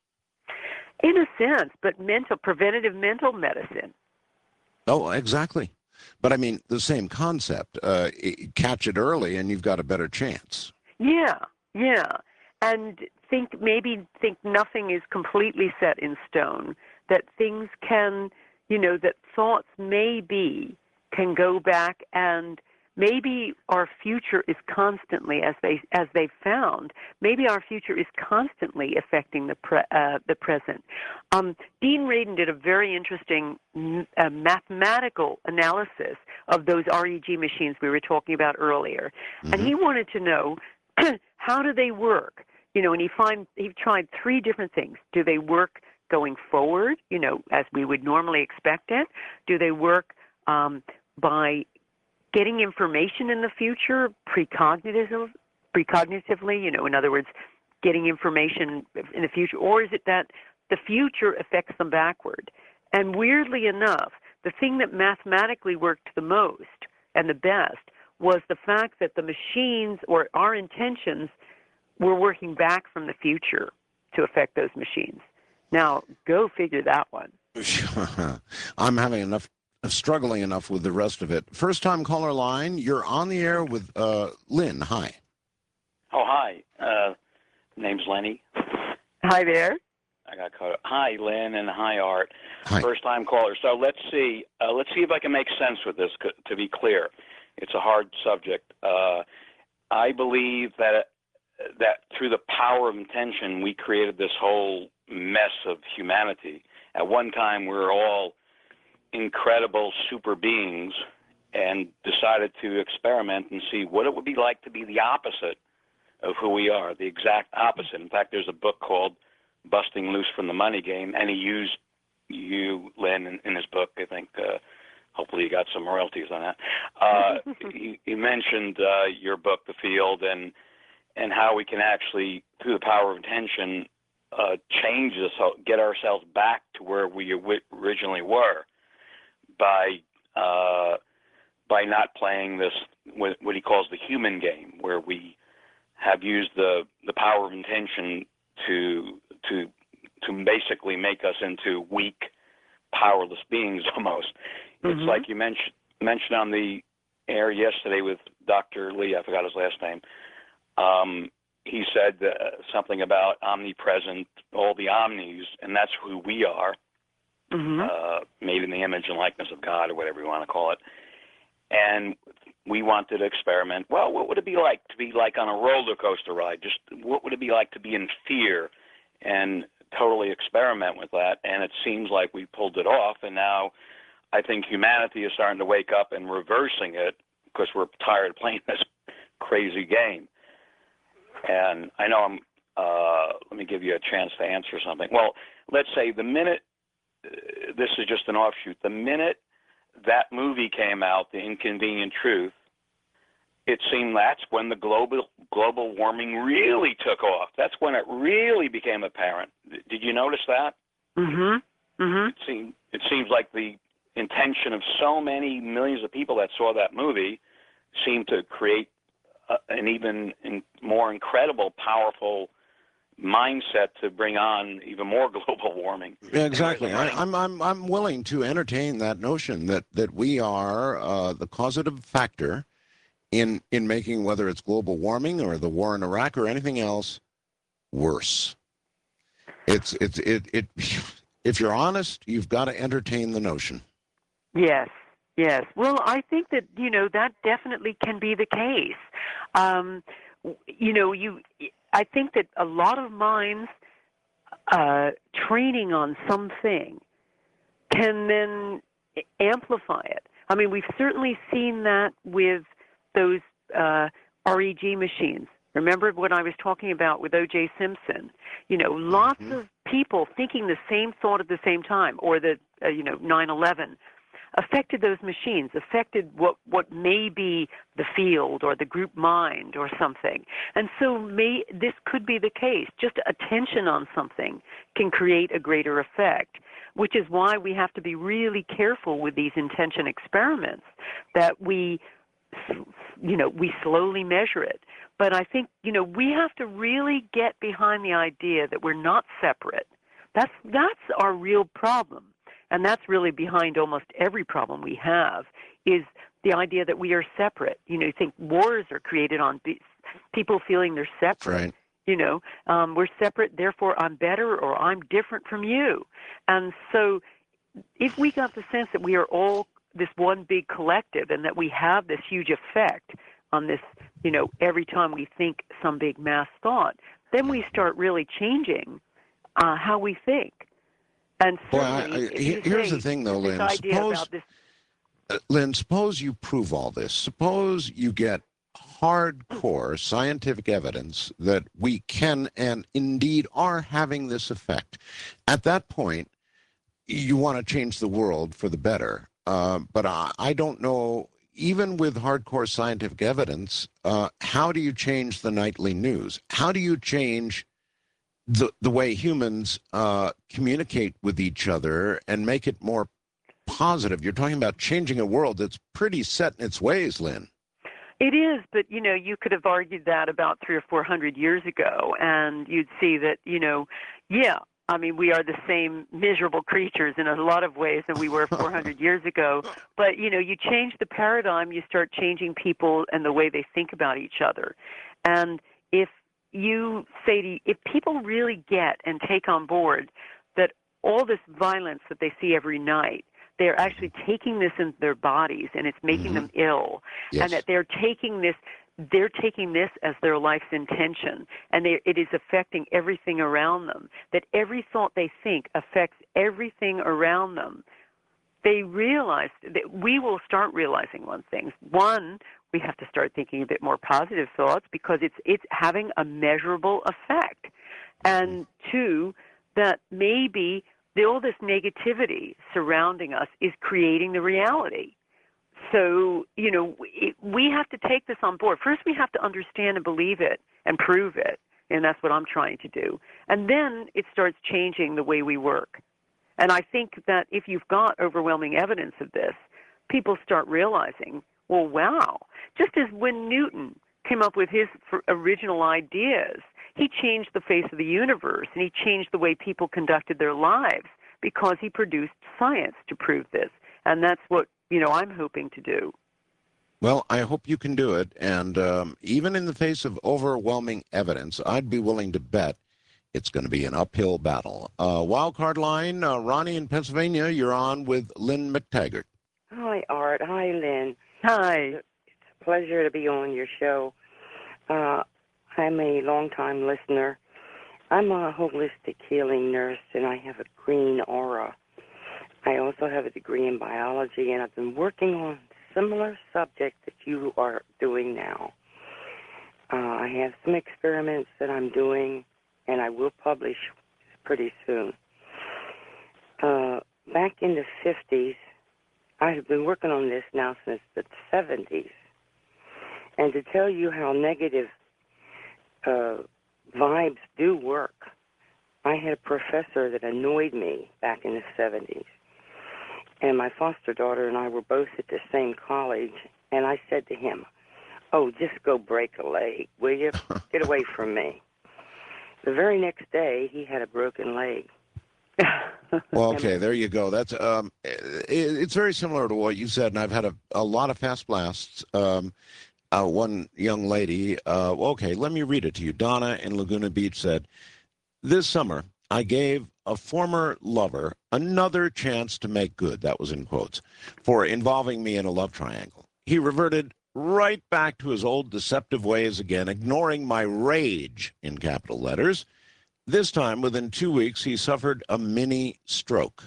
In a sense, but mental, preventative mental medicine. Oh, exactly. But, I mean, the same concept. Uh, catch it early and you've got a better chance. Yeah, yeah. And think maybe think nothing is completely set in stone, that things can, you know, that thoughts maybe can go back, and maybe our future is constantly, as they as they've found, maybe our future is constantly affecting the pre, uh, the present. Um, Dean Radin did a very interesting uh, mathematical analysis of those R E G machines we were talking about earlier, mm-hmm. and he wanted to know how do they work. You know, and he find he tried three different things. Do they work going forward? You know, as we would normally expect it. Do they work um, by getting information in the future precognitive, precognitively, you know, in other words, getting information in the future, or is it that the future affects them backward? And weirdly enough, the thing that mathematically worked the most and the best was the fact that the machines or our intentions were working back from the future to affect those machines. Now, go figure that one. I'm having enough struggling enough with the rest of it. First time caller line, you're on the air with uh, Lynn. Hi. Oh, hi. Uh, name's Lenny. Hi there. I got caught up. Hi, Lynn, and hi, Art. Hi. First time caller. So let's see. Uh, let's see if I can make sense with this. To be clear, it's a hard subject. Uh, I believe that that through the power of intention, we created this whole mess of humanity. At one time, we were all incredible super beings and decided to experiment and see what it would be like to be the opposite of who we are, the exact opposite. In fact, there's a book called Busting Loose from the Money Game, and he used you, Lynn, in, in his book. I think uh, hopefully you got some royalties on that. Uh, he, he mentioned uh, your book, The Field, and and how we can actually, through the power of intention, uh, change this, get ourselves back to where we originally were by uh, by not playing this, what he calls the human game, where we have used the the power of intention to to to basically make us into weak, powerless beings almost. Mm-hmm. It's like you mentioned mentioned on the air yesterday with Doctor Lee. I forgot his last name. Um, he said uh, something about omnipresent, all the omnis, and that's who we are, mm-hmm. uh, made in the image and likeness of God, or whatever you want to call it. And we wanted to experiment. Well, what would it be like to be like on a roller coaster ride? Just what would it be like to be in fear and totally experiment with that? And it seems like we pulled it off, and now I think humanity is starting to wake up and reversing it because we're tired of playing this crazy game. And I know I'm, uh, let me give you a chance to answer something. Well, let's say the minute, uh, this is just an offshoot, the minute that movie came out, The Inconvenient Truth, it seemed that's when the global global warming really took off. That's when it really became apparent. Did you notice that? Mm-hmm. Mm-hmm. It seemed, it seems like the intention of so many millions of people that saw that movie seemed to create uh, an even in, more incredible, powerful mindset to bring on even more global warming. Yeah, exactly. I, I'm I'm I'm willing to entertain that notion that that we are uh, the causative factor in in making, whether it's global warming or the war in Iraq or anything else, worse. It's it's it it. If you're honest, you've got to entertain the notion. Yes, yes. Well, I think that, you know, that definitely can be the case. Um, you know, you. I think that a lot of minds uh, training on something can then amplify it. I mean, we've certainly seen that with those uh, R E G machines. Remember what I was talking about with O J Simpson? You know, lots mm-hmm. of people thinking the same thought at the same time, or the, uh, you know, nine eleven. Affected those machines, affected what, what may be the field or the group mind or something. And so may, this could be the case. Just attention on something can create a greater effect, which is why we have to be really careful with these intention experiments, that we, you know, we slowly measure it. But I think, you know, we have to really get behind the idea that we're not separate. That's, that's our real problem. And that's really behind almost every problem we have, is the idea that we are separate. You know, you think wars are created on be- people feeling they're separate. Right. You know, um, we're separate, therefore I'm better or I'm different from you. And so if we got the sense that we are all this one big collective and that we have this huge effect on this, you know, every time we think some big mass thought, then we start really changing uh, how we think. And Boy, I, I, here's the thing, though, Lynn. Suppose, this... uh, Lynn, suppose you prove all this. Suppose you get hardcore scientific evidence that we can and indeed are having this effect. At that point, you want to change the world for the better. Uh, but I, I don't know, even with hardcore scientific evidence, uh, how do you change the nightly news? How do you change the the way humans uh, communicate with each other and make it more positive? You're talking about changing a world that's pretty set in its ways, Lynn. It is, but, you know, you could have argued that about three or four hundred years ago, and you'd see that, you know, yeah, I mean, we are the same miserable creatures in a lot of ways than we were four hundred years ago. But, you know, you change the paradigm, you start changing people and the way they think about each other. And if you say to, if people really get and take on board that all this violence that they see every night, they're actually taking this into their bodies and it's making mm-hmm. them ill, yes. and that they're taking this, they're taking this as their life's intention, and they, it is affecting everything around them, that every thought they think affects everything around them. They realize that we will start realizing one thing. One, we have to start thinking a bit more positive thoughts because it's it's having a measurable effect. And two, that maybe the, all this negativity surrounding us is creating the reality. So, you know, it, we have to take this on board. First, we have to understand and believe it and prove it, and that's what I'm trying to do. And then it starts changing the way we work. And I think that if you've got overwhelming evidence of this, people start realizing, well, wow, just as when Newton came up with his original ideas, he changed the face of the universe, and he changed the way people conducted their lives because he produced science to prove this. And that's what, you know, I'm hoping to do. Well, I hope you can do it. And um, even in the face of overwhelming evidence, I'd be willing to bet it's going to be an uphill battle. Uh, wildcard line, uh, Ronnie in Pennsylvania, you're on with Lynn McTaggart. Hi, Art. Hi, Lynn. Hi. It's a pleasure to be on your show. Uh, I'm a long-time listener. I'm a holistic healing nurse, and I have a green aura. I also have a degree in biology, and I've been working on similar subject that you are doing now. Uh, I have some experiments that I'm doing, and I will publish pretty soon. Uh, back in the fifties, I have been working on this now since the seventies. And to tell you how negative uh, vibes do work, I had a professor that annoyed me back in the seventies. And my foster daughter and I were both at the same college, and I said to him, "Oh, just go break a leg, will you? Get away from me." The very next day, he had a broken leg. Well, okay, there you go. That's um, it, it's very similar to what you said, and I've had a, a lot of fast blasts. Um, uh, one young lady, uh, okay, let me read it to you. Donna in Laguna Beach said, "This summer, I gave a former lover another chance to make good," that was in quotes, "for involving me in a love triangle. He reverted right back to his old deceptive ways again, ignoring my rage in capital letters. This time, within two weeks, he suffered a mini stroke."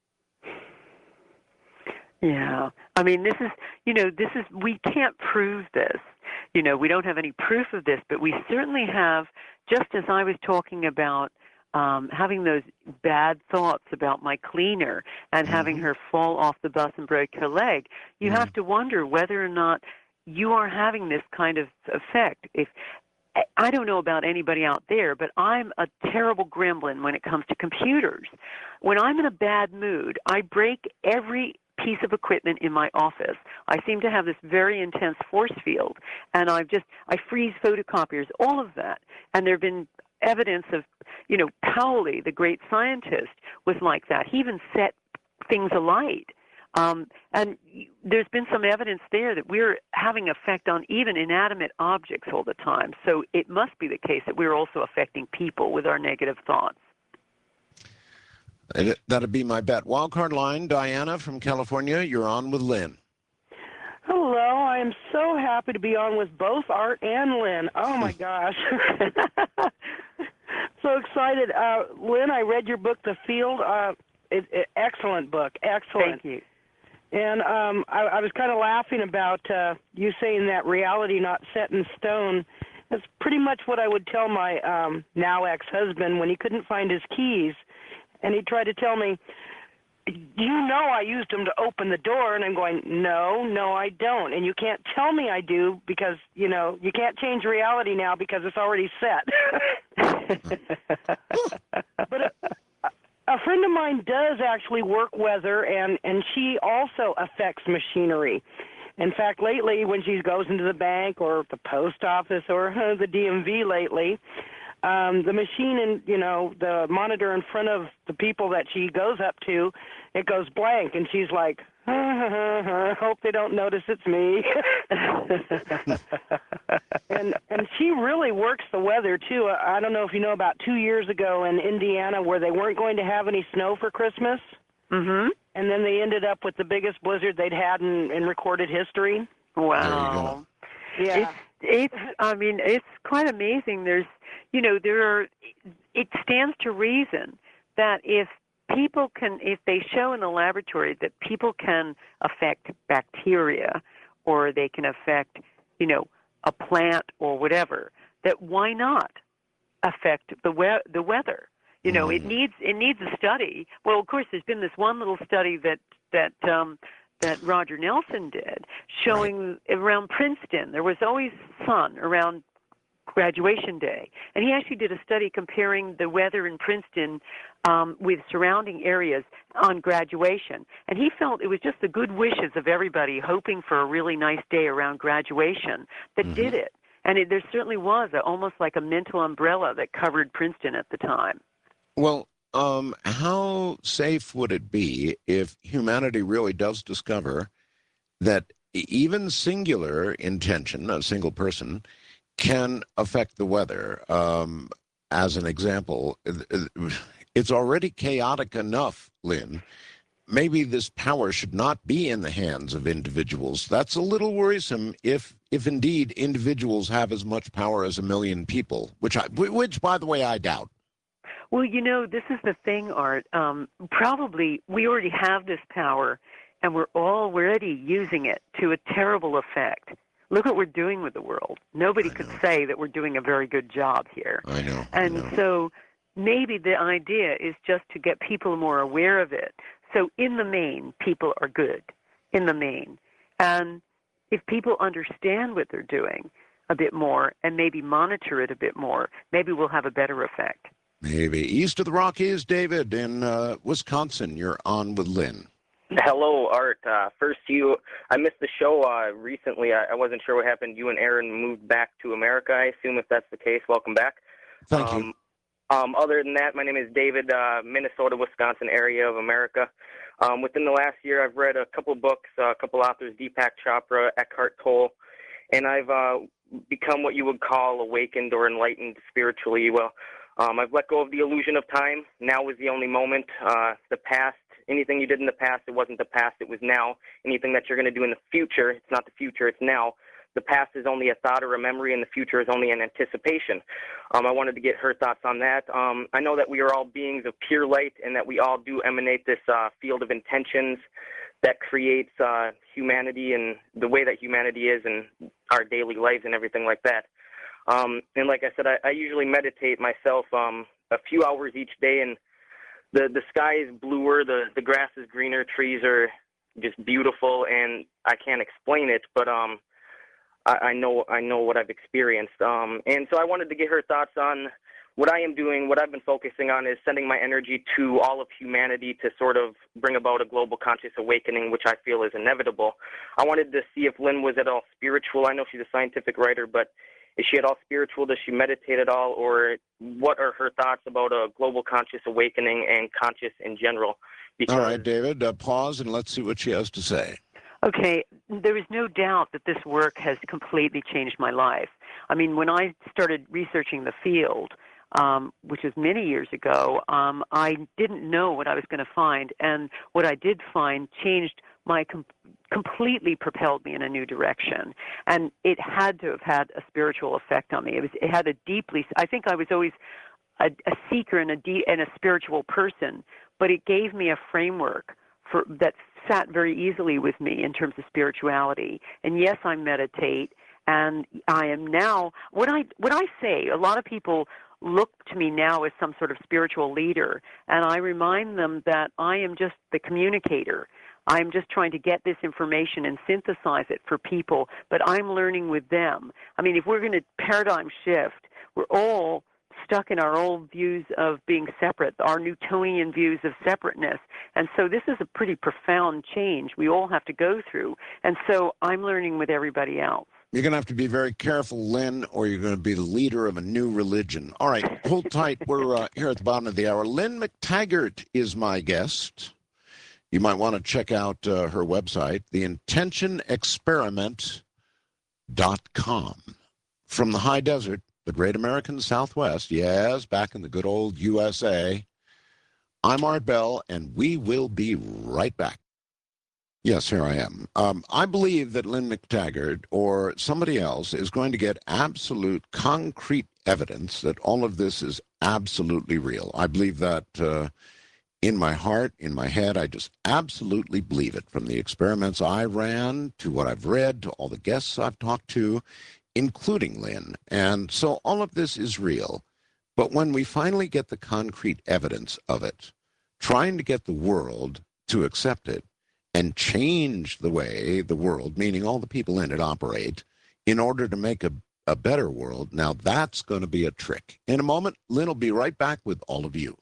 Yeah. I mean, this is, you know, this is, we can't prove this. You know, we don't have any proof of this, but we certainly have, just as I was talking about um, having those bad thoughts about my cleaner and mm-hmm. having her fall off the bus and break her leg, you mm-hmm. have to wonder whether or not you are having this kind of effect. If I don't know about anybody out there, but I'm a terrible gremlin when it comes to computers. When I'm in a bad mood, I break every piece of equipment in my office. I seem to have this very intense force field, and I just, I freeze photocopiers, all of that. And there have been evidence of, you know, Pauli, the great scientist, was like that. He even set things alight. Um, and there's been some evidence there that we're having effect on even inanimate objects all the time. So it must be the case that we're also affecting people with our negative thoughts. That'd be my bet. Wildcard line, Diana from California, you're on with Lynn. Hello, I am so happy to be on with both Art and Lynn. Oh my gosh. So excited. Uh, Lynn, I read your book, The Field. Uh, it, it, excellent book, excellent. Thank you. And um, I, I was kind of laughing about uh, you saying that reality not set in stone. That's pretty much what I would tell my um, now ex-husband when he couldn't find his keys. And he tried to tell me, "You know I used them to open the door." And I'm going, no, no, I don't. And you can't tell me I do because, you know, you can't change reality now because it's already set. But a, a friend of mine does actually work weather, and, and she also affects machinery. In fact, lately when she goes into the bank or the post office or uh, the D M V lately, Um, the machine and, you know, the monitor in front of the people that she goes up to, it goes blank, and she's like, I hope they don't notice it's me. and and she really works the weather, too. I don't know if you know about two years ago in Indiana where they weren't going to have any snow for Christmas. Mm-hmm. And then they ended up with the biggest blizzard they'd had in, in recorded history. Wow. Yeah. It's, it's, I mean, it's quite amazing. There's, you know, there are, it stands to reason that if people can, if they show in the laboratory that people can affect bacteria or they can affect, you know, a plant or whatever, that why not affect the we- the weather? You know, mm. it needs it needs a study. Well, of course, there's been this one little study that that um, that Roger Nelson did showing right. around Princeton. There was always sun around graduation day. And he actually did a study comparing the weather in Princeton um, with surrounding areas on graduation. And he felt it was just the good wishes of everybody hoping for a really nice day around graduation that mm-hmm. did it. And it, there certainly was a, almost like a mental umbrella that covered Princeton at the time. Well, um, how safe would it be if humanity really does discover that even singular intention, a single person, can affect the weather? Um, as an example, it's already chaotic enough, Lynn. Maybe this power should not be in the hands of individuals. That's a little worrisome if, if indeed individuals have as much power as a million people, which, I, which by the way, I doubt. Well, you know, this is the thing, Art. Um, probably we already have this power, and we're already using it to a terrible effect. Look what we're doing with the world. Nobody could say that we're doing a very good job here. I know. And I know. so maybe the idea is just to get people more aware of it. So in the main, people are good, in the main. And if people understand what they're doing a bit more and maybe monitor it a bit more, maybe we'll have a better effect. Maybe. East of the Rockies, David, in uh, Wisconsin, you're on with Lynn. Hello, Art. Uh, first, you, I missed the show uh, recently. I, I wasn't sure what happened. You and Aaron moved back to America, I assume, if that's the case. Welcome back. Thank um, you. Um, other than that, my name is David, uh, Minnesota, Wisconsin area of America. Um, within the last year, I've read a couple books, uh, a couple authors, Deepak Chopra, Eckhart Tolle, and I've uh, become what you would call awakened or enlightened spiritually. Well, um, I've let go of the illusion of time. Now was the only moment. Uh, the past, anything you did in the past, it wasn't the past, it was now. Anything that you're going to do in the future, it's not the future, it's now. The past is only a thought or a memory, and the future is only an anticipation. Um, I wanted to get her thoughts on that. Um, I know that we are all beings of pure light and that we all do emanate this uh, field of intentions that creates uh, humanity and the way that humanity is in our daily lives and everything like that. Um, and like I said, I, I usually meditate myself um, a few hours each day, and the, the sky is bluer, the, the grass is greener, trees are just beautiful, and I can't explain it, but um, I know I know what I've experienced. Um, and so I wanted to get her thoughts on what I am doing. What I've been focusing on is sending my energy to all of humanity to sort of bring about a global conscious awakening, which I feel is inevitable. I wanted to see if Lynn was at all spiritual. I know she's a scientific writer, but is she at all spiritual? Does she meditate at all? Or what are her thoughts about a global conscious awakening and conscious in general? Because all right, David, uh, pause and let's see what she has to say. Okay, there is no doubt that this work has completely changed my life. I mean, when I started researching the field, um, which was many years ago, um, I didn't know what I was going to find, and what I did find changed my com- completely propelled me in a new direction, and it had to have had a spiritual effect on me. It was, it had a deeply. I think I was always a, a seeker and a de- and a spiritual person, but it gave me a framework for that sat very easily with me in terms of spirituality. And yes, I meditate, and I am now what I what I say. A lot of people look to me now as some sort of spiritual leader, and I remind them that I am just the communicator. I'm just trying to get this information and synthesize it for people, but I'm learning with them. I mean, if we're going to paradigm shift, we're all stuck in our old views of being separate, our Newtonian views of separateness. And so this is a pretty profound change we all have to go through. And so I'm learning with everybody else. You're going to have to be very careful, Lynn, or you're going to be the leader of a new religion. All right, hold tight. We're uh, here at the bottom of the hour. Lynn McTaggart is my guest. You might want to check out uh, her website, the intention experiment dot com. From the high desert, the great American Southwest, yes, back in the good old U S A. I'm Art Bell, and we will be right back. Yes, here I am. Um, I believe that Lynn McTaggart or somebody else is going to get absolute concrete evidence that all of this is absolutely real. I believe that uh, in my heart, in my head, I just absolutely believe it. From the experiments I ran to what I've read to all the guests I've talked to, including Lynn. And so all of this is real. But when we finally get the concrete evidence of it, trying to get the world to accept it and change the way the world, meaning all the people in it, operate in order to make a, a better world, now that's going to be a trick. In a moment, Lynn will be right back with all of you.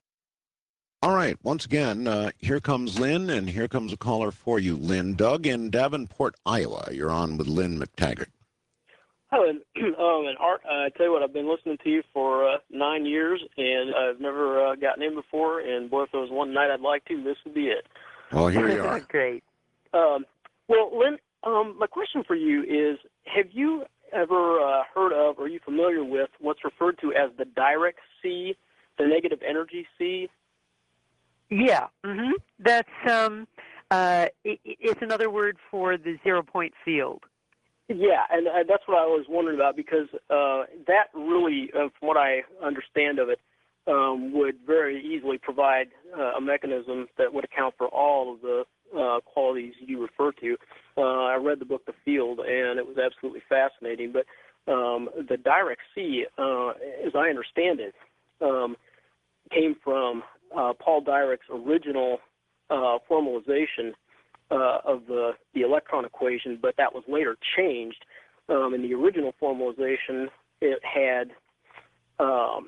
All right, once again, uh, here comes Lynn, and here comes a caller for you, Lynn. Doug in Davenport, Iowa. You're on with Lynn McTaggart. Oh, and, um, and Art, uh, I tell you what, I've been listening to you for uh, nine years, and I've never uh, gotten in before. And boy, if there was one night I'd like to, this would be it. Well, here you are. Great. Um, well, Lynn, um, my question for you is: have you ever uh, heard of, or are you familiar with, what's referred to as the direct sea, the negative energy sea? Yeah. Mm-hmm. That's um, uh, it, it's another word for the zero point field. Yeah, and uh, that's what I was wondering about, because uh, that really, uh, from what I understand of it, um, would very easily provide uh, a mechanism that would account for all of the uh, qualities you refer to. Uh, I read the book The Field, and it was absolutely fascinating. But um, the direct sea, uh, as I understand it, um, came from uh, Paul Dirac's original uh, formalization Uh, of the, the electron equation, but that was later changed. Um, in the original formalization, it had um,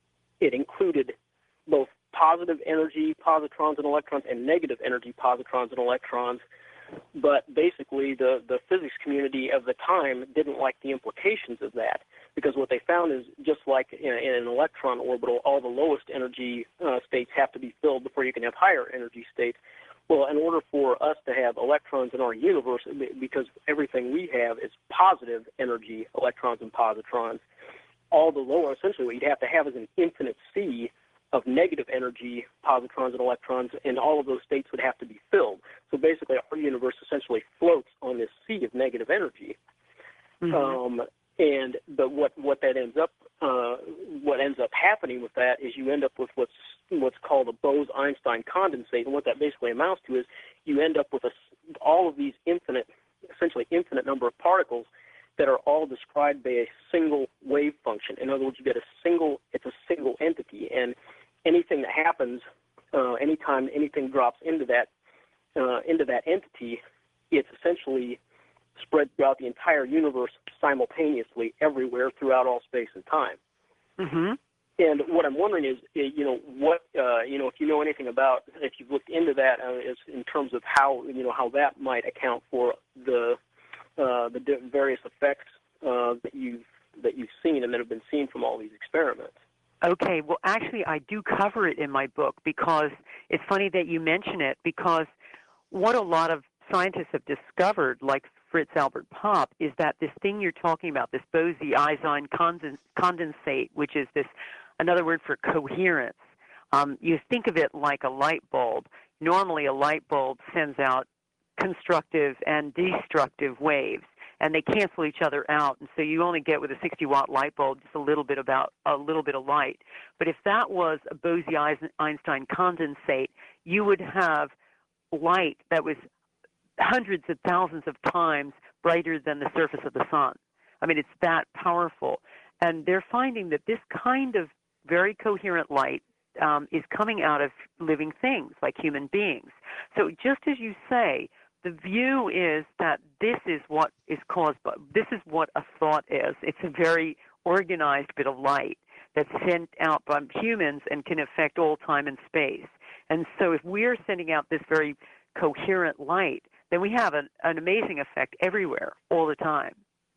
it included both positive energy positrons and electrons and negative energy positrons and electrons. But basically, the, the physics community of the time didn't like the implications of that, because what they found is, just like in, in an electron orbital, all the lowest energy uh, states have to be filled before you can have higher energy states. Well, in order for us to have electrons in our universe, because everything we have is positive energy, electrons and positrons, all the lower, essentially what you'd have to have is an infinite sea of negative energy, positrons and electrons, and all of those states would have to be filled. So basically our universe essentially floats on this sea of negative energy. Mm-hmm. Um, and but what, what that ends up uh, what ends up happening with that is you end up with what's what's called a Bose-Einstein condensate, and what that basically amounts to is you end up with a, all of these infinite, essentially infinite number of particles that are all described by a single wave function. In other words, you get a single, it's a single entity, and anything that happens, uh, anytime anything drops into that uh, into that entity, it's essentially spread throughout the entire universe simultaneously, everywhere, throughout all space and time. Mm-hmm. And what I'm wondering is, you know, what, uh, you know, if you know anything about, if you've looked into that, uh, is in terms of how, you know, how that might account for the uh, the various effects uh, that you've that you've seen and that have been seen from all these experiments. Okay, well, actually, I do cover it in my book, because it's funny that you mention it, because what a lot of scientists have discovered, like Fritz Albert Popp, is that this thing you're talking about, this Bose-Einstein condensate, which is this another word for coherence. Um, you think of it like a light bulb. Normally, a light bulb sends out constructive and destructive waves, and they cancel each other out, and so you only get with a sixty watt light bulb just a little bit about a little bit of light. But if that was a Bose-Einstein condensate, you would have light that was hundreds of thousands of times brighter than the surface of the sun. I mean, it's that powerful. And they're finding that this kind of very coherent light um, is coming out of living things like human beings. So just as you say, the view is that this is what is caused by, this is what a thought is. It's a very organized bit of light that's sent out by humans and can affect all time and space. And so if we're sending out this very coherent light, then we have an, an amazing effect everywhere, all the time.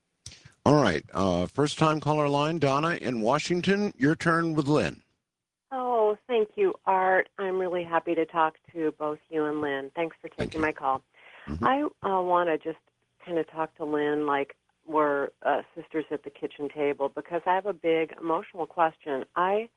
All right. Uh, first time caller line, Donna in Washington. Your turn with Lynn. Oh, thank you, Art. I'm really happy to talk to both you and Lynn. Thanks for taking my call. Mm-hmm. I uh, want to just kind of talk to Lynn like we're uh, sisters at the kitchen table, because I have a big emotional question. I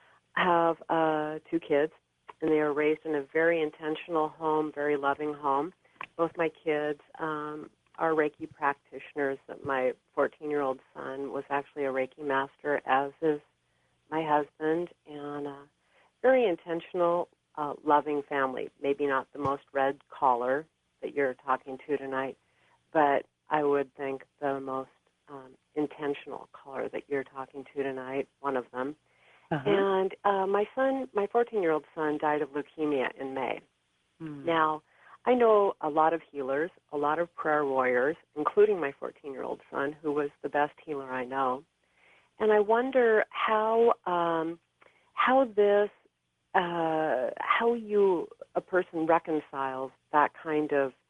have uh, two kids, and they are raised in a very intentional home, very loving home. Both my kids um, are Reiki practitioners. My fourteen-year-old son was actually a Reiki master, as is my husband, and a very intentional, uh, loving family. Maybe not the most red collar that you're talking to tonight, but I would think the most um, intentional color that you're talking to tonight, one of them. Uh-huh. And uh, my son, my fourteen-year-old son, died of leukemia in May. Hmm. Now, I know a lot of healers, a lot of prayer warriors, including my fourteen-year-old son, who was the best healer I know. And I wonder how um, how this, uh, how you, a person reconciles that kind of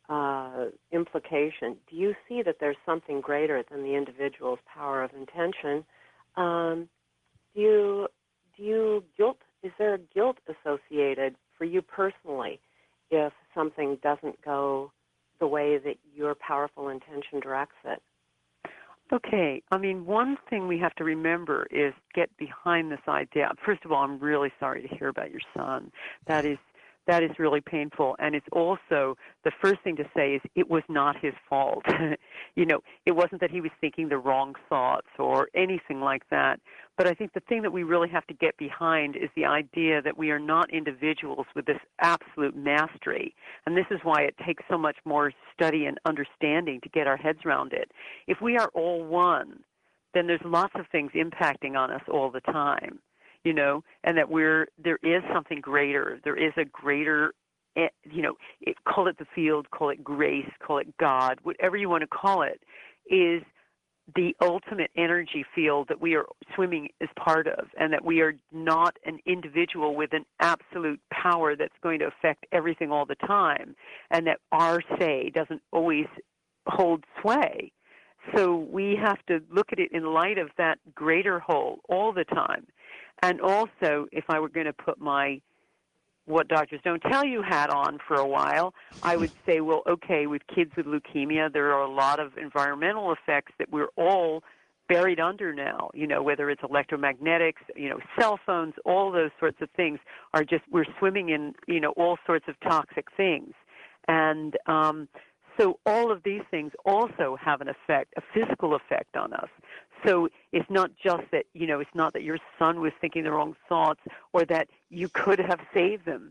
uh, implication. Do you see that there's something greater than the individual's power of intention? Um, do you do you guilt? Is there guilt associated for you personally if something doesn't go the way that your powerful intention directs it? Okay. I mean, one thing we have to remember is get behind this idea. First of all, I'm really sorry to hear about your son. That is that is really painful. And it's also, the first thing to say is it was not his fault. You know, it wasn't that he was thinking the wrong thoughts or anything like that. But I think the thing that we really have to get behind is the idea that we are not individuals with this absolute mastery. And this is why it takes so much more study and understanding to get our heads around it. If we are all one, then there's lots of things impacting on us all the time, you know, and that we're, there is something greater. There is a greater, you know, it, call it the field, call it grace, call it God, whatever you want to call it, is the ultimate energy field that we are swimming as part of, and that we are not an individual with an absolute power that's going to affect everything all the time, and that our say doesn't always hold sway. So we have to look at it in light of that greater whole all the time. And also, if I were going to put my what doctors don't tell you hat on for a while, I would say, well, okay, with kids with leukemia, there are a lot of environmental effects that we're all buried under now, you know, whether it's electromagnetics, you know, cell phones, all those sorts of things are just, we're swimming in, you know, all sorts of toxic things. And um, so all of these things also have an effect, a physical effect on us. So it's not just that, you know, it's not that your son was thinking the wrong thoughts or that you could have saved them.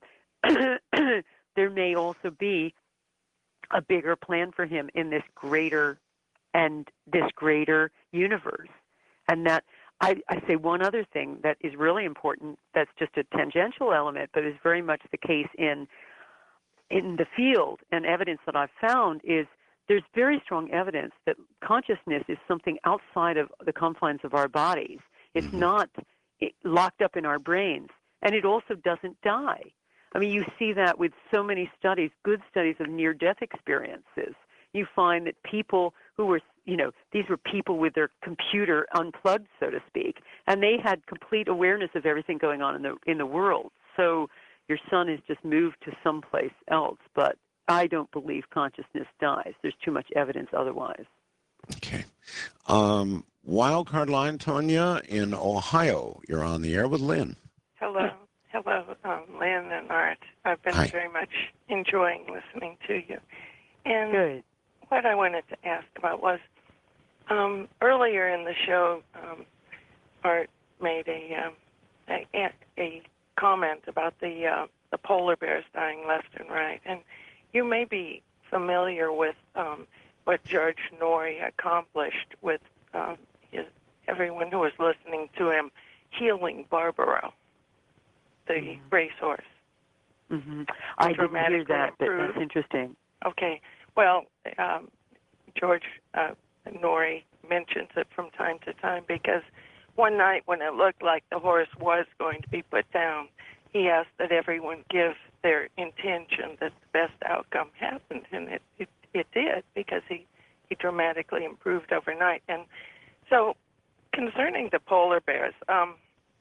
There may also be a bigger plan for him in this greater and this greater universe. And that, I, I say one other thing that is really important, that's just a tangential element, but is very much the case in in the field, and evidence that I've found is there's very strong evidence that consciousness is something outside of the confines of our bodies. It's mm-hmm. not locked up in our brains, and it also doesn't die. I mean, you see that with so many studies, good studies of near-death experiences. You find that people who were, you know, these were people with their computer unplugged, so to speak, and they had complete awareness of everything going on in the in the world. So your son has just moved to someplace else, but I don't believe consciousness dies. There's too much evidence otherwise. Okay. Um, Wildcard line, Tonya in Ohio. You're on the air with Lynn. Hello. Hello, um, Lynn and Art. I've been Hi. very much enjoying listening to you. And Good. what I wanted to ask about was, um, earlier in the show, um, Art made a, um, a, a comment about the uh, the polar bears dying left and right, and you may be familiar with um, what George Norrie accomplished with um, his, everyone who was listening to him healing Barbaro, the mm-hmm. racehorse. Mm-hmm. I didn't hear that, but that's interesting. Okay. Well, um, George uh, Norrie mentions it from time to time because one night when it looked like the horse was going to be put down, he asked that everyone give their intention that the best outcome happened, and it, it, it did because he, he dramatically improved overnight. And so concerning the polar bears, um,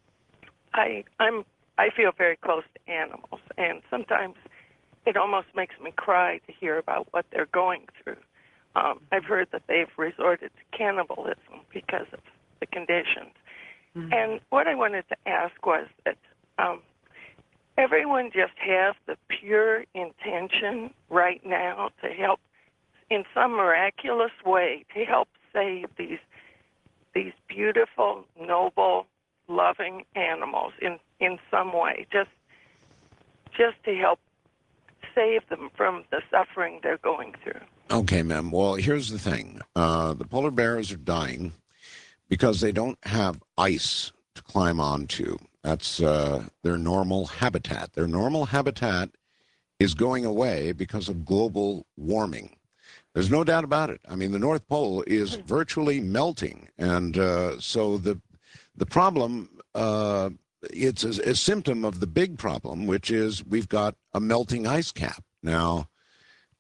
I, I'm, I feel very close to animals, and sometimes it almost makes me cry to hear about what they're going through. Um, I've heard that they've resorted to cannibalism because of the conditions. Mm-hmm. And what I wanted to ask was that um, everyone just has the pure intention right now to help in some miraculous way to help save these these beautiful, noble, loving animals in, in some way, just just to help save them from the suffering they're going through. Okay, ma'am. Well, here's the thing. Uh, the polar bears are dying because they don't have ice to climb onto. That's uh, their normal habitat. Their normal habitat is going away because of global warming. There's no doubt about it. I mean, the North Pole is virtually melting. And uh, so the the problem, uh, it's a, a symptom of the big problem, which is we've got a melting ice cap. Now,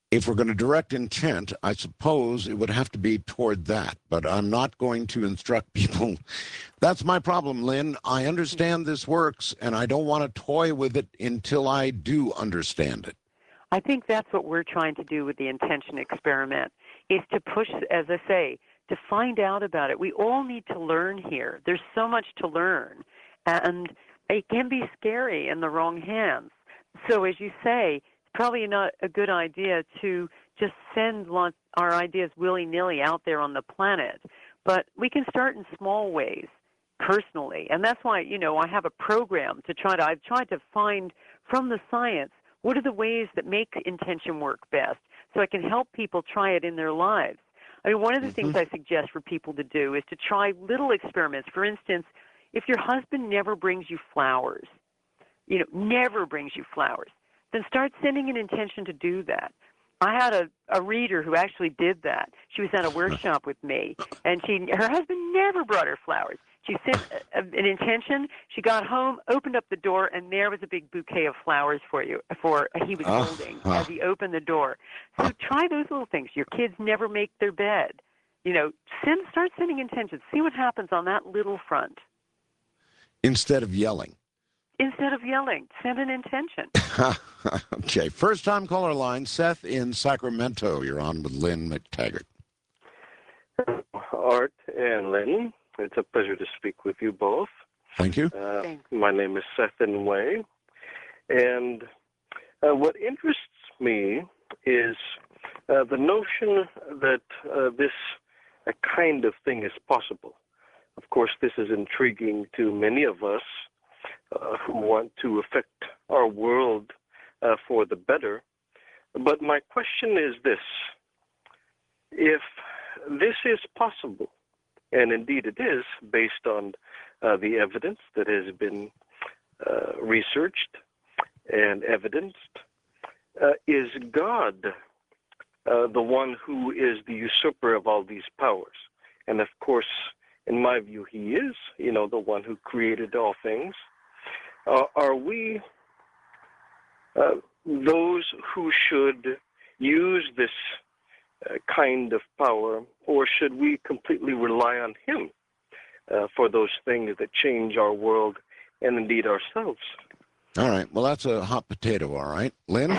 if we're going to direct intent, I suppose it would have to be toward that. But I'm not going to instruct people. That's my problem, Lynn. I understand this works, and I don't want to toy with it until I do understand it. I think that's what we're trying to do with the intention experiment, is to push, as I say, to find out about it. We all need to learn here. There's so much to learn, and it can be scary in the wrong hands. So as you say, it's probably not a good idea to just send our ideas willy-nilly out there on the planet. But we can start in small ways, personally. And that's why, you know, I have a program to try to, I've tried to find from the science, what are the ways that make intention work best, so I can help people try it in their lives. I mean, one of the mm-hmm. things I suggest for people to do is to try little experiments. For instance, if your husband never brings you flowers, you know, never brings you flowers, then start sending an intention to do that. I had a, a reader who actually did that. She was at a workshop with me, and she her husband never brought her flowers. She sent a, a, an intention. She got home, opened up the door, and there was a big bouquet of flowers for you. For he was uh, holding uh. as he opened the door. So try those little things. Your kids never make their bed. You know, send start sending intentions. See what happens on that little front. Instead of yelling. Instead of yelling, send an intention. Okay, first time caller line, Seth in Sacramento. You're on with Lynn McTaggart. Art and Lynn, it's a pleasure to speak with you both. Thank you. Uh, my name is Seth Inway, and uh, what interests me is uh, the notion that uh, this uh, kind of thing is possible. Of course, this is intriguing to many of us uh, who want to affect our world uh, for the better. But my question is this: if this is possible, and indeed it is, based on uh, the evidence that has been uh, researched and evidenced, uh, is God uh, the one who is the usurper of all these powers? And of course, in my view, he is, you know, the one who created all things. Uh, are we uh, those who should use this uh, kind of power, or should we completely rely on him uh, for those things that change our world and indeed ourselves? All right. Well, that's a hot potato, all right. Lynn?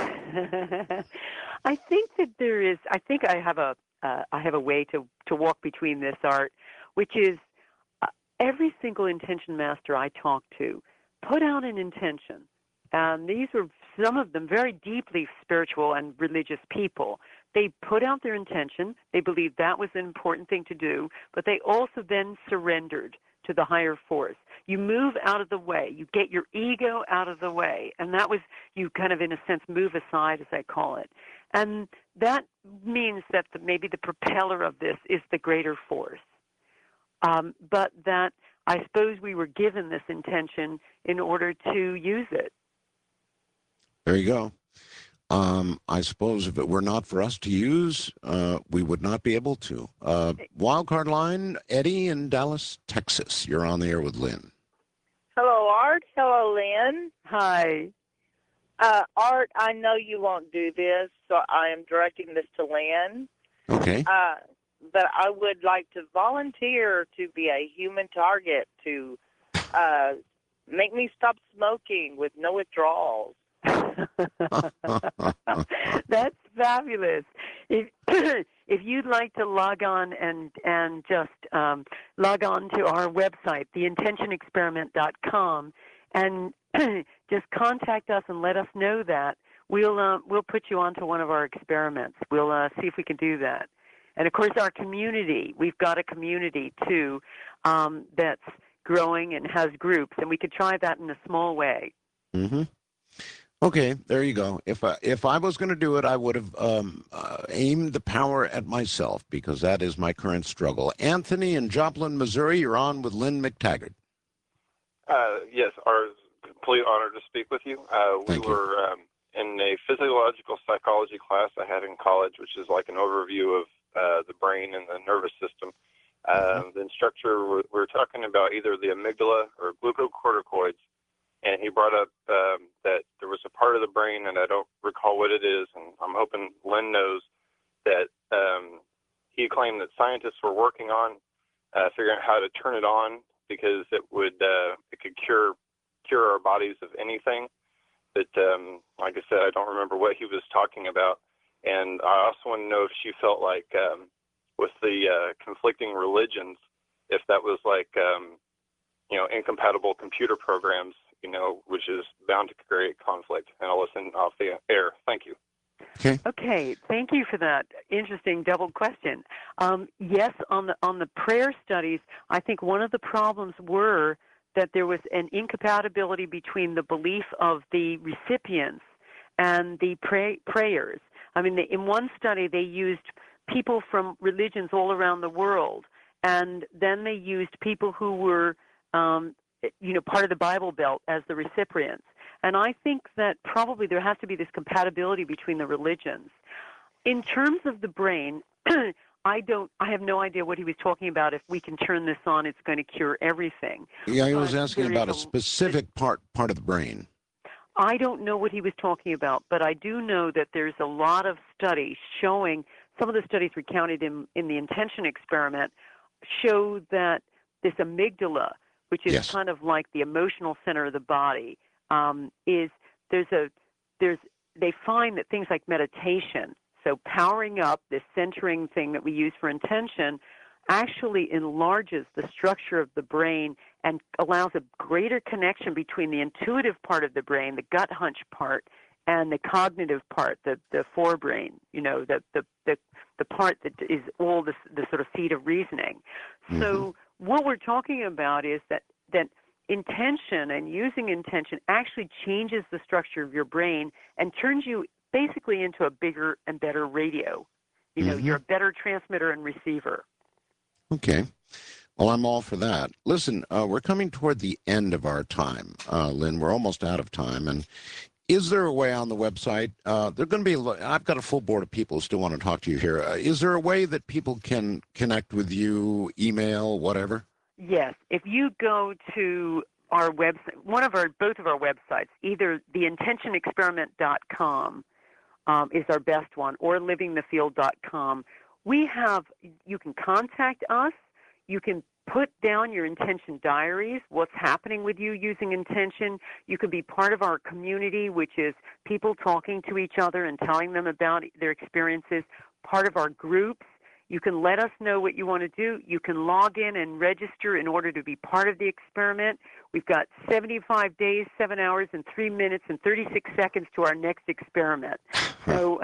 I think that there is, I think I have a, uh, I have a way to, to walk between this, Art, which is uh, every single intention master I talk to put out an intention. And these were some of them very deeply spiritual and religious people. They put out their intention. They believed that was an important thing to do, but they also then surrendered to the higher force. You move out of the way. You get your ego out of the way. And that was, you kind of, in a sense, move aside, as I call it. And that means that the, maybe the propeller of this is the greater force. Um, but that I suppose we were given this intention in order to use it. There you go. Um, I suppose if it were not for us to use, uh, we would not be able to. Uh, wildcard line, Eddie in Dallas, Texas. You're on the air with Lynn. Hello, Art. Hello, Lynn. Hi. Uh, Art, I know you won't do this, so I am directing this to Lynn. Okay. Uh, but I would like to volunteer to be a human target to uh, make me stop smoking with no withdrawals. That's fabulous. If if you'd like to log on and and just um, log on to our website, the intention experiment dot com, and just contact us and let us know that, we'll uh, we'll put you onto one of our experiments. We'll uh, see if we can do that. And of course, our community, we've got a community too um, that's growing and has groups, and we could try that in a small way. Mm-hmm. Okay, there you go. If I, if I was going to do it, I would have um, uh, aimed the power at myself, because that is my current struggle. Anthony in Joplin, Missouri, you're on with Lynn McTaggart. Uh, yes, our complete honor to speak with you. Uh, we Thank you. were um, in a physiological psychology class I had in college, which is like an overview of uh, the brain and the nervous system. Uh, mm-hmm. The instructor, we were talking about either the amygdala or glucocorticoids. And he brought up um, that there was a part of the brain, and I don't recall what it is, and I'm hoping Lynn knows, claim that scientists were working on uh, figuring out how to turn it on because it would uh, it could cure cure our bodies of anything. But um, like I said, I don't remember what he was talking about. And I also want to know if she felt like um, with the uh, conflicting religions, if that was like, um, you know, incompatible computer programs, you know, which is bound to create conflict. And I'll listen off the air. Thank you. Okay. Okay. Thank you for that interesting double question. Um, yes, on the on the prayer studies, I think one of the problems were that there was an incompatibility between the belief of the recipients and the pray, prayers. I mean, they, in one study, they used people from religions all around the world, and then they used people who were, um, you know, part of the Bible Belt as the recipients. And I think that probably there has to be this compatibility between the religions. In terms of the brain, I don't. I have no idea what he was talking about. If we can turn this on, it's going to cure everything. Yeah, he was But asking there about a is specific part part of the brain. I don't know what he was talking about, but I do know that there's a lot of studies showing, some of the studies recounted in, in the intention experiment show that this amygdala, which is Yes. kind of like the emotional center of the body, um, is there's a there's they find that things like meditation, so powering up this centering thing that we use for intention, actually enlarges the structure of the brain and allows a greater connection between the intuitive part of the brain, the gut hunch part, and the cognitive part, the the forebrain, you know, the the the, the part that is all the, the sort of seat of reasoning. Mm-hmm. So what we're talking about is that that intention and using intention actually changes the structure of your brain and turns you basically into a bigger and better radio. You know, Mhm. you're a better transmitter and receiver. Okay. Well, I'm all for that. Listen, uh, we're coming toward the end of our time, uh, Lynn. We're almost out of time. And is there a way on the website? Uh, there's going to be. a lo- I've got a full board of people who still want to talk to you here. Uh, is there a way that people can connect with you, email, whatever? Yes, if you go to our website, one of our, both of our websites, either the intention experiment dot com um, is our best one, or living the field dot com. We have, you can contact us, you can put down your intention diaries, what's happening with you using intention. You can be part of our community, which is people talking to each other and telling them about their experiences, part of our groups. You can let us know what you want to do. You can log in and register in order to be part of the experiment. We've got seventy-five days, seven hours, and three minutes and thirty-six seconds to our next experiment. So,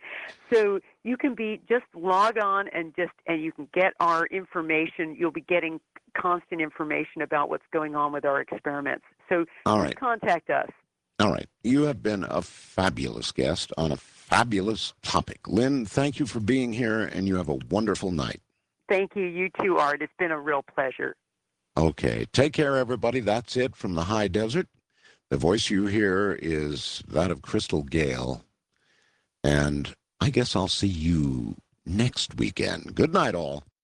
so you can be just log on and just and you can get our information. You'll be getting constant information about what's going on with our experiments. So All just right. contact us. All right. You have been a fabulous guest on a fabulous topic. Lynn, thank you for being here, and you have a wonderful night. Thank you. You too, Art. It's been a real pleasure. Okay. Take care, everybody. That's it from the high desert. The voice you hear is that of Crystal Gale. And I guess I'll see you next weekend. Good night, all.